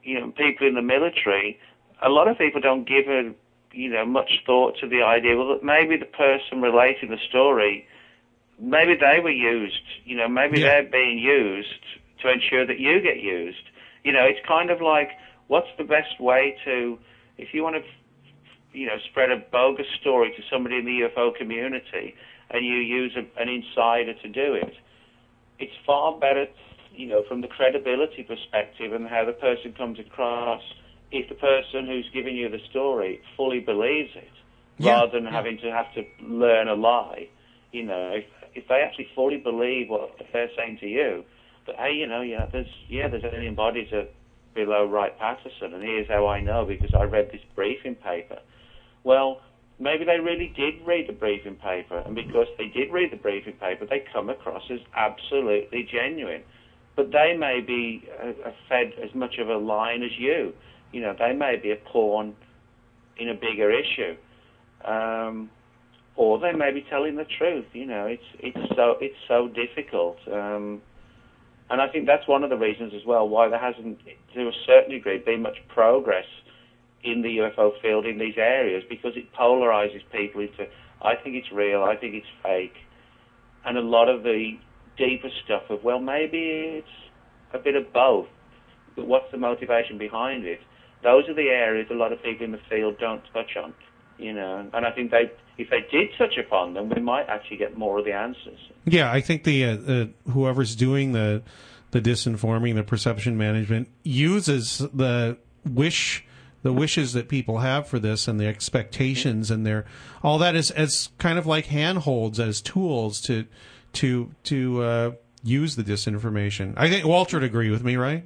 you know, people in the military, a lot of people don't give a, you know, much thought to the idea, well, that maybe the person relating the story, maybe they were used, you know, maybe yeah. they're being used to ensure that you get used. You know, it's kind of like, what's the best way to, if you want to, you know, spread a bogus story to somebody in the U F O community and you use a, an insider to do it, it's far better, you know, from the credibility perspective and how the person comes across, if the person who's giving you the story fully believes it, yeah. rather than yeah. having to have to learn a lie. You know, if, if they actually fully believe what they're saying to you, that, hey, you know, yeah, there's, yeah, there's alien bodies at below Wright-Patterson, and here's how I know, because I read this briefing paper. Well, maybe they really did read the briefing paper, and because they did read the briefing paper, they come across as absolutely genuine. But they may be uh, fed as much of a line as you. You know, they may be a pawn in a bigger issue, um, or they may be telling the truth. You know, it's it's so it's so difficult, um, and I think that's one of the reasons as well why there hasn't, to a certain degree, been much progress in the U F O field in these areas, because it polarizes people into, I think it's real, I think it's fake, and a lot of the deeper stuff of, well, maybe it's a bit of both, but what's the motivation behind it? Those are the areas a lot of people in the field don't touch on, you know, and I think they, if they did touch upon them, we might actually get more of the answers. Yeah, I think the uh, uh, whoever's doing the the disinforming, the perception management, uses the wish, the wishes that people have for this and the expectations and their all that is as kind of like handholds, as tools to to to uh, use the disinformation. I think Walter would agree with me, right?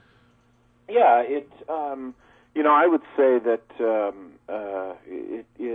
Yeah, it. Um, you know, I would say that um, uh, it, it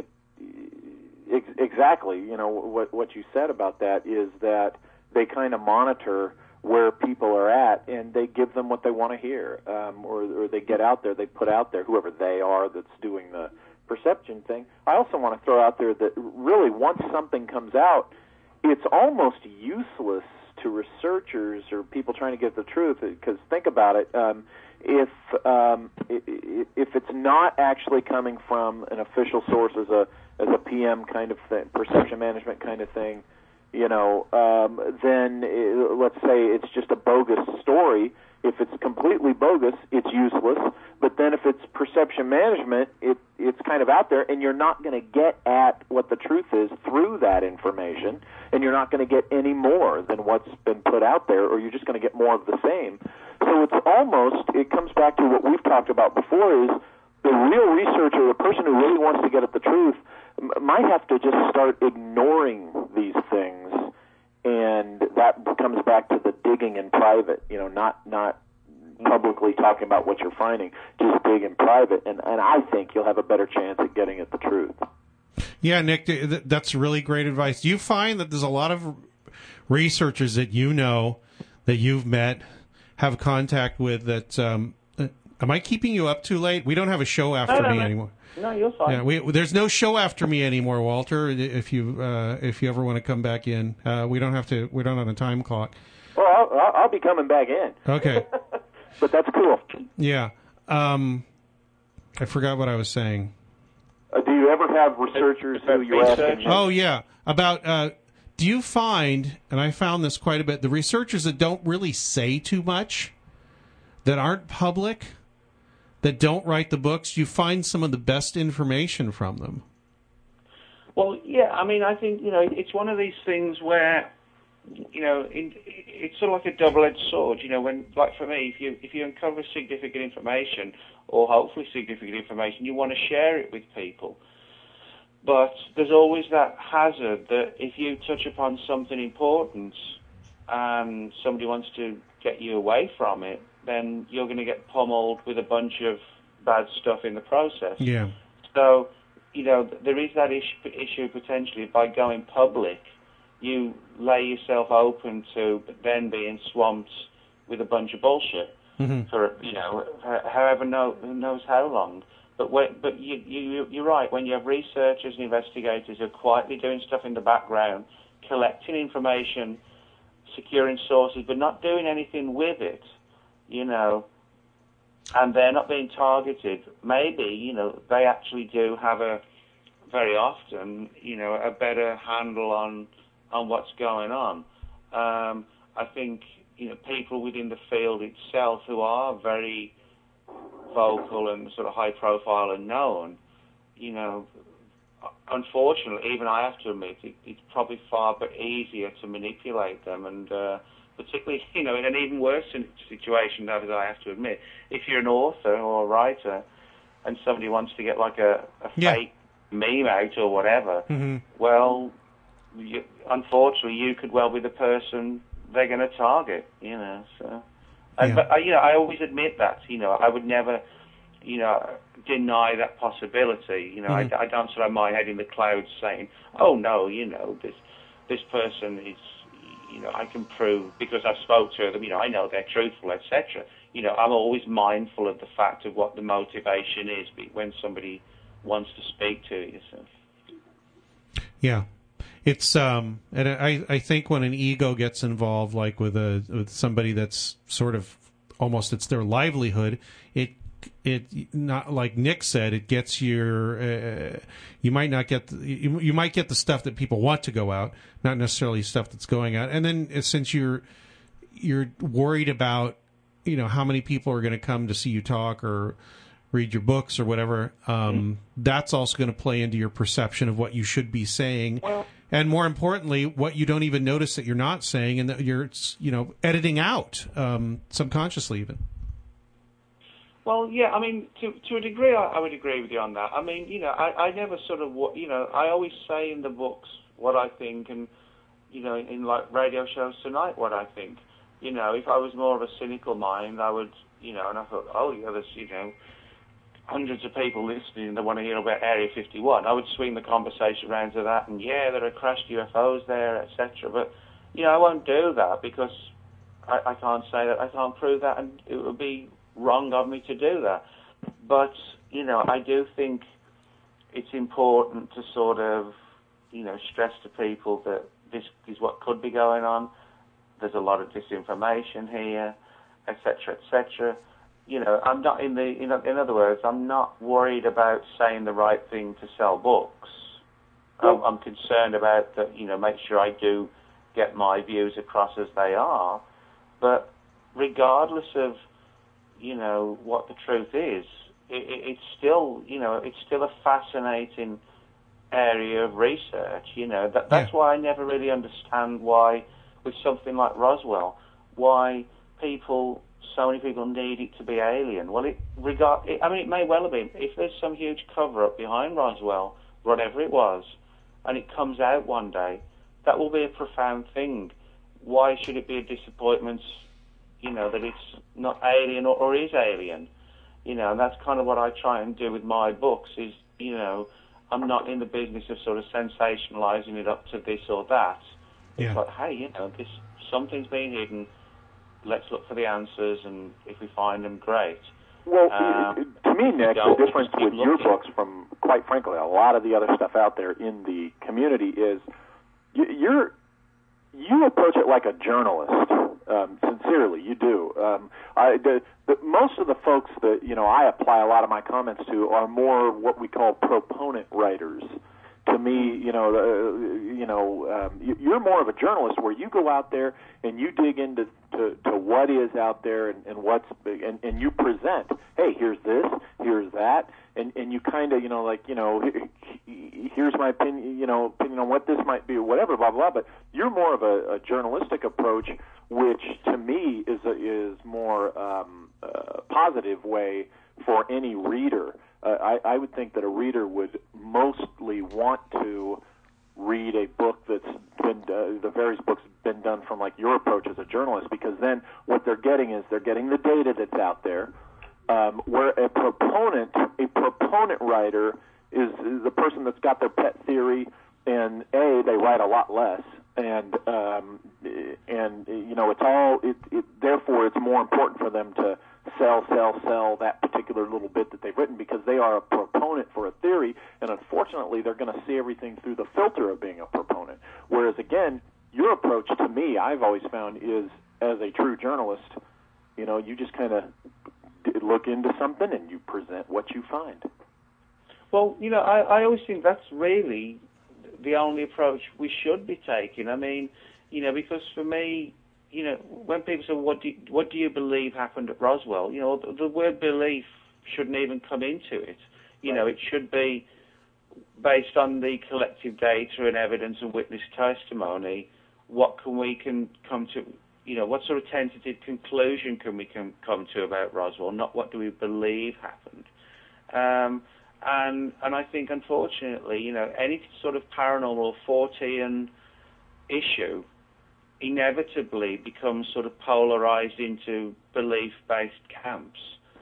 ex- exactly. You know, what what you said about that is that they kind of monitor where people are at, and they give them what they want to hear, um, or, or they get out there, they put out there, whoever they are that's doing the perception thing. I also want to throw out there that really once something comes out, it's almost useless to researchers or people trying to get the truth, because think about it, um, if um, if it's not actually coming from an official source as a as a P M kind of thing, perception management kind of thing, you know, um, then it, let's say it's just a bogus story. If it's completely bogus, it's useless. But then if it's perception management, it it's kind of out there, and you're not going to get at what the truth is through that information, and you're not going to get any more than what's been put out there, or you're just going to get more of the same. So it's almost, it comes back to what we've talked about before, is the real researcher, the person who really wants to get at the truth, m- might have to just start ignoring these things, and that comes back to the digging in private, you know, not not publicly talking about what you're finding, just dig in private, and, and I think you'll have a better chance at getting at the truth. Yeah, Nick, that's really great advice. Do you find that there's a lot of researchers that you know, that you've met, have contact with that, um, am I keeping you up too late? We don't have a show after no, no, me no. anymore. No, you're fine. Yeah, we, there's no show after me anymore, Walter. If you uh, if you ever want to come back in, uh, we don't have to. We don't have a time clock. Well, I'll, I'll be coming back in. Okay, but that's cool. Yeah, um, I forgot what I was saying. Uh, do you ever have researchers who you're asking? Oh yeah, about. Uh, do you find, and I found this quite a bit, the researchers that don't really say too much, that aren't public, that don't write the books, you find some of the best information from them? Well, yeah, I mean, I think, you know, it's one of these things where, you know, in, it's sort of like a double-edged sword, you know, when, like for me, if you if you uncover significant information, or hopefully significant information, you want to share it with people. But there's always that hazard that if you touch upon something important and somebody wants to get you away from it, then you're going to get pummeled with a bunch of bad stuff in the process. Yeah. So, you know, there is that issue, issue potentially by going public, you lay yourself open to then being swamped with a bunch of bullshit mm-hmm. for, you know, however know, who knows how long. But when, but you, you, you're right, when you have researchers and investigators who are quietly doing stuff in the background, collecting information, securing sources, but not doing anything with it, you know, and they're not being targeted, maybe, you know, they actually do have a, very often, you know, a better handle on, on what's going on. Um, I think, you know, people within the field itself who are very vocal and sort of high profile and known, you know, unfortunately, even I have to admit, it, it's probably far but easier to manipulate them, and uh, particularly, you know, in an even worse situation, that is, I have to admit, if you're an author or a writer and somebody wants to get like a, a yeah. fake meme out or whatever, mm-hmm. well, you, unfortunately, you could well be the person they're going to target, you know. So, and, yeah. but I, you know, I always admit that, you know, I would never, you know, deny that possibility. You know, mm-hmm. I, I don't sort of my head in the clouds saying, "Oh no, you know, this this person is, you know, I can prove because I've spoke to them. You know, I know they're truthful, et cetera" You know, I'm always mindful of the fact of what the motivation is when somebody wants to speak to you. So. Yeah. It's um, and I, I think when an ego gets involved, like with a with somebody that's sort of almost it's their livelihood, it it not like Nick said, it gets your uh, you might not get the, you, you might get the stuff that people want to go out, not necessarily stuff that's going out. And then uh, since you're you're worried about, you know, how many people are going to come to see you talk or read your books or whatever, um, mm-hmm. that's also going to play into your perception of what you should be saying. Well, and more importantly, what you don't even notice that you're not saying and that you're, you know, editing out um, subconsciously even. Well, yeah, I mean, to to a degree, I, I would agree with you on that. I mean, you know, I, I never sort of, you know, I always say in the books what I think, and, you know, in like radio shows tonight what I think. You know, if I was more of a cynical mind, I would, you know, and I thought, oh, yeah, there's, you know, hundreds of people listening that want to hear about Area fifty-one. I would swing the conversation around to that, and yeah, there are crashed U F Os there, et cetera. But, you know, I won't do that because I, I can't say that, I can't prove that, and it would be wrong of me to do that. But, you know, I do think it's important to sort of, you know, stress to people that this is what could be going on. There's a lot of disinformation here, et cetera, et cetera. You know, I'm not in the, in, in other words, I'm not worried about saying the right thing to sell books. I'm, I'm concerned about that, you know, make sure I do get my views across as they are. But regardless of, you know, what the truth is, it, it, it's still, you know, it's still a fascinating area of research. You know, that, that's yeah. why I never really understand why, with something like Roswell, why people, so many people need it to be alien. Well, it regard, it, I mean, it may well have been. If there's some huge cover-up behind Roswell, whatever it was, and it comes out one day, that will be a profound thing. Why should it be a disappointment, you know, that it's not alien or, or is alien? You know, and that's kind of what I try and do with my books is, you know, I'm not in the business of sort of sensationalizing it up to this or that. Yeah. It's like, hey, you know, this something's been hidden. Let's look for the answers, and if we find them, great. Well, um, to me, Nick, the difference with looking. your books from, quite frankly, a lot of the other stuff out there in the community is you're you approach it like a journalist. Um, sincerely, you do. Um, I, the, the, most of the folks that you know I apply a lot of my comments to are more what we call proponent writers. To me, you know, uh, you know, um, you're more of a journalist where you go out there and you dig into to, to what is out there and, and what's and, and you present. Hey, here's this, here's that, and and you kind of, you know, like, you know, here's my opinion, you know, opinion on what this might be, or whatever, blah blah. But you're more of a, a journalistic approach, which to me is a, is more um, a positive way for any reader. Uh, I, I would think that a reader would mostly want to read a book that's been, uh, the various books have been done from like your approach as a journalist, because then what they're getting is they're getting the data that's out there, um, where a proponent, a proponent writer is, is the person that's got their pet theory, and A, they write a lot less, and um, and you know it's all it, it therefore it's more important for them to sell, sell, sell that particular little bit that they've written because they are a proponent for a theory, and unfortunately they're going to see everything through the filter of being a proponent. Whereas, again, your approach to me, I've always found, is as a true journalist, you know, you just kind of look into something and you present what you find. Well, you know, I, I always think that's really the only approach we should be taking. I mean, you know, because for me, you know, when people say, what do you, what do you believe happened at Roswell? You know, the, the word belief shouldn't even come into it. You Right. know, it should be based on the collective data and evidence and witness testimony. What can we can come to, you know, what sort of tentative conclusion can we can come to about Roswell, not what do we believe happened. Um, and and I think, unfortunately, you know, any sort of paranormal Fortean issue inevitably becomes sort of polarized into belief-based camps.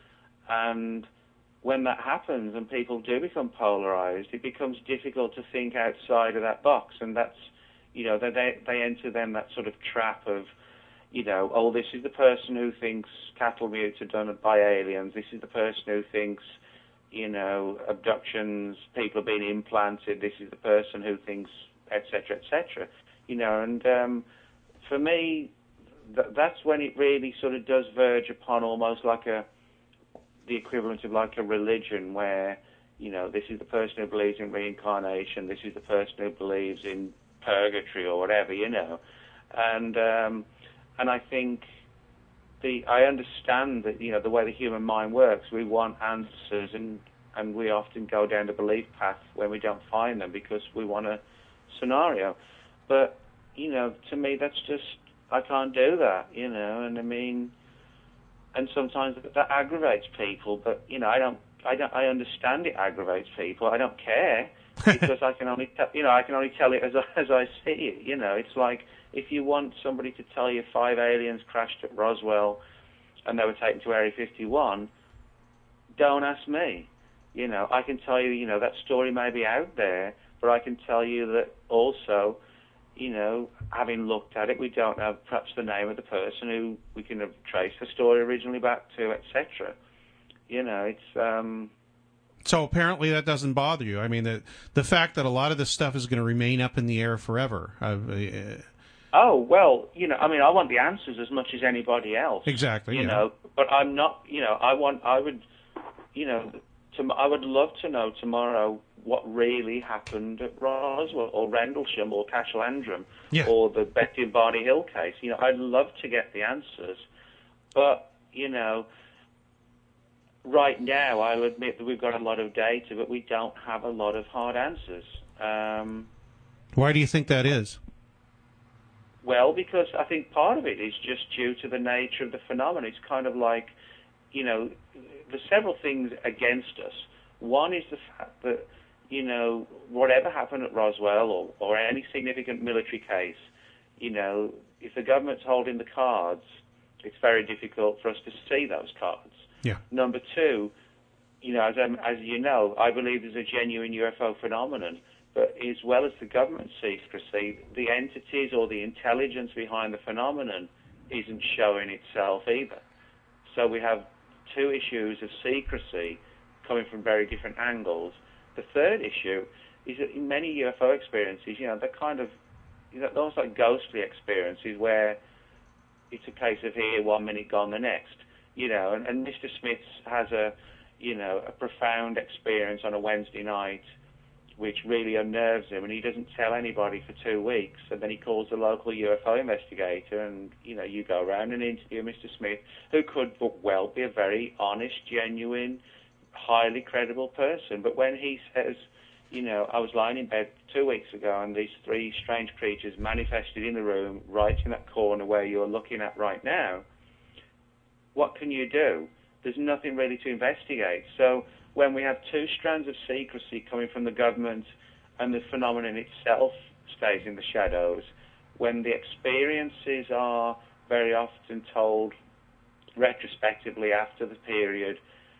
And when that happens and people do become polarized, it becomes difficult to think outside of that box. And that's, you know, they they enter then that sort of trap of, you know, oh, this is the person who thinks cattle mutes are done by aliens. This is the person who thinks, you know, abductions, people are being implanted. This is the person who thinks, et cetera, et cetera. You know, and um, for me, th- that's when it really sort of does verge upon almost like a the equivalent of like a religion where, you know, this is the person who believes in reincarnation, this is the person who believes in purgatory or whatever, you know. And um, and I think the I understand that, you know, the way the human mind works, we want answers, and, and we often go down the belief path when we don't find them because we want a scenario. But, you know, to me, that's just, I can't do that, you know, and I mean, and sometimes that aggravates people, but, you know, I don't, I don't, I understand it aggravates people. I don't care because I can only, te- you know, I can only tell it as I, as I see it, you know. It's like if you want somebody to tell you five aliens crashed at Roswell and they were taken to Area fifty-one, don't ask me. You know, I can tell you, you know, that story may be out there, but I can tell you that also, you know, having looked at it, we don't know perhaps the name of the person who we can have traced the story originally back to, et cetera. You know, it's... Um, so apparently that doesn't bother you. I mean, the the fact that a lot of this stuff is going to remain up in the air forever. Uh, uh, oh, well, you know, I mean, I want the answers as much as anybody else. Exactly, You yeah. know, but I'm not, you know, I want, I would, you know, to, I would love to know tomorrow what really happened at Roswell or Rendlesham or Cashel Andrum Yeah. or the Betty and Barney Hill case. You know, I'd love to get the answers. But, you know, right now I'll admit that we've got a lot of data, but we don't have a lot of hard answers. Um, Why do you think that is? well, because I think part of it is just due to the nature of the phenomenon. It's kind of like, you know, there's several things against us. One is the fact that, you know, whatever happened at Roswell or, or any significant military case, you know, if the government's holding the cards, it's very difficult for us to see those cards. Yeah. Number two, you know, as, um, as you know, I believe there's a genuine U F O phenomenon, but as well as the government secrecy, the entities or the intelligence behind the phenomenon isn't showing itself either. So we have two issues of secrecy coming from very different angles. The third issue is that in many U F O experiences, you know, they're kind of, you know, almost like ghostly experiences where it's a case of here one minute, gone the next. You know, and, and Mister Smith has a, you know, a profound experience on a Wednesday night which really unnerves him, and he doesn't tell anybody for two weeks, and then he calls the local U F O investigator, and, you know, you go around and interview Mister Smith, who could well be a very honest, genuine, highly credible person. But when he says, you know, I was lying in bed two weeks ago and these three strange creatures manifested in the room right in that corner where you're looking at right now, what can you do? There's nothing really to investigate. So when we have two strands of secrecy coming from the government and the phenomenon itself stays in the shadows, when the experiences are very often told retrospectively after the period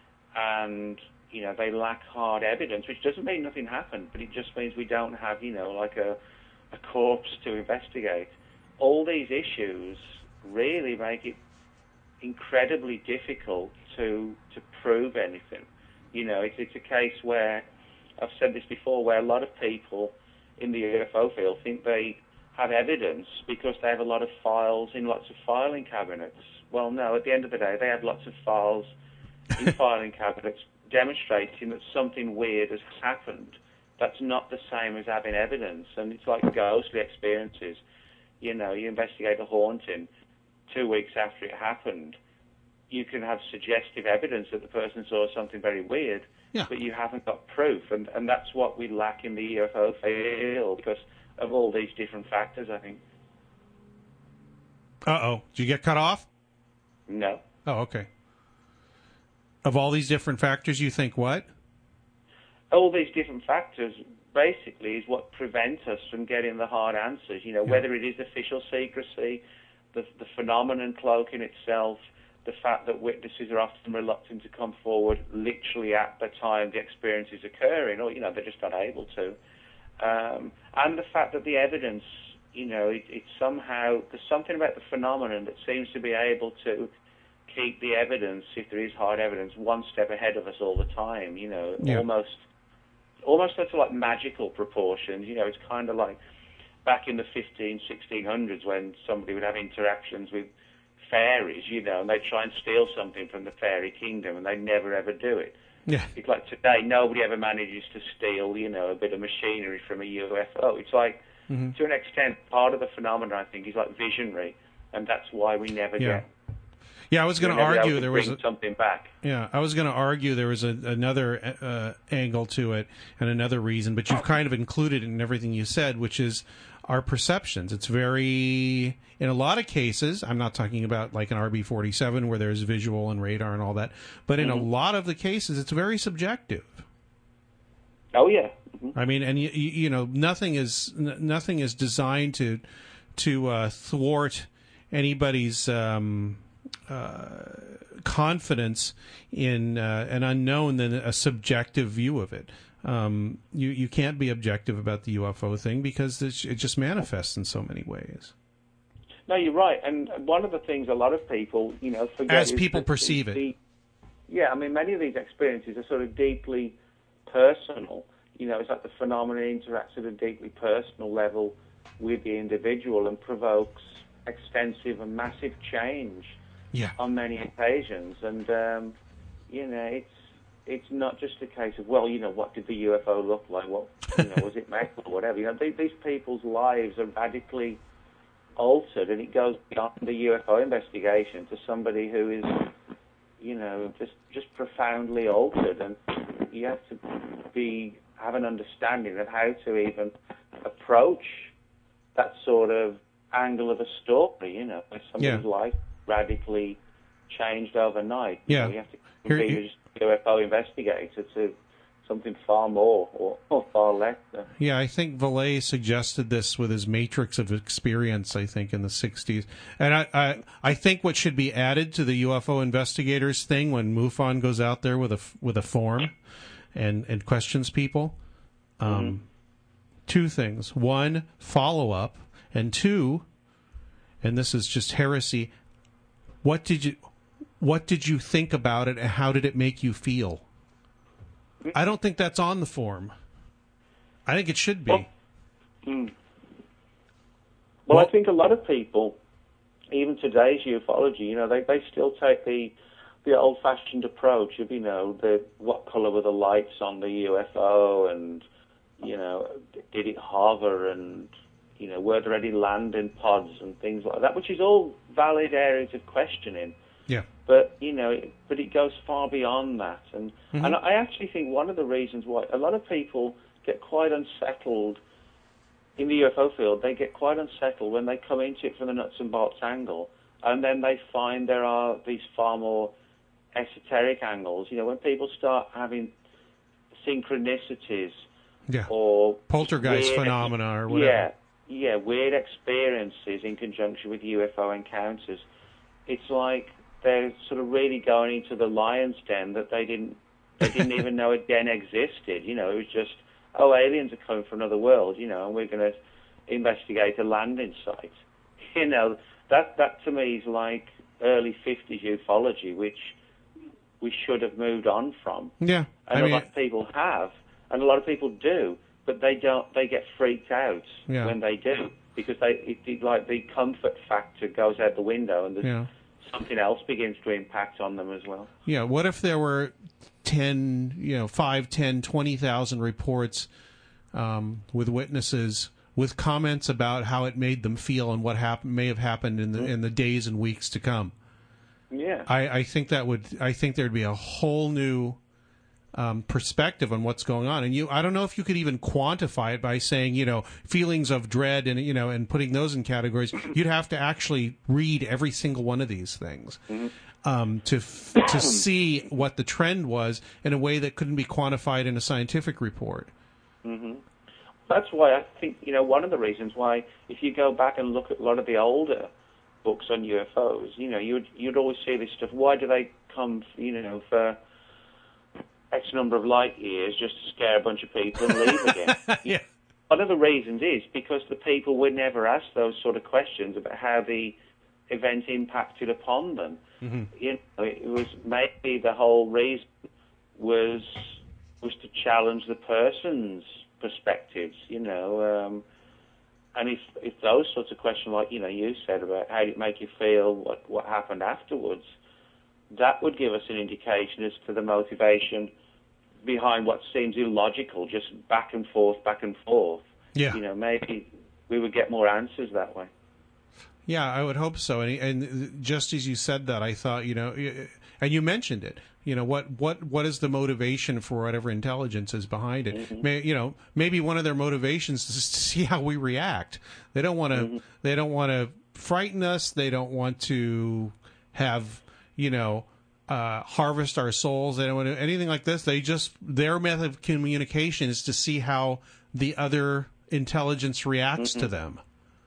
and, you know, they lack hard evidence, which doesn't mean nothing happened, but it just means we don't have, you know, like a, a corpse to investigate. All these issues really make it incredibly difficult to to prove anything. You know, it's, it's a case where, I've said this before, where a lot of people in the U F O field think they have evidence because they have a lot of files in lots of filing cabinets. Well, no, at the end of the day, they have lots of files in filing cabinets demonstrating that something weird has happened. That's not the same as having evidence, and it's like ghostly experiences. You know, you investigate a haunting two weeks after it happened. You can have suggestive evidence that the person saw something very weird, yeah. but you haven't got proof, and, and that's what we lack in the U F O field because of all these different factors, I think. Uh-oh. Did you get cut off? No. Oh, okay. Of all these different factors, you think what? All these different factors basically is what prevent us from getting the hard answers. You know, yeah. whether it is official secrecy, the, the phenomenon cloaking itself, the fact that witnesses are often reluctant to come forward literally at the time the experience is occurring, or, you know, they're just not able to. Um, and the fact that the evidence, you know, it, it somehow, there's something about the phenomenon that seems to be able to keep the evidence, if there is hard evidence, one step ahead of us all the time, you know, yeah. almost almost to like magical proportions. You know, it's kind of like back in the fifteen, sixteen hundreds when somebody would have interactions with fairies, you know, and they'd try and steal something from the fairy kingdom and they'd never ever do it. Yeah. It's like today, nobody ever manages to steal, you know, a bit of machinery from a U F O. It's like, mm-hmm. to an extent, part of the phenomenon, I think, is like visionary, and that's why we never yeah. get... Yeah, I was going to argue there was a, something back. Yeah, I was going to argue there was a, another uh, angle to it and another reason, but you've kind of included it in everything you said, which is our perceptions. It's very, in a lot of cases, I'm not talking about like an R B forty-seven where there's visual and radar and all that, but in mm-hmm. a lot of the cases, it's very subjective. Oh yeah. Mm-hmm. I mean, and you, you know, nothing is nothing is designed to to uh, thwart anybody's. Um, Uh, confidence in uh, an unknown than a subjective view of it. Um, you you can't be objective about the U F O thing because it just manifests in so many ways. No, you're right. And one of the things a lot of people, you know, forget as people that perceive the, it. Yeah, I mean, many of these experiences are sort of deeply personal. You know, it's like the phenomenon interacts at a deeply personal level with the individual and provokes extensive and massive change. Yeah. On many occasions, and um, you know, it's it's not just a case of, well, you know, what did the U F O look like? What, you know, was it metal or whatever? You know, they, these people's lives are radically altered, and it goes beyond the U F O investigation to somebody who is, you know, just just profoundly altered, and you have to be have an understanding of how to even approach that sort of angle of a story. You know, somebody's yeah. life radically changed overnight. Yeah. You know, you have to be just a U F O investigator to something far more or, or far less. Yeah, I think Vallée suggested this with his Matrix of Experience, I think, in the sixties. And I, I, I think what should be added to the U F O investigators thing when MUFON goes out there with a, with a form and, and questions people, um, mm-hmm. two things. One, follow-up, and two, and this is just heresy, What did you, what did you think about it, and how did it make you feel? I don't think that's on the form. I think it should be. Well, mm. well, well I think a lot of people, even today's ufology, you know, they, they still take the the old-fashioned approach of, you know, the what color were the lights on the U F O, and, you know, did it hover, and, you know, were there any landing pods and things like that, which is all valid areas of questioning. Yeah. But, you know, it, but it goes far beyond that. And, mm-hmm. and I actually think one of the reasons why a lot of people get quite unsettled in the U F O field, they get quite unsettled when they come into it from the nuts and bolts angle, and then they find there are these far more esoteric angles. You know, when people start having synchronicities yeah. or poltergeist weird, phenomena or whatever. Yeah. Yeah, weird experiences in conjunction with U F O encounters. It's like they're sort of really going into the lion's den that they didn't they didn't even know a den existed. You know, it was just, oh, aliens are coming from another world, you know, and we're going to investigate a landing site. You know, that that to me is like early fifties ufology, which we should have moved on from. Yeah, and I a mean, lot of people have, and a lot of people do. But they don't. They get freaked out yeah. when they do, because they it, it, like the comfort factor goes out the window, and there's yeah. something else begins to impact on them as well. Yeah, what if there were ten, you know, five, ten, twenty thousand reports um, with witnesses with comments about how it made them feel and what hap- may have happened in the in the days and weeks to come? Yeah, I, I think that would. I think there'd be a whole new um, perspective on what's going on, and you. I don't know if you could even quantify it by saying, you know, feelings of dread and you know, and putting those in categories. You'd have to actually read every single one of these things mm-hmm. um, to f- to see what the trend was in a way that couldn't be quantified in a scientific report. Mm-hmm. That's why I think, you know, one of the reasons why, if you go back and look at a lot of the older books on U F Os, you know, you'd you'd always see this stuff. Why do they come, you know, for X number of light years just to scare a bunch of people and leave again? Yeah. One of the reasons is because the people were never asked those sort of questions about how the event impacted upon them. Mm-hmm. You know, it was maybe the whole reason was was to challenge the person's perspectives, you know, um, and if if those sorts of questions, like you know, you said about how did it make you feel, what what happened afterwards, that would give us an indication as to the motivation behind what seems illogical, just back and forth, back and forth. Yeah, you know, maybe we would get more answers that way. Yeah, I would hope so. And, and just as you said that, I thought, you know, and you mentioned it. You know, what, what, what is the motivation for whatever intelligence is behind it? Mm-hmm. May, you know, maybe one of their motivations is to see how we react. They don't want to. Mm-hmm. They don't want to frighten us. They don't want to have, you know, uh, harvest our souls. They don't want to anything like this. They just their method of communication is to see how the other intelligence reacts mm-hmm. to them.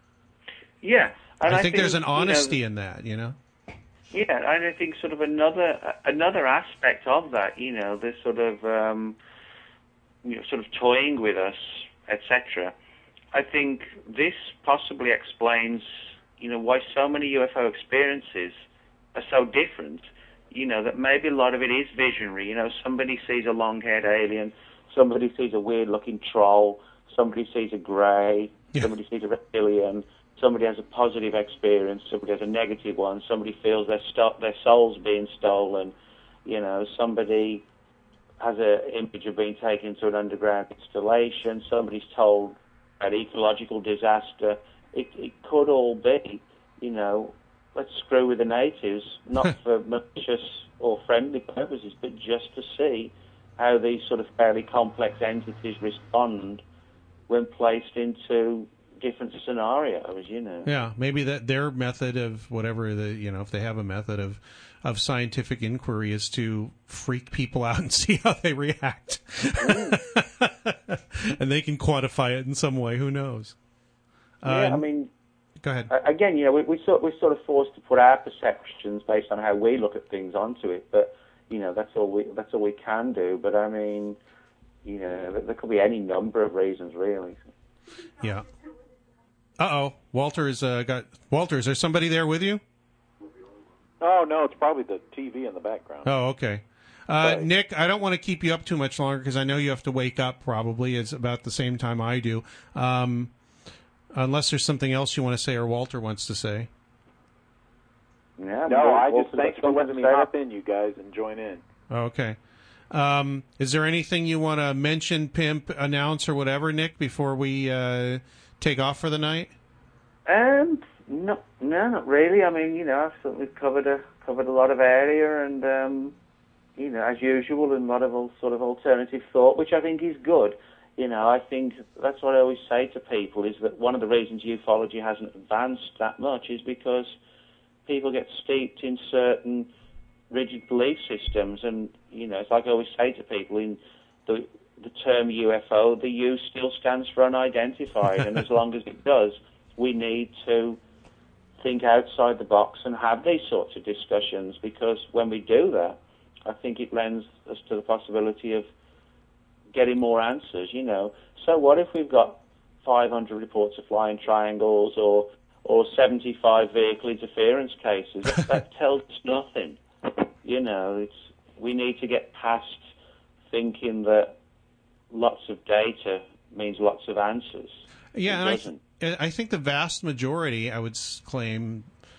Yeah, and I, I think, think there's an honesty you know, in that. You know. Yeah, and I think sort of another another aspect of that, you know, this sort of um, you know, sort of toying with us, et cetera. I think this possibly explains, you know, why so many U F O experiences are so different. You know, that maybe a lot of it is visionary. You know, somebody sees a long-haired alien, somebody sees a weird-looking troll, somebody sees a grey, yeah. somebody sees a reptilian. Somebody has a positive experience, somebody has a negative one, somebody feels their sto- their soul's being stolen, you know, somebody has an image of being taken to an underground installation, somebody's told an ecological disaster. It, it could all be, you know, let's screw with the natives, not for malicious or friendly purposes, but just to see how these sort of fairly complex entities respond when placed into different scenarios, you know. Yeah, maybe that their method of whatever the you know, if they have a method of of scientific inquiry is to freak people out and see how they react, mm. and they can quantify it in some way. Who knows? Yeah, uh, I mean, go ahead. Again, you know, we we sort we're sort of forced to put our perceptions based on how we look at things onto it, but you know, that's all we that's all we can do. But I mean, you know, there could be any number of reasons, really. Yeah. Uh-oh, Walter's uh, got... Walter, is there somebody there with you? Oh, no, it's probably the T V in the background. Oh, okay. Uh, Nick, I don't want to keep you up too much longer because I know you have to wake up probably. It's about the same time I do. Um, unless there's something else you want to say or Walter wants to say. Yeah, no, I just thanks for letting me hop in, you guys, and join in. Okay. Um, is there anything you want to mention, pimp, announce, or whatever, Nick, before we... Uh, take off for the night? Um, no, no, not really. I mean, you know, I've certainly covered a covered a lot of area, and um, you know, as usual, and a lot of all sort of alternative thought, which I think is good. You know, I think that's what I always say to people is that one of the reasons ufology hasn't advanced that much is because people get steeped in certain rigid belief systems, and you know, it's like I always say to people in the the term U F O, the U still stands for unidentified, and as long as it does, we need to think outside the box and have these sorts of discussions, because when we do that, I think it lends us to the possibility of getting more answers, you know. So what if we've got five hundred reports of flying triangles or or seventy-five vehicle interference cases? That, that tells us nothing, you know. It's we need to get past thinking that lots of data means lots of answers. Yeah, and I, th- I think the vast majority, I would claim,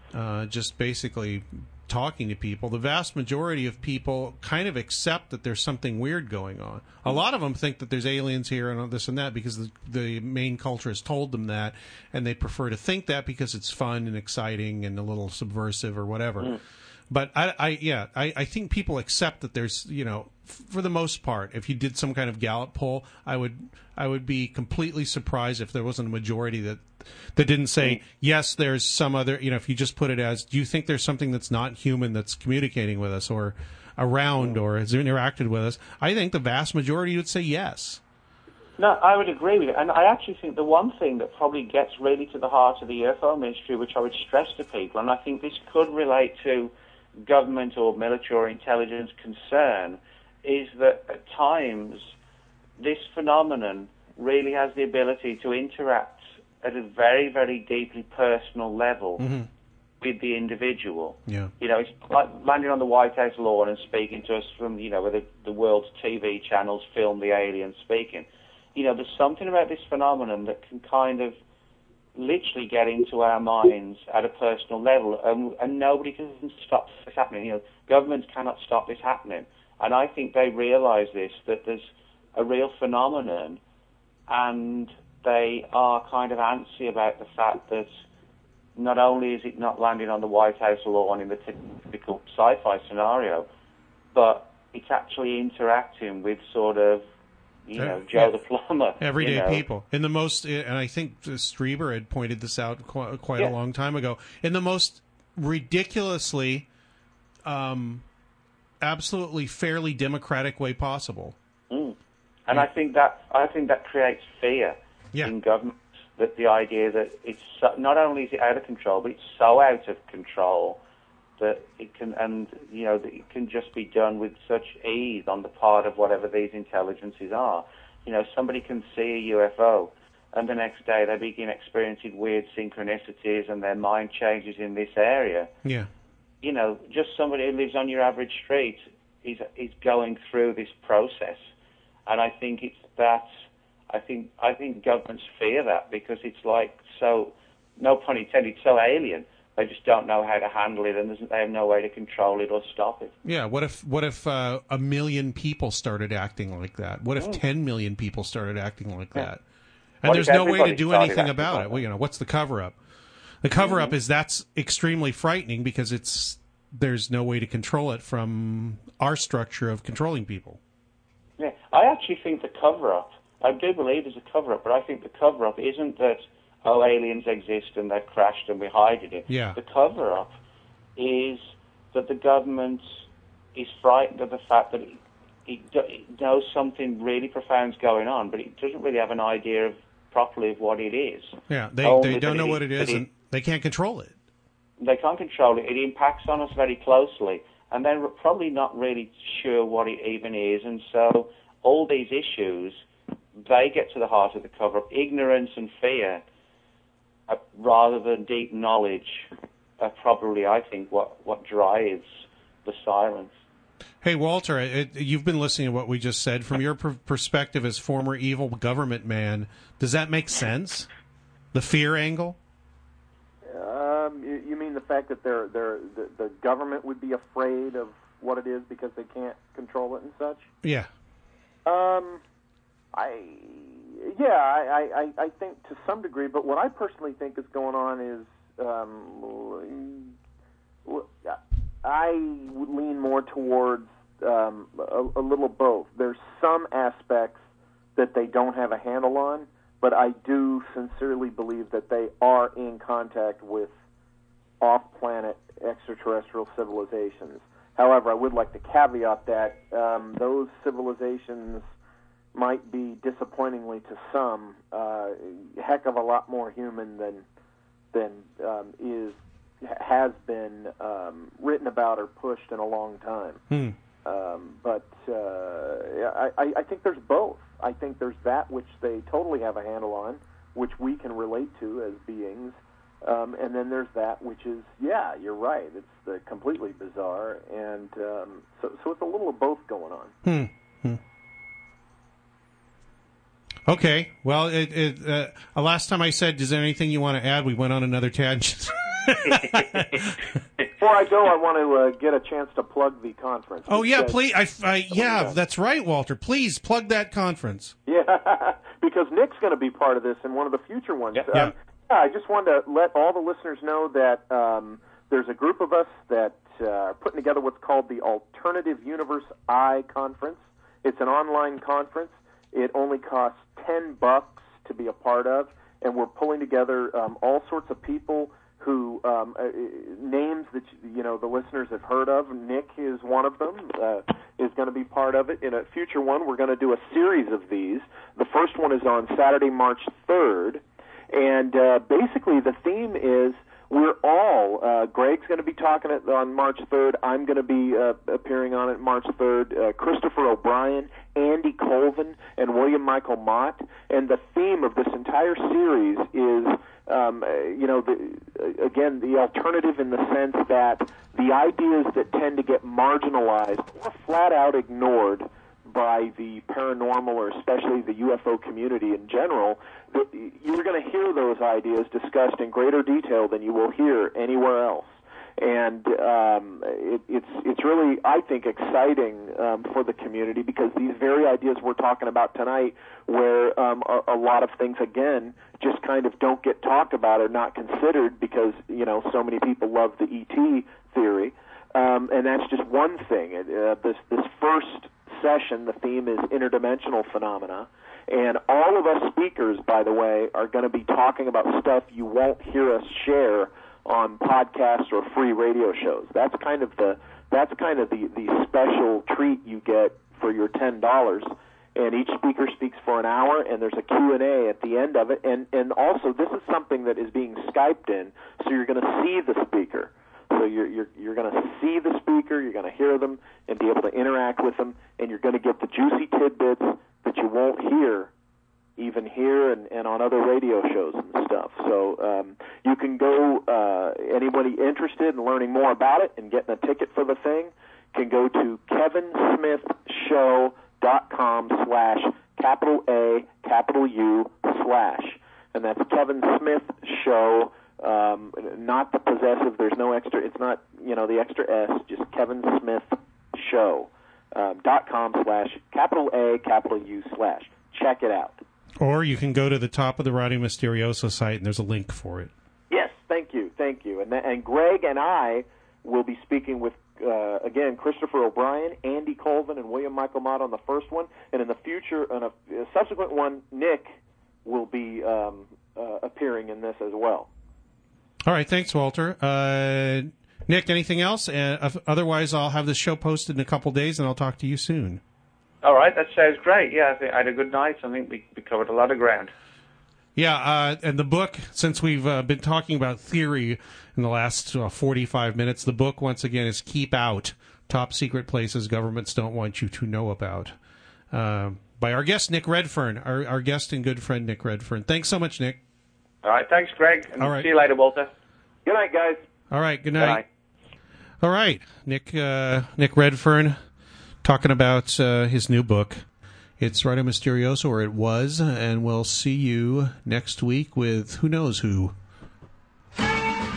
uh, just basically talking to people, the vast majority of people kind of accept that there's something weird going on. A lot of them think that there's aliens here and all this and that because the, the main culture has told them that, and they prefer to think that because it's fun and exciting and a little subversive or whatever. Mm. But I, I yeah, I, I think people accept that there's, you know, f- for the most part, if you did some kind of Gallup poll, I would I would be completely surprised if there wasn't a majority that that didn't say, yes, there's some other, you know, if you just put it as, do you think there's something that's not human that's communicating with us or around or has interacted with us? I think the vast majority would say yes. No, I would agree with it. And I actually think the one thing that probably gets really to the heart of the U F O mystery, which I would stress to people, and I think this could relate to government or military or intelligence concern, is that at times this phenomenon really has the ability to interact at a very, very deeply personal level mm-hmm. with the individual. Yeah. You know, it's like landing on the White House lawn and speaking to us from, you know, where the, the world's T V channels film the aliens speaking. You know, there's something about this phenomenon that can kind of literally get into our minds at a personal level, and, and nobody can stop this happening. You know, governments cannot stop this happening. And I think they realize this, that there's a real phenomenon, and they are kind of antsy about the fact that not only is it not landing on the White House lawn in the typical sci-fi scenario, but it's actually interacting with sort of, you know, Joe yeah. the plumber. Everyday you know. people. In the most, and I think Strieber had pointed this out quite, quite yeah. a long time ago, in the most ridiculously, um, absolutely fairly democratic way possible. Mm. And yeah. I think that I think that creates fear yeah. in government, that the idea that it's so, not only is it out of control, but it's so out of control that it can, and you know, that it can just be done with such ease on the part of whatever these intelligences are. You know, somebody can see a U F O, and the next day they begin experiencing weird synchronicities, and their mind changes in this area. Yeah. You know, just somebody who lives on your average street is is going through this process, and I think it's that. I think I think governments fear that because it's like so, no pun intended, so alien. They just don't know how to handle it, and they have no way to control it or stop it. Yeah. What if what if uh, a million people started acting like that? What if mm. ten million people started acting like yeah. that? And what there's no way to do anything about it. Well, you know, what's the cover up? The cover up mm-hmm. is that's extremely frightening because it's there's no way to control it from our structure of controlling people. Yeah, I actually think the cover up. I do believe there's a cover up, but I think the cover up isn't that, oh, aliens exist and they've crashed and we're hiding it. Yeah. The cover up is that the government is frightened of the fact that it, it, it knows something really profound's going on, but it doesn't really have an idea of properly of what it is. Yeah, they they don't know it, what it is, and it, they can't control it. They can't control it. It impacts on us very closely, and they're probably not really sure what it even is, and so all these issues, they get to the heart of the cover-up. Ignorance and fear, uh, rather than deep knowledge, are probably, I think, what, what drives the silence. Hey, Walter, it, you've been listening to what we just said. From your per- perspective as former evil government man, does that make sense? The fear angle? Um, you, you mean the fact that they're, they're, the, the government would be afraid of what it is because they can't control it and such? Yeah. Um... I, yeah, I, I, I think to some degree, but what I personally think is going on is, um, I would lean more towards um, a, a little both. There's some aspects that they don't have a handle on, but I do sincerely believe that they are in contact with off-planet extraterrestrial civilizations. However, I would like to caveat that um, those civilizations might be, disappointingly to some, uh, a heck of a lot more human than than um, is has been um, written about or pushed in a long time. Hmm. Um, but uh, I, I think there's both. I think there's that which they totally have a handle on, which we can relate to as beings, um, and then there's that which is, yeah, you're right, it's the completely bizarre, and um, so so it's a little of both going on. Hmm. Hmm. Okay. Well, it, it, uh, last time I said, is there anything you want to add? We went on another tangent. Before I go, I want to uh, get a chance to plug the conference. Oh, yeah, because, please. I, I, yeah, that's right, Walter. Please plug that conference. Yeah, because Nick's going to be part of this in one of the future ones. Yeah. Um, yeah. yeah, I just wanted to let all the listeners know that um, there's a group of us that uh, are putting together what's called the Alternative Universe I Conference. It's an online conference. It only costs ten bucks to be a part of, and we're pulling together um, all sorts of people who um, uh, names that you know the listeners have heard of. Nick is one of them. Uh, is going to be part of it. In a future one, we're going to do a series of these. The first one is on Saturday, March third, and uh, basically the theme is we're all. Uh, Greg's going to be talking it on March third. I'm going to be uh, appearing on it March third. Uh, Christopher O'Brien, Andy Colvin, and William Michael Mott. And the theme of this entire series is, um, you know, the, again, the alternative in the sense that the ideas that tend to get marginalized or flat out ignored by the paranormal or especially the U F O community in general, you're going to hear those ideas discussed in greater detail than you will hear anywhere else. And um, it, it's it's really, I think, exciting um, for the community because these very ideas we're talking about tonight, where um, a, a lot of things, again, just kind of don't get talked about or not considered because, you know, so many people love the E T theory. Um, and that's just one thing. Uh, this, this first session, the theme is interdimensional phenomena. And all of us speakers, by the way, are going to be talking about stuff you won't hear us share on podcasts or free radio shows. That's kind of the that's kind of the, the special treat you get for your ten dollars. And each speaker speaks for an hour, and there's a Q and A at the end of it. And and also, this is something that is being Skyped in, so you're going to see the speaker. So you're you're you're going to see the speaker, you're going to hear them, and be able to interact with them, and you're going to get the juicy tidbits that you won't hear even here and, and on other radio shows and stuff. So um, you can go, uh, anybody interested in learning more about it and getting a ticket for the thing can go to kevin smith show dot com slash capital A, capital U, slash. And that's Kevin Smith Show, um, not the possessive. There's no extra, it's not, you know, the extra S, just Kevin Smith Show, um, dot com slash capital A, capital U, slash. Check it out. Or you can go to the top of the Radio Mysterioso site, and there's a link for it. Yes, thank you, thank you. And, and Greg and I will be speaking with, uh, again, Christopher O'Brien, Andy Colvin, and William Michael Mott on the first one. And in the future, on a, a subsequent one, Nick will be um, uh, appearing in this as well. All right, thanks, Walter. Uh, Nick, anything else? Uh, otherwise, I'll have this show posted in a couple days, and I'll talk to you soon. All right, that sounds great. Yeah, I, think I had a good night. I think we, we covered a lot of ground. Yeah, uh, and the book, since we've uh, been talking about theory in the last uh, forty-five minutes, the book, once again, is Keep Out, Top Secret Places Governments Don't Want You to Know About, uh, by our guest, Nick Redfern, our, our guest and good friend, Nick Redfern. Thanks so much, Nick. All right, thanks, Greg. And All right. See you later, Walter. Good night, guys. All right, good night. Good night. All right, Nick, uh, Nick Redfern, talking about uh, his new book. It's Radio Mysterioso, or it was, and we'll see you next week with who knows who. Stop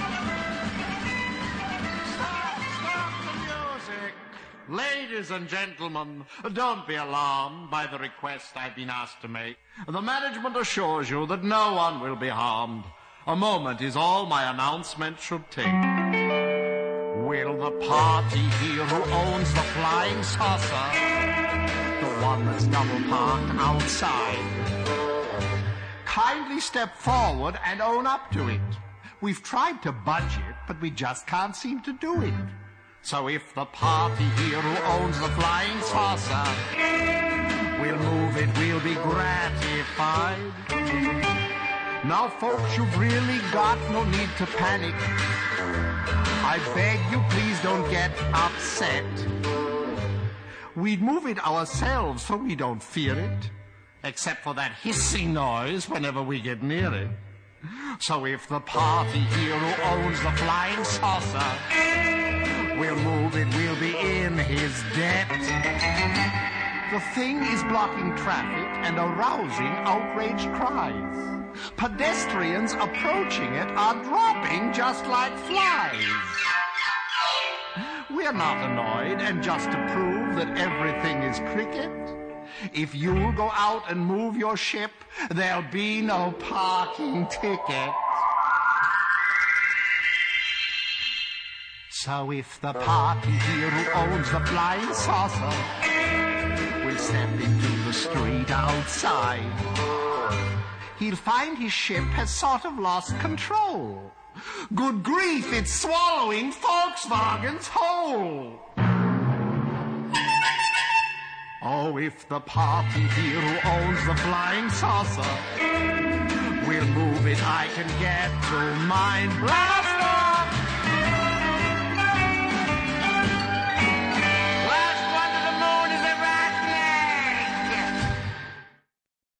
the music! Ladies and gentlemen, don't be alarmed by the request I've been asked to make. The management assures you that no one will be harmed. A moment is all my announcement should take. Will the party here who owns the flying saucer, the one that's double parked outside, kindly step forward and own up to it? We've tried to budge it, but we just can't seem to do it. So if the party here who owns the flying saucer will move it, we'll be gratified. Now, folks, you've really got no need to panic. I beg you, please don't get upset. We'd move it ourselves, so we don't fear it, except for that hissing noise whenever we get near it. So if the party here who owns the flying saucer will move it, we'll be in his debt. The thing is blocking traffic and arousing outraged cries. Pedestrians approaching it are dropping just like flies. We're not annoyed, and just to prove that everything is cricket, if you'll go out and move your ship, there'll be no parking ticket. So if the party here who owns the flying saucer will step into the street outside, he'll find his ship has sort of lost control. Good grief, it's swallowing Volkswagen's whole. Oh, if the party here who owns the flying saucer will move it, I can get to mind blast.